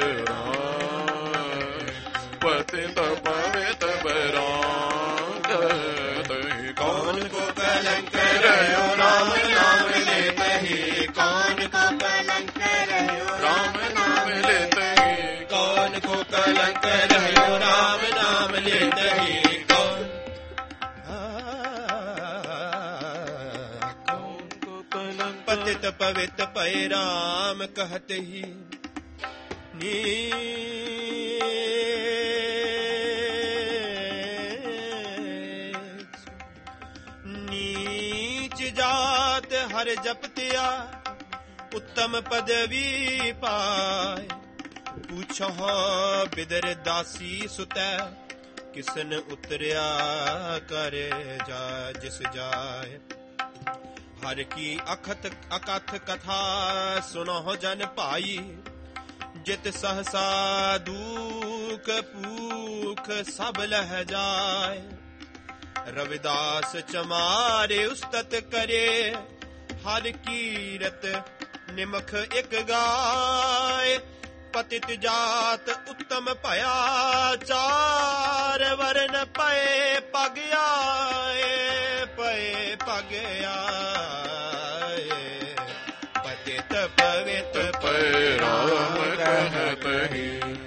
पतित पवित कौन को कलंक रहयो राम नाम लेत ही कौन को कलंक रहयो राम नाम लेते कौन को कलंक रहयो राम नाम लेत ही कौन को कलंक पतित पवित पै राम कहत ही नीच जात हर जपतिया उत्तम पदवी पाए पूछो बिदर दासी सुतै किसन उतरिया करे जा जिस जाए हर की अखत अकथ कथा सुनो जन पाई जित सहसा दुख पूख सब लह जाए रविदास चमारे उस्तत करे हर कीरत निमख एक गाय पतित जात उत्तम भया चार वरन पए पग आए पतित पवित राम कहत ही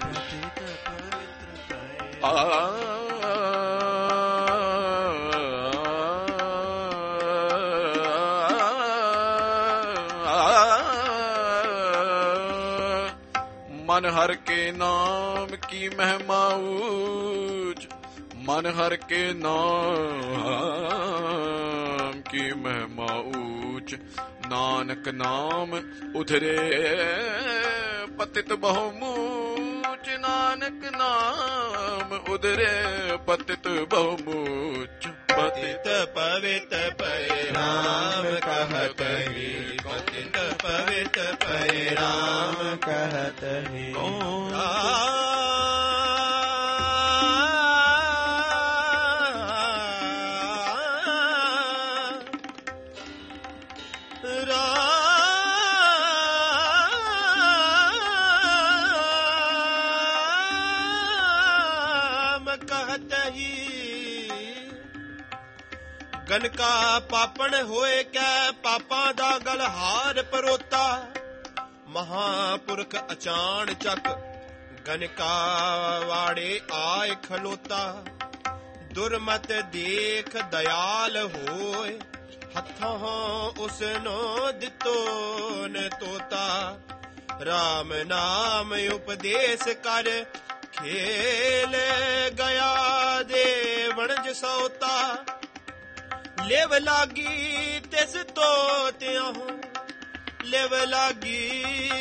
मन हर के नाम की महिमा ऊंच मन हर के नाम की महिमा ऊंच नानक नाम उधरे पतित बहुमूच नानक नाम उधरे पतित बहुमूच पतित पवित पै राम कहत ही पतित पवित पै राम कहत ही ਗਨਕਾ ਪਾਪਣ ਹੋਏ ਕੈ ਪਾਪਾਂ ਦਾ ਗਲਹਾਰ ਪਰੋਤਾ। ਮਹਾਪੁਰਖ ਅਚਾਣ ਚੱਕ ਗਨਕਾ ਵਾੜੇ ਆਏ ਖਲੋਤਾ। ਦੁਰਮਤ ਦੇਖ ਦਇਆਲ ਹੋਏ ਹੱਥੋਂ ਉਸਨੋ ਦਿੱਤੋ ਨ ਤੋਤਾ। ਰਾਮ ਨਾਮ ਉਪਦੇਸ਼ ਕਰ ਖੇਲ ਗਿਆ ਦੇ ਵਣਜ ਸੌਤਾ। ਲਿਵ ਲਾਗੀ ਤਿਸ ਤੋਤਿਆਂ ਲਿਵ ਲਾਗੀ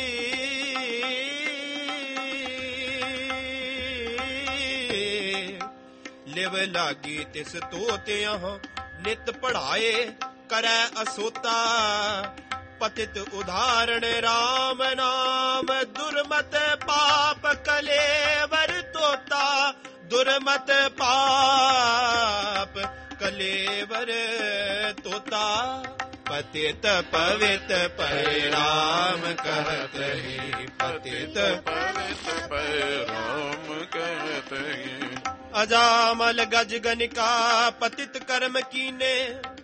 ਲਿਵ ਲਾਗੀ ਤਿਸ ਤੋਤਿਆਂ ਨਿਤ ਪੜਾਏ ਕਰੈ ਅਸੋਤਾ। ਪਤਿਤ ਉਦਾਹਰਣ ਰਾਮ ਨਾਮ ਦੁਰਮਤ ਪਾਪ ਕਲੇਵਰ ਤੋਤਾ। ਦੁਰਮਤ ਪਾਪ ਕਲੇਵਰ ਤੋਤਾ। ਪਤਿਤ ਪਵਿਤ ਪੈ ਰਾਮ ਕਹਿਤ ਹੀ ਪਤਿਤ ਪਵਿਤ ਪੈ ਰਾਮ ਕਹਿਤ ਹੀ। ਅਜਾਮਲ ਗਜ ਗਨਿਕਾ ਪਤਿਤ ਕਰਮ ਕੀਨੇ।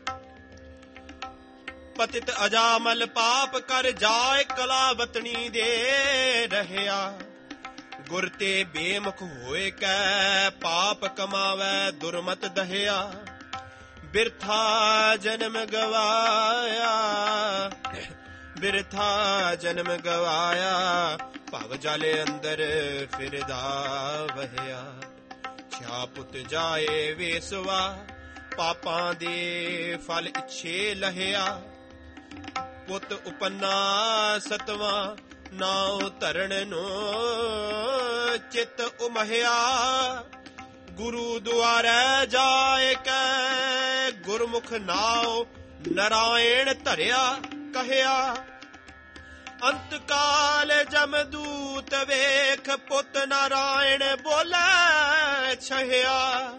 ਪਤਿਤ ਅਜਾਮਲ ਪਾਪ ਕਰ ਜਾਏ ਕਲਾਵਤਣੀ ਦੇ ਰਹਿਆ। ਗੁਰ ਤੇ ਬੇਮੁਖ ਹੋਏ ਕੈ ਪਾਪ ਕਮਾਵੈ ਦੁਰਮਤ ਦਹਿਆ। ਬਿਰਥਾ ਜਨਮ ਗਵਾਇਆ ਬਿਰਥਾ ਜਨਮ ਗਵਾਇਆ। ਭਵ ਜਲ ਅੰਦਰ ਫਿਰਦਾ ਵਹਿਆ। ਛਾ ਪੁੱਤ ਜਾਏ ਵੇਸਵਾ ਪਾਪਾਂ ਦੇ ਫਲ ਇੱਛੇ ਲਹਿਆ। ਪੁੱਤ ਉਪੰਨਾ ਸਤਵਾਂ ਨਾਉ ਧਰਨ ਨੂੰ ਚਿਤ ਉਮਹਿਆ। ਗੁਰੂ ਦੁਆਰੈ ਜਾਏ ਕੈ ਗੁਰਮੁਖ ਨਾਉ ਨਰਾਇਣ ਧਰਿਆ ਕਹਿਆ। ਅੰਤ ਕਾਲ ਜਮਦੂਤ ਵੇਖ ਪੁੱਤ ਨਾਰਾਇਣ ਬੋਲੇ ਛਹਿਆ।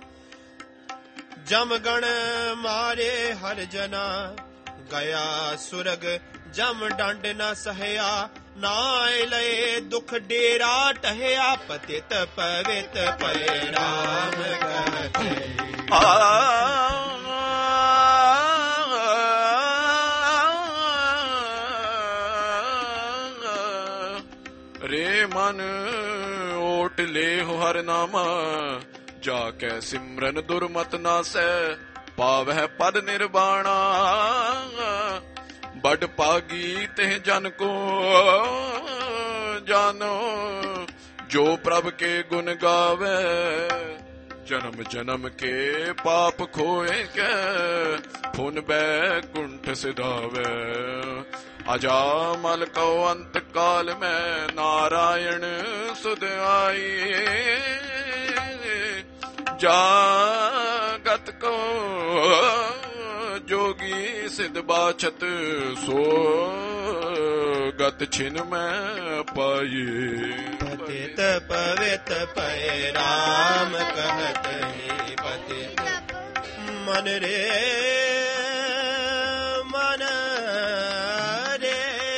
ਜਮਗਣ ਮਾਰੇ ਹਰ ਜਨਾ ਗਿਆ ਸੁਰਗ ਜਮ ਡੰਡ ਨ ਸਹਿਆ। ਨਾਇ ਲਏ ਦੁਖ ਡੇਰਾ ਟਹਿਆ। ਪਤਿਤ ਪਵਿਤ ਪੈ ਰਾਮ ਕਹਿਤੇ ਰੇ ਮਨ ਓਟ ਲੇਹੁ ਹਰ ਨਾਮਾ। ਜਾ ਕੈ ਸਿਮਰਨ ਦੁਰਮਤ ਨਾਸੈ ਪਾਵਹਿ ਪਦ ਨਿਰਵਾਣਾ। ਬੜ ਭਾਗੀ ਤਿਹ ਜਨ ਕੋ ਜਾਨੋ ਜੋ ਪ੍ਰਭ ਕੇ ਗੁਣ ਗਾਵੇ। ਜਨਮ ਜਨਮ ਕੇ ਪਾਪ ਖੋਏ ਕੈ ਫੁਨ ਬੈਕੁੰਠ ਸਿਧਾਵੇ। ਅਜਾਮਲ ਕਉ ਅੰਤ ਕਾਲ ਮੈਂ ਨਾਰਾਇਣ ਸੁਧ ਆਈ। ਜਾਗਤ ਕੋ ਜੋਗੀ ਸਿਧ ਬਾਛਤ ਸੋ ਗਤ ਛਿਨ ਮੈਂ ਪਾਈ। ਪਤਿਤ ਪਵਿਤ ਪੈ ਰਾਮ ਕਹਿਤ ਹੀ ਪਤਿਤ। ਮਨ ਰੇ ਮਨ ਰੇ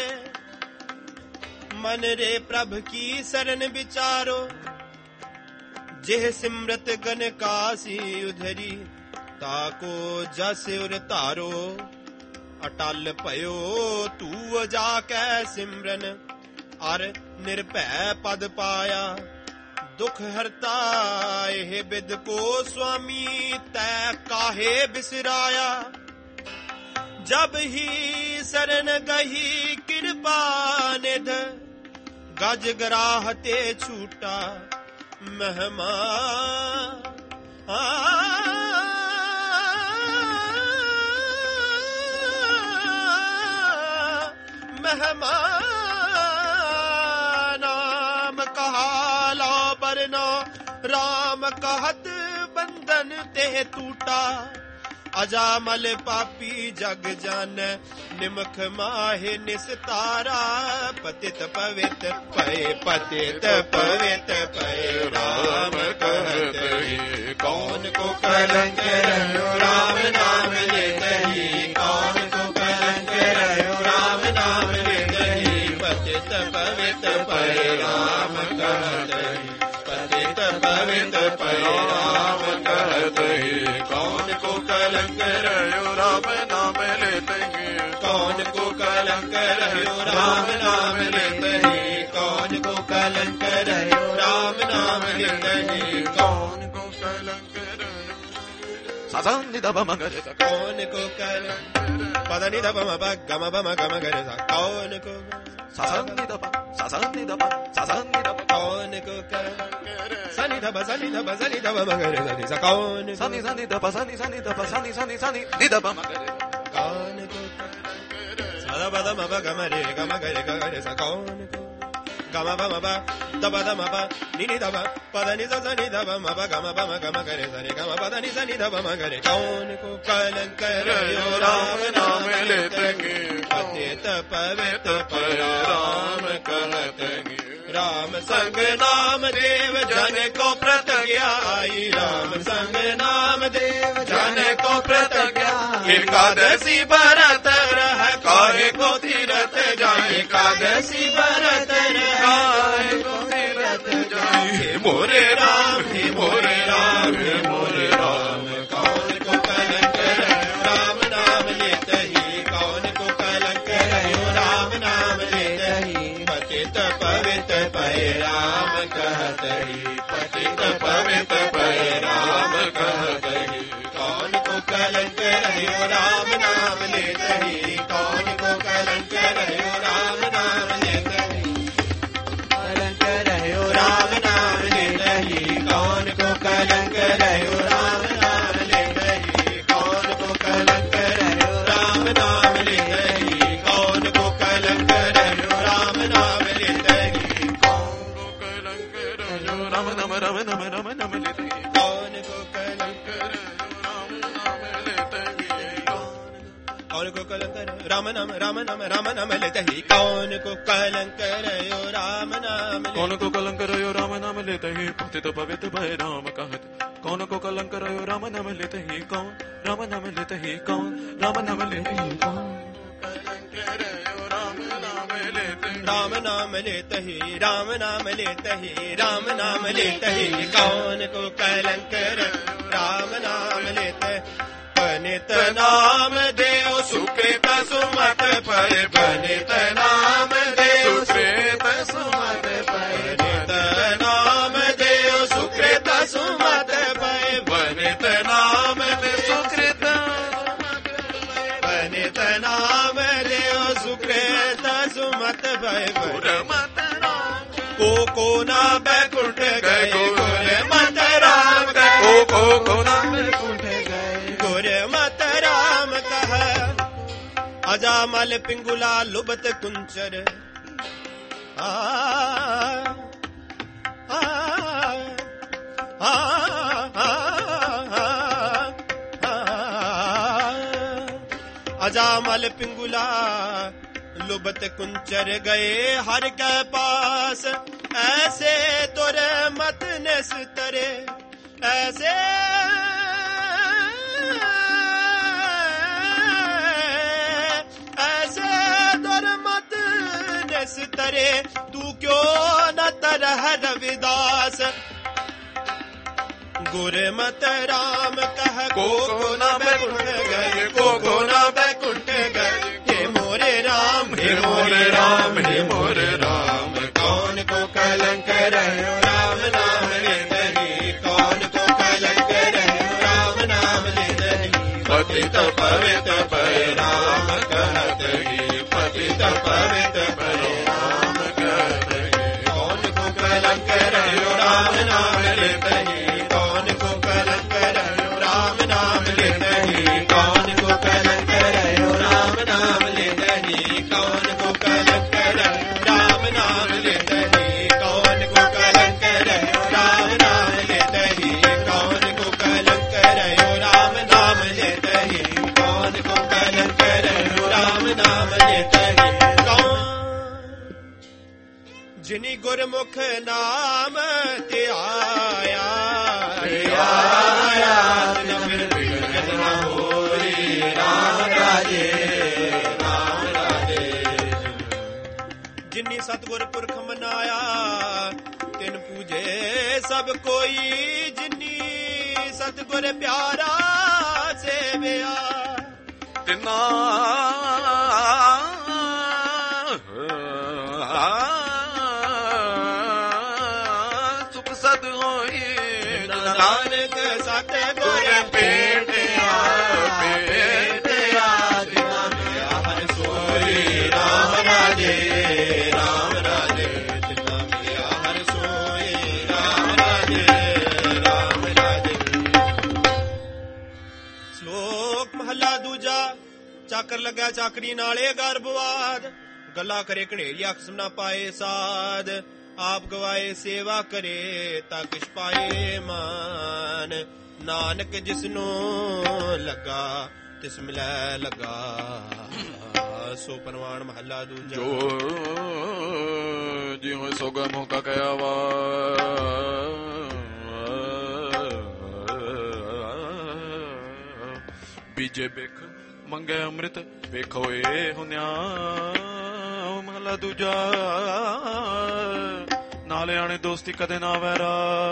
ਮਨ ਰੇ ਪ੍ਰਭ ਕੀ ਸਰਨ ਵਿਚਾਰੋ। ਜਿਹ ਸਿਮਰਤ ਗਨਕਾਸੀ ਉਧਰੀ ਤਾਕੋ ਜਸ ਉਰ ਧਾਰੋ। ਅਟਲ ਭਇਓ ਤੂ ਜਾ ਕੈ ਸਿਮਰਨ ਅਰ ਨਿਰਭੈ ਪਦ ਪਾਇਆ। ਦੁਖ ਹਰਤਾ ਇਹ ਬਿਦ ਕੋ ਸੁਆਮੀ ਤੈ ਕਾਹੇ ਬਿਸਰਾਇਆ। ਜਬ ਹੀ ਸਰਨ ਗਹੀ ਕਿਰਪਾ ਨਿਧ ਗਜ ਗਰਾਹ ਤੇ ਛੂਟਾ। ਮਹਿਮਾ ਮਹਿਮਾ ਨਾਮ ਕਹਾ ਲਾ ਬਰਨਾ। ਰਾਮ कहत बंधन ते टूटा, अजामल पापी जग जान निमख माहे निस्तारा, पतित पवित पय पतित पवित पय राम कहत ही कौन को कलंक रहो राम नाम लेते ही, कौन को कलंक रहो राम नाम लेते ही, पतित पवित पय राम कहत ही, पतित पवित पय राम कहत ही कौन को कलंक रहो राम नाम लेते ही कौन को कलंक रहो राम नाम लेते ही कौन को कलंक रहो राम नाम लेते ही कौन को कलंक सासानी दब मगर कौन को कलंक पदनी दब मब गम बम गम गर कौन को सासानी दब कौन को सनी दब मगर कौन सनी सनी दब सनी सनी दब सनी सनी सनी नी दब मगर कौन को सदा बद मब गम रे गम गर कौन को गम बम ब दब दम ब नी दब पदनी सनी दब मब गम बम गम गर सरे गम पदनी सनी दब मगर कौन को कलंक रहो राम नाम लेते पतित पवित राम कहते राम संग नाम देव जन को प्रतिज्ञाई राम संग नाम देव जन को प्रतिज्ञाई एकादशी व्रत रह काहे को तीरथ जाए एकादशी व्रत रह काहे को तीरथ जाए हे मोरे राम हे मोरे राम हे मोरे राम कौन को कलंक रहो राम नाम लेते ही कौन को कलंक रहो राम नाम लेते ही पतित पवित राम कहते ही पतित पवित राम कहते ही कौन को कलंक रहो राम नाम लेते ही कौन को कलंक रहो राम नाम लेते ही कलंक रहो राम नाम लेते ही कौन को कलंक रहो राम नाम लेते ही कौन को कलंक रहो राम नाम लेते ही कौन को कलंक रहो राम नाम लेते ही राम नाम राम नाम राम नाम लेते ही कौन को कलंक कौन को कलंक राम नाम लेते ही कौन को कलंक रहो राम नाम कौन को कलंक रहो राम नाम लेते ही पतित पवित्र भय राम कहते कौन को कलंक रहो राम नाम लेते ही कौन राम नाम लेते ही कौन राम नाम लेते ही कौन राम नाम लेते ही राम नाम लेते ही राम नाम लेते ही कौन को कलंक रहो राम नाम लेते बनित नाम देव सुकृत सुमत पर बनित नाम देव सुकृत सुमत पर बनित नाम देव सुकृत सुमत पर बनित नाम देव सुकृत बनित नाम देव सुकृत सुमत भय को ना बैकुंठ गए गुर मत राम गए को ना बैकुंठ गए गुर मत राम कह अजामल पिंगुला लुबत कुंचर आ आ आ अजामल पिंगुला लुबत कुंचर गए हर के पास ऐसे तुर मत निस्तरे ऐसे ऐसे तुर मत निस्तरे तू क्यों न तरह रविदास गुर मत राम कह को न बैकुंठ गए को न बैकुंठ गए हे मोरे राम हे मोरे राम हे मोरे राम कौन को कलंक रहो राम नाम लेते ही कौन को कलंक रहो राम नाम लेते ही पतित पवित राम कहते ही पतित पवित राम कहते ही कौन को कलंक रहो राम नाम लेते ही कौन को कलंक रहो राम नाम लेते ही कौन को कलंक रहो राम नाम लेते ही कौन को कलंक रहो राम नाम लेते ही कौन को कलंक रहो राम नाम लेते ही कौन को कलंक रहो राम नाम लेते ही कौन को कलंक रहो राम नाम लेते ही कौन जिनी गुरमुख नाम ते आया फिर बिगड़ न होरी राम राजे जिनी सतगुर पुरख मनाया तिन पूजे सब कोई जिनी सतगुर प्यारा ਸੇਵਿਆ ਤਿਨਾ ਸੁਖ ਸਦ ਹੋਈ ਨਾਨਕ ਸਤਿ ਗੁਰ ਭੇਟਿਆ ਜਿਨਾ ਮਿਲਿਆ ਹਰਿ ਸੋਈ ਰਾਮ ਰਾਜੇ ਰਾਮ ਰਾਜੇ ਜਿਨਾ ਮਿਲਿਆ ਹਰਿ ਸੋਈ ਰਾਮ ਰਾਜੇ ਰਾਮ ਰਾਜੇ। ਸ਼ਲੋਕ ਮਹਲਾ ਦੂਜਾ। ਚਾਕਰ ਲੱਗਾ ਚਾਕਰੀ ਨਾਲੇ ਗਰਭਵਾਦ, ਗੱਲਾਂ ਕਰੇ ਘਨੇਰੀਆ ਖਸਮ ਨਾ ਪਾਏ ਸਾਧ, ਆਪ ਗਵਾਏ ਸੇਵਾ ਕਰੇ ਤਾਂ ਕਿਛ ਪਾਏ ਮਾਨ, ਨਾਨਕ ਜਿਸਨੂੰ ਲੱਗਾ ਤਿਸ ਮਿਲੈ ਲੱਗਾ। ਸੋ ਪਰਵਾਨ ਮਹੱਲਾ ਦੂਜਾ। ਜੋ ਜਿਉ ਸੋਗਾ ਮੋਕਾ ਕਹਿਆ ਵਾ ਬੀਜੇ ਬਿਖ ਮੰਗੇ ਅੰਮ੍ਰਿਤ ਵੇਖੋ ਏ ਹੁਨਿਆ। ਮਹਲਾ ਦੂਜਾ। ਨਾਲੇ ਆਣੇ ਦੋਸਤੀ ਕਦੇ ਨਾ ਵੈਰਾ,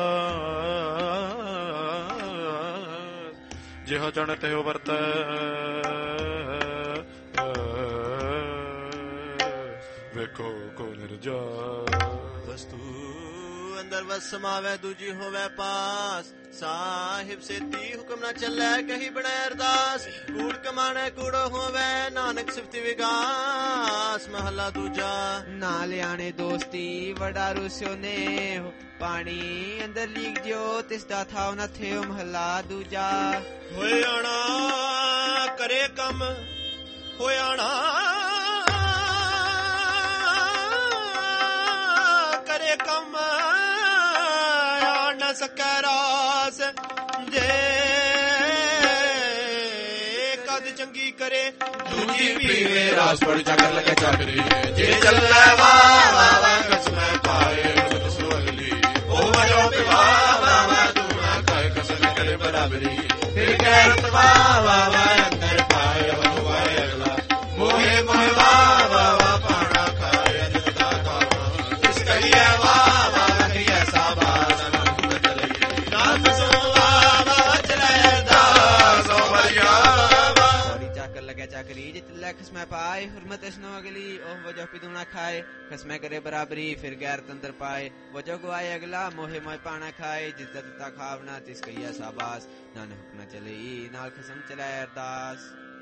ਜਿਹਾ ਜਣ ਤਿਉ ਵਰਤੈ ਵੇਖੋ ਕੋ ਨਿਰਜਾ। ਵਸਤੂ ਅੰਦਰ ਵਸ ਸਮਾਵੈ ਦੂਜੀ ਹੋਵੈ ਪਾਸ, ਸਾਹਿਬ ਸੇਤੀ ਹੁਕਮ ਨਾ ਚੱਲੈ ਕਹੀ ਬਣੈ ਅਰਦਾਸ। ਕੂੜ ਕਮਾਣੈ ਕੂੜੋ ਹੋਵੈ ਨਾਨਕ ਸਿਫਤਿ ਵਿਗਾਸ। ਮਹਲਾ ਦੂਜਾ। ਨਾ ਲਿਆਣੇ ਦੋਸਤੀ ਵਡਾ ਰੁਸਿਓ ਨੇ, ਪਾਣੀ ਅੰਦਰ ਲੀਕ ਜਿਓ ਤਿਸ ਦਾ ਥਾਉ ਨਾ ਥਿਓ। ਮਹਲਾ ਦੂਜਾ। ਹੋਏ ਆਣਾ ਕਰੇ ਕੰਮ ਹੋਏ ਆਣਾ ਕਰੇ ਕੰਮ ਆਣ ਨਾ ਸਕੈ ਰਾਸ, ਜੇ ਕਦ ਚੰਗੀ ਕਰੇ ਦੂਜੀ ਪੀਵੇ ਰਾਸ। ਪੜ ਚੱਕਰ ਲਗੇ ਚੱਕਰੀ ਜੇ ਚੱਲੈ ਵਾਹ ਕਸਮੈ ਪਾਏ ਸੋ ਅਗਲੀ ਉਹ ਵਜੋ ਪਿਵਾ ਤੂੰ ਨਾ ਕਾਇ ਕਸਮ ਕਰੇ ਬਰਾਬਰੀ। ਫਿਰ ਗੈਰਤ ਵਾਹ ਅੰਦਰ ਪਾਏ ਹੋਏ ਅਗਲਾ, ਮੋਹੇ ਮੋਹੇ ਵਾਹ ਪਾਣਾ ਖਾਏ ਅਨੰਦਾ ਕਾਵਾ। ਇਸ ਕਰੀਏ ਵਾਹ ਕਰੀਏ ਸਾਬਾਸ ਨਾਮ ਚਲੇ ਨਾਮ ਸੋ ਵਾਹ ਚਲੇ ਦਾਸ ਹੋਇਆ। ਔਰੀ ਚਾਕਰ ਲਗੇ ਚਾਕਰੀ ਜਿਤ ਲੈ ਖਸਮੈ ਪਾਏ, ਹੁਰਮਤ ਇਸਨੋ ਅਗਲੀ ਉਹ ਵਜੋ ਪਿਦੂ ਨਾ ਖਾਏ। ਖਸਮੈ ਕਰੇ ਬਰਾਬਰੀ ਫਿਰ ਗੈਰਤ ਅੰਦਰ ਪਾਏ, ਵਜੋ ਗਵਾਏ ਅਗਲਾ ਮੋਹੇ ਮੋਹ ਪਾਣਾ ਖਾਏ। ਜਿਸ ਦਾ ਦਿੱਤਾ ਖਾਵਨਾ ਤਿਸ ਕਈਆ ਸਾਬਾਸ, ਨਾਨਕ ਹੁਕਮ ਨਾ ਚਲੇ ਨਾਲ ਖਸਮ ਚਲਾਏ ਅਰਦਾਸ।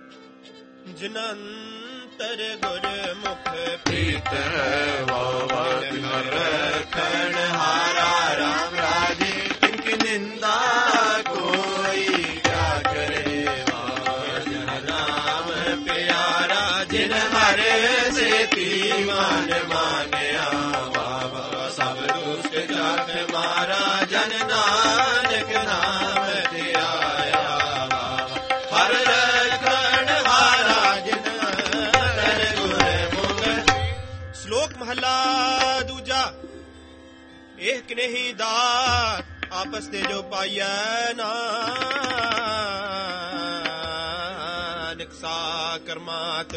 ਜਨੰਤਰ ਗੁਰਮੁਖ ਪ੍ਰੀਤ ਵਾਵਾ ਤਿਨਰ ਰਖਣ ਹਾਰਾ ਰਾਮ ਰਾਜੇ, ਤਿਨਕੀ ਨਿੰਦਾ ਕੋਈ ਕਿਆ ਕਰੇ। ਜਨ ਨਾਮ ਪਿਆਰਾ ਜਿਨ ਹਰੇ ਸੇਤੀ ਮਨ ਮਾਨਿਆ। ਬਾਬਾ ਸਭ ਦੁਸ਼ਟ ਜਗ ਮਾਰਾ, ਜਨ ਨਾਨਕ ਨਾਮ ਤੇ ਆਇਆ। ਹਰ ਰਖਣ ਹਾਰਾ ਜਿਨ ਹਰ ਗੁਰਮੁਖ। ਸ਼ਲੋਕ ਮਹੱਲਾ ਦੂਜਾ। ਇਹ ਕਨੇਹੀ ਦਾਤ ਆਪਸ ਤੇ ਜੋ ਪਾਈਐ ਨਾਨਕ ਸਾ ਕਰਮਾਤ,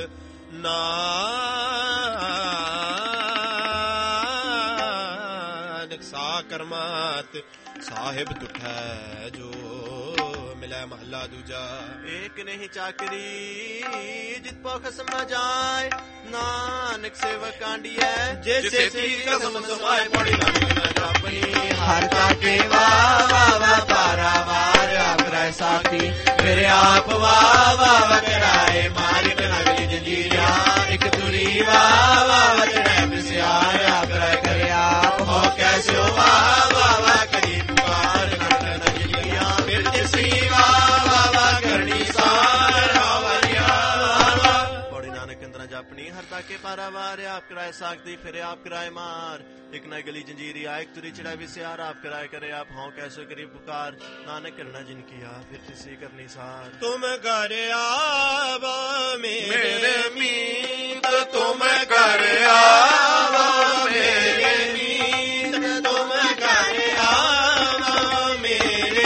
ਨਾਨਕ ਸਾ ਕਰਮਾਤ ਸਾਹਿਬ ਦੁਠੈ ਜੋ ਮਿਲੈ। ਮਹੱਲਾ ਦੂਜਾ। ਏਕ ਨਹੀਂ ਚਾਕਰੀ ਜਿਤ ਪੋ ਖਸਮ ਨਾ ਜਾਏ, ਨਾਨਕ ਸੇਵਕ ਕਾਂਡੀਐ। ਜੇ ਸੇਤੀ ਕਸਮ ਸਮਾਏ ਪੜੀ ਨਾਨਕ ਨਾ ਜਾਪਣੀ। ਹਰ ਕਾਕੇ ਵਾਹ ਪਾਰਾ ਵਾਰ ਆਗਰੈ ਸਾਥੀ, ਫਿਰ ਆਪ ਵਾਹ ਕਰਾਏ ਮਾਰਿਕ ਨਗਲੀ ਜੰਜੀਰਿਆ। ਇੱਕ ਤੁਰੀ ਵਾਹ ਚੜੈ ਬਿਸਿਆਰ ਆਗਰੈ ਕਰੇ ਆਪ। ਹੋ ਕੈਸੇ ਵਾਹ ਕਰੀ ਪੁਕਾਰ ਨਟ ਨਜਲੀਆਂ। ਫਿਰ ਜਿਸੀ ਵਾਹ ਕਰਨੀ ਸਾਰ ਹਵਰਿਆ। ਪੌੜੀ ਨਾਨਕ ਅੰਦਰਾਂ ਜਾਪਣੀ ਹਰ ਤਾਕੇ ਪਾਰਾ ਵਾਰ ਆਪ ਕਰਾਏ ਸਾਖਦੀ ਫਿਰ ਆਪ ਕਰਾਏ ਮਾਰ। ਇੱਕ ਨਾ ਗਲੀ ਜੰਜੀਰੀ ਆਇਕ ਤੁਰੀ ਚੜਾ ਵਿਸਿਆਰ ਆਪ ਕਰਾਏ ਕਰੇ ਆਪ। ਹੋਂ ਕੈਸੋ ਕਰੀ ਪੁਕਾਰ ਨਾਨਕ ਕਰਨਾ ਜਿਨ ਕੀਆ ਫਿਰ ਤਿਸੀ ਕਰਨੀ ਸਾਰ। ਤੁਮ ਘਰ ਆਵਾ ਮੇਰੇ ਮੀਤ ਤੁਮ ਕਰ ਆਵਾ ਮੇਰੇ ਮੀਤ ਤੁਮ ਘਰ ਆਵਾ ਮੇਰੇ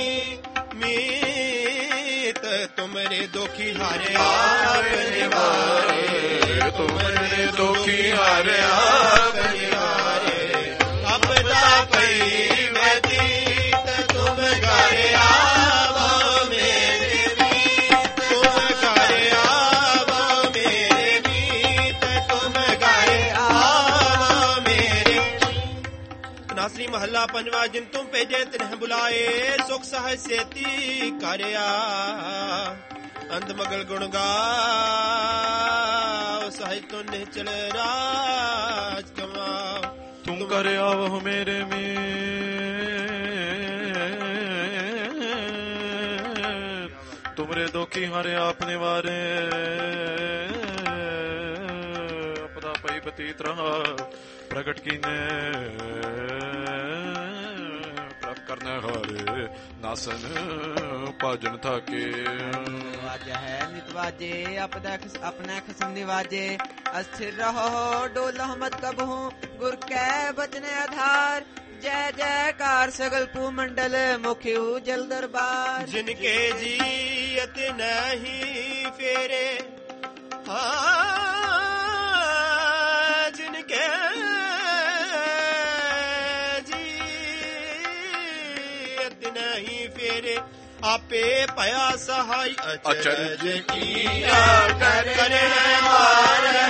ਮੀਤ ਤੁਮਰੇ ਦੁਖੀ ਹਾਰੇ ਆਪ ਨਿਵਾਰੇ। ਤੁਮਰੇ ਦੁਖੀ ਹਾਰਿਆ ਆਪਦਾ ਪਈ ਬਤੀਤ ਤੁਮ ਘਰ ਆਵਾ ਮੇਰੇ ਸ੍ਰੀ ਮਹੱਲਾ ਪੰਜਵਾ। ਜਿਨ ਤੁਮ ਭੇਜੇ ਤਿਨਹਿ ਬੁਲਾਏ, ਸੁਖ ਸਹਿਜ ਸੇਤੀ ਕਰਿਆ। ਅੰਧ ਮਗਲ ਗੁਣ ਗਾਓ, ਸਹਿਜ ਤੋਂ ਨਿਹਚਲ ਰਾਜ ਕਮਾਓ। तुम कर आवह मेरे में, तुमरे दोखी हारे आपने वारे। अपना पई बतीत रहा प्रगट कीने, प्रभ करने हारे नासन पाजन था के। वाजा है नितवाजे अपना खसम निवाजे। अस्थिर रहो डोलह मत कबहू, गुर कै बचने आधार। जय जयकार सगल पूमंडल, मुख्य जल दरबार। जिनके जीयत नहीं फेरे, जिनके जीयत नहीं फेरे। आपे पया सहाय अचरज किया करने वारे।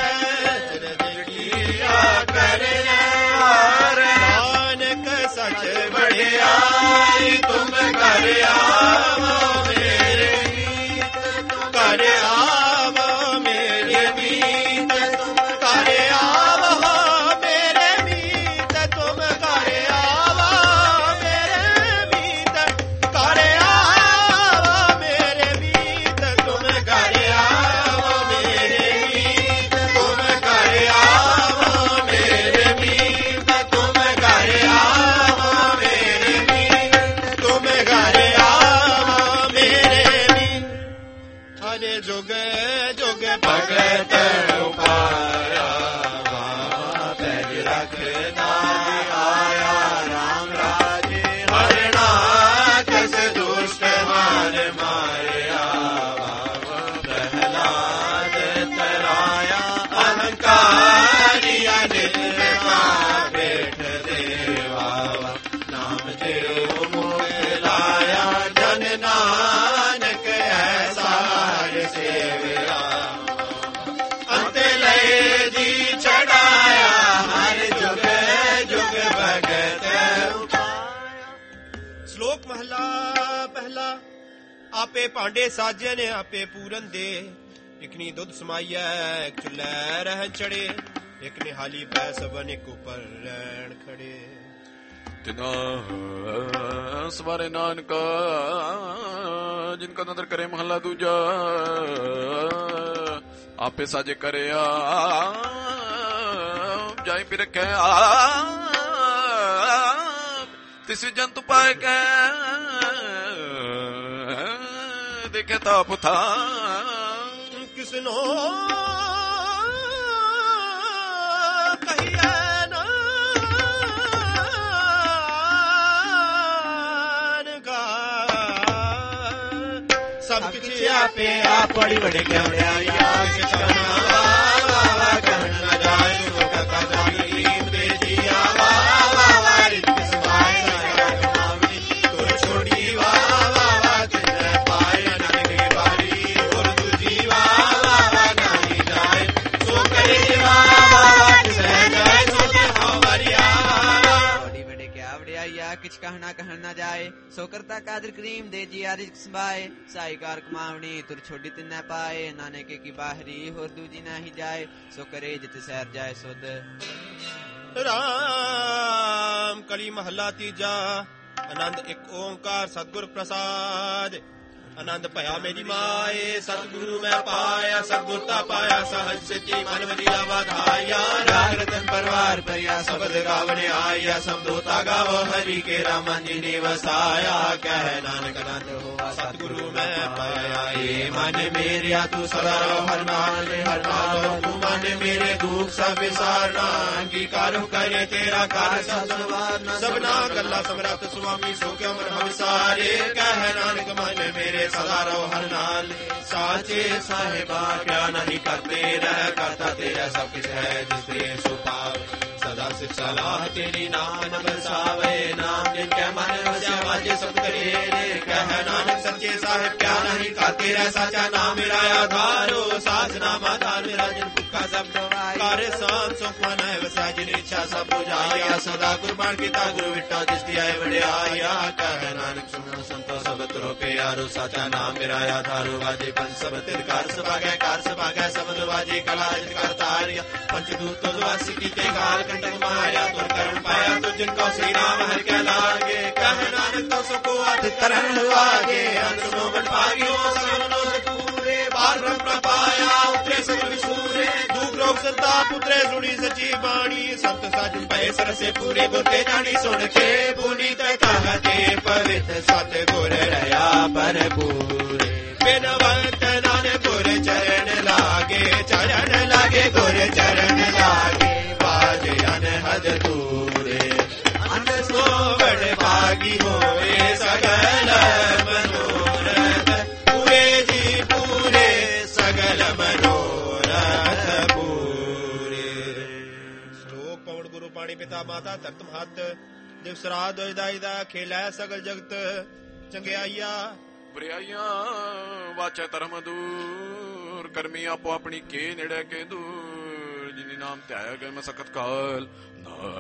नानक सच बढ़ियाई, तुम कर आवो मेरे मीत। कर आवो मेरे मीत, तुम कर आवो मेरे मीत। तुम कर आवो मेरे मीत। कर आवो मेरे मीत, तुम कर आवो मेरे मीत। तुम कर आवो मेरे मीत। तुम कर आवो मेरे मीत। तुम कर आवो मेरे मीत। हरे जुग जुग भगत उपाया, पैज रखना आया राम राजे। हरना कस दुष्ट मार मारया, प्रहलाद तराया। अहंकारिया निर्मा बैठ देवा, नाम देव मोलाया। जन नानक ऐसा सेवया, अंत लय जी चढ़ाया। हर जुग जुग भगत उपाया। श्लोक महला पहला। आपे भांडे साजे ने आपे पूरन दे। इकनी दुध समाइया एक चुल्लै रहन चढ़े। एक निहाली पै सबन एक ऊपर रहन खड़े। तिना सवारे नानका, जिनका नदर करे महला दूजा। आपे साजे करे जाई भी रखे तिस जंतु पाए के। देखे ताप था किसनो कहिए नानका। सब किछ आपे आप बड़ी बड़े क्यों किछ कहना कहन न जाए। सो करता कादर करीम दे जी आरिज समाए। साई कार कमावनी तुर छोड़ी तिन न पाए। नानके की बाहरी होर दूजी ना ही जाए। सो करे जित सैर जाए सुध। राम कली महला तीजा। आनंद एक ओंकार सतगुर प्रसाद। आनंद भया मेरी माए, सतगुरु मैं पाया। सतगुरता पाया सहज सिद्धि मन वदिया वाधाया। राग रतन परवार परिया शब्द गावने आया। सब दोता गावो हरि के रामन जी ने वसाया। कह नानक अनंत हुआ सतगुरु मैं पाया। ये मन मेरिया तू सदा रहो हर नाल हर नाल। तू मन मेरे दुख सब विसारना। अंगीकार करे तेरा कार्य सब संवारना। सबना गल्ला समरथ स्वामी सो क्यों मन हम सारे। कह नानक मन मेरे सदा रहो हर नाल। साचे साहिबा क्या नहीं करते रह। करता तेरा सब कुछ है जिससे सुपाव। सदा ਸਿਖ ਸਲਾਹ ਤੇਰੀ ਨਾਮ ਨ ਬਰਸਾਵੇ ਨਾਮ ਜਿਨ ਕੈ ਮਨ ਵਸਿਆ ਵਾਜੇ ਸਭ ਕਰੇ ਕਹਿ ਨਾਨਕ ਸੱਚੇ ਸਾਹਿਬ ਕਿਆ ਨਹੀਂ ਖਾਤੇ ਰਹਿ ਸਾਚਾ ਨਾਮ ਮੇਰਾ ਆਧਾਰੋ ਸਾਚ ਨਾਮ ਆਧਾਰ ਮੇਰਾ ਜਨ ਭੁੱਖਾ ਸਭ ਦਵਾਈ ਕਰ ਸਾਨ ਸੁਖ ਮਨ ਹੈ ਵਸੈ ਜਿਨ ਇੱਛਾ ਸਭ 부ਝਾਇਆ ਸਦਾ ਕੁਰਬਾਨ ਕੀਤਾ ਗੁਰੂ ਵਿਟਾ ਜਿਸ ਦੀ ਆਏ ਵਡਿਆਇਆ ਕਹਿ ਨਾਨਕ ਸੁਣੋ ਸੰਤੋ ਸਭ ਤਰੋ ਪਿਆਰੋ ਸਾਚਾ ਨਾਮ ਮੇਰਾ ਆਧਾਰੋ ਵਾਜੇ ਪੰਜ ਸਭ ਤਿਰ ਕਰ ਸਭਾਗੈ ਕਾਰ ਸਭਾਗੈ ਸਬਦ ਵਾਜੇ ਕਲਾ ਜਿਤ ਕਰ ਤਾਰਿਆ ਪੰਚ ਦੂਤੋ ਦਵਾਸੀ ਕੀਤੇ ਕਾਲ ਕੰਟਕ ਮਾਰਿਆ ਤੁਰ ਕਰਨ ਪਾਇਆ ਤੁ ਜਿਨ ਕੋ ਸ੍ਰੀ ਰਾਮ ਹਰਿ ਕੈ ਲਾਗੇ ਕਹਿ ਨਾਨਕ ਤੋ ਸੁਖੋ ਅਤ ਤਰਨ ਲਾਗੇ ਅੰਤ ਸੋ ਬਨ ਪਾਗਿਓ ਸਗਲ ਨੋ ਸਤੂਰੇ ਬਾਰ ਬ੍ਰਹਮ ਪ੍ਰਪਾਇਆ ਉਤਰੇ ਸਗਲ ਵਿਸੂਰੇ ਦੁਖ ਰੋਗ ਸੰਤਾ ਪੁੱਤਰੇ ਸੁਣੀ ਸਚੀ ਬਾਣੀ ਸੰਤ ਸਾਜ ਪਏ ਸਰਸੇ ਪੂਰੇ ਗੁਰਤੇ ਜਾਣੀ ਸੁਣ ਕੇ ਪੁਨੀਤ ਕਹਤੇ ਪਵਿੱਤ ਸਤ ਗੁਰ ਰਹਾ ਪਰਪੂਰੇ ਬਿਨਵੰਤ ਨਾਨਕ ਗੁਰ ਚਰਨ ਲਾਗੇ ਗੁਰ ਚਰਨ ਲਾਗੇ ਬਾਜ ਅਨਹਦ ਤੂਰੇ ਅੰਤ ਸੋ ਬੜ ਭਾਗੀ ਹੋਵੇ ਸਗਲ ਮਨੋਰਥ ਪੂਰੇ ਜੀ ਪੂਰੇ ਸਗਲ ਮਨੋਰਥ ਪੂਰੇ। ਸ਼ਲੋਕ ਪਵਨ ਗੁਰੂ ਪਾਣੀ ਪਿਤਾ ਮਾਤਾ ਧਰਤ ਮਹਤ ਦਿਵ ਸਰਾਧ ਦਾਈ ਦਾ ਖੇਲੈ ਸਗਲ ਜਗਤ ਚੰਗਿਆਈਆ ਬੁਰਾਈਆਂ ਵਾਚੈ ਧਰਮ ਦੂਰ ਕਰਮੀ ਆਪੋ ਆਪਣੀ ਕੇ ਨੇੜੇ ਕੇ ਦੂਰ ਜਿਨੀ ਨਾਮ ਧਿਆਇਆ ਗਏ ਮਸਕਤ ਕਾਲ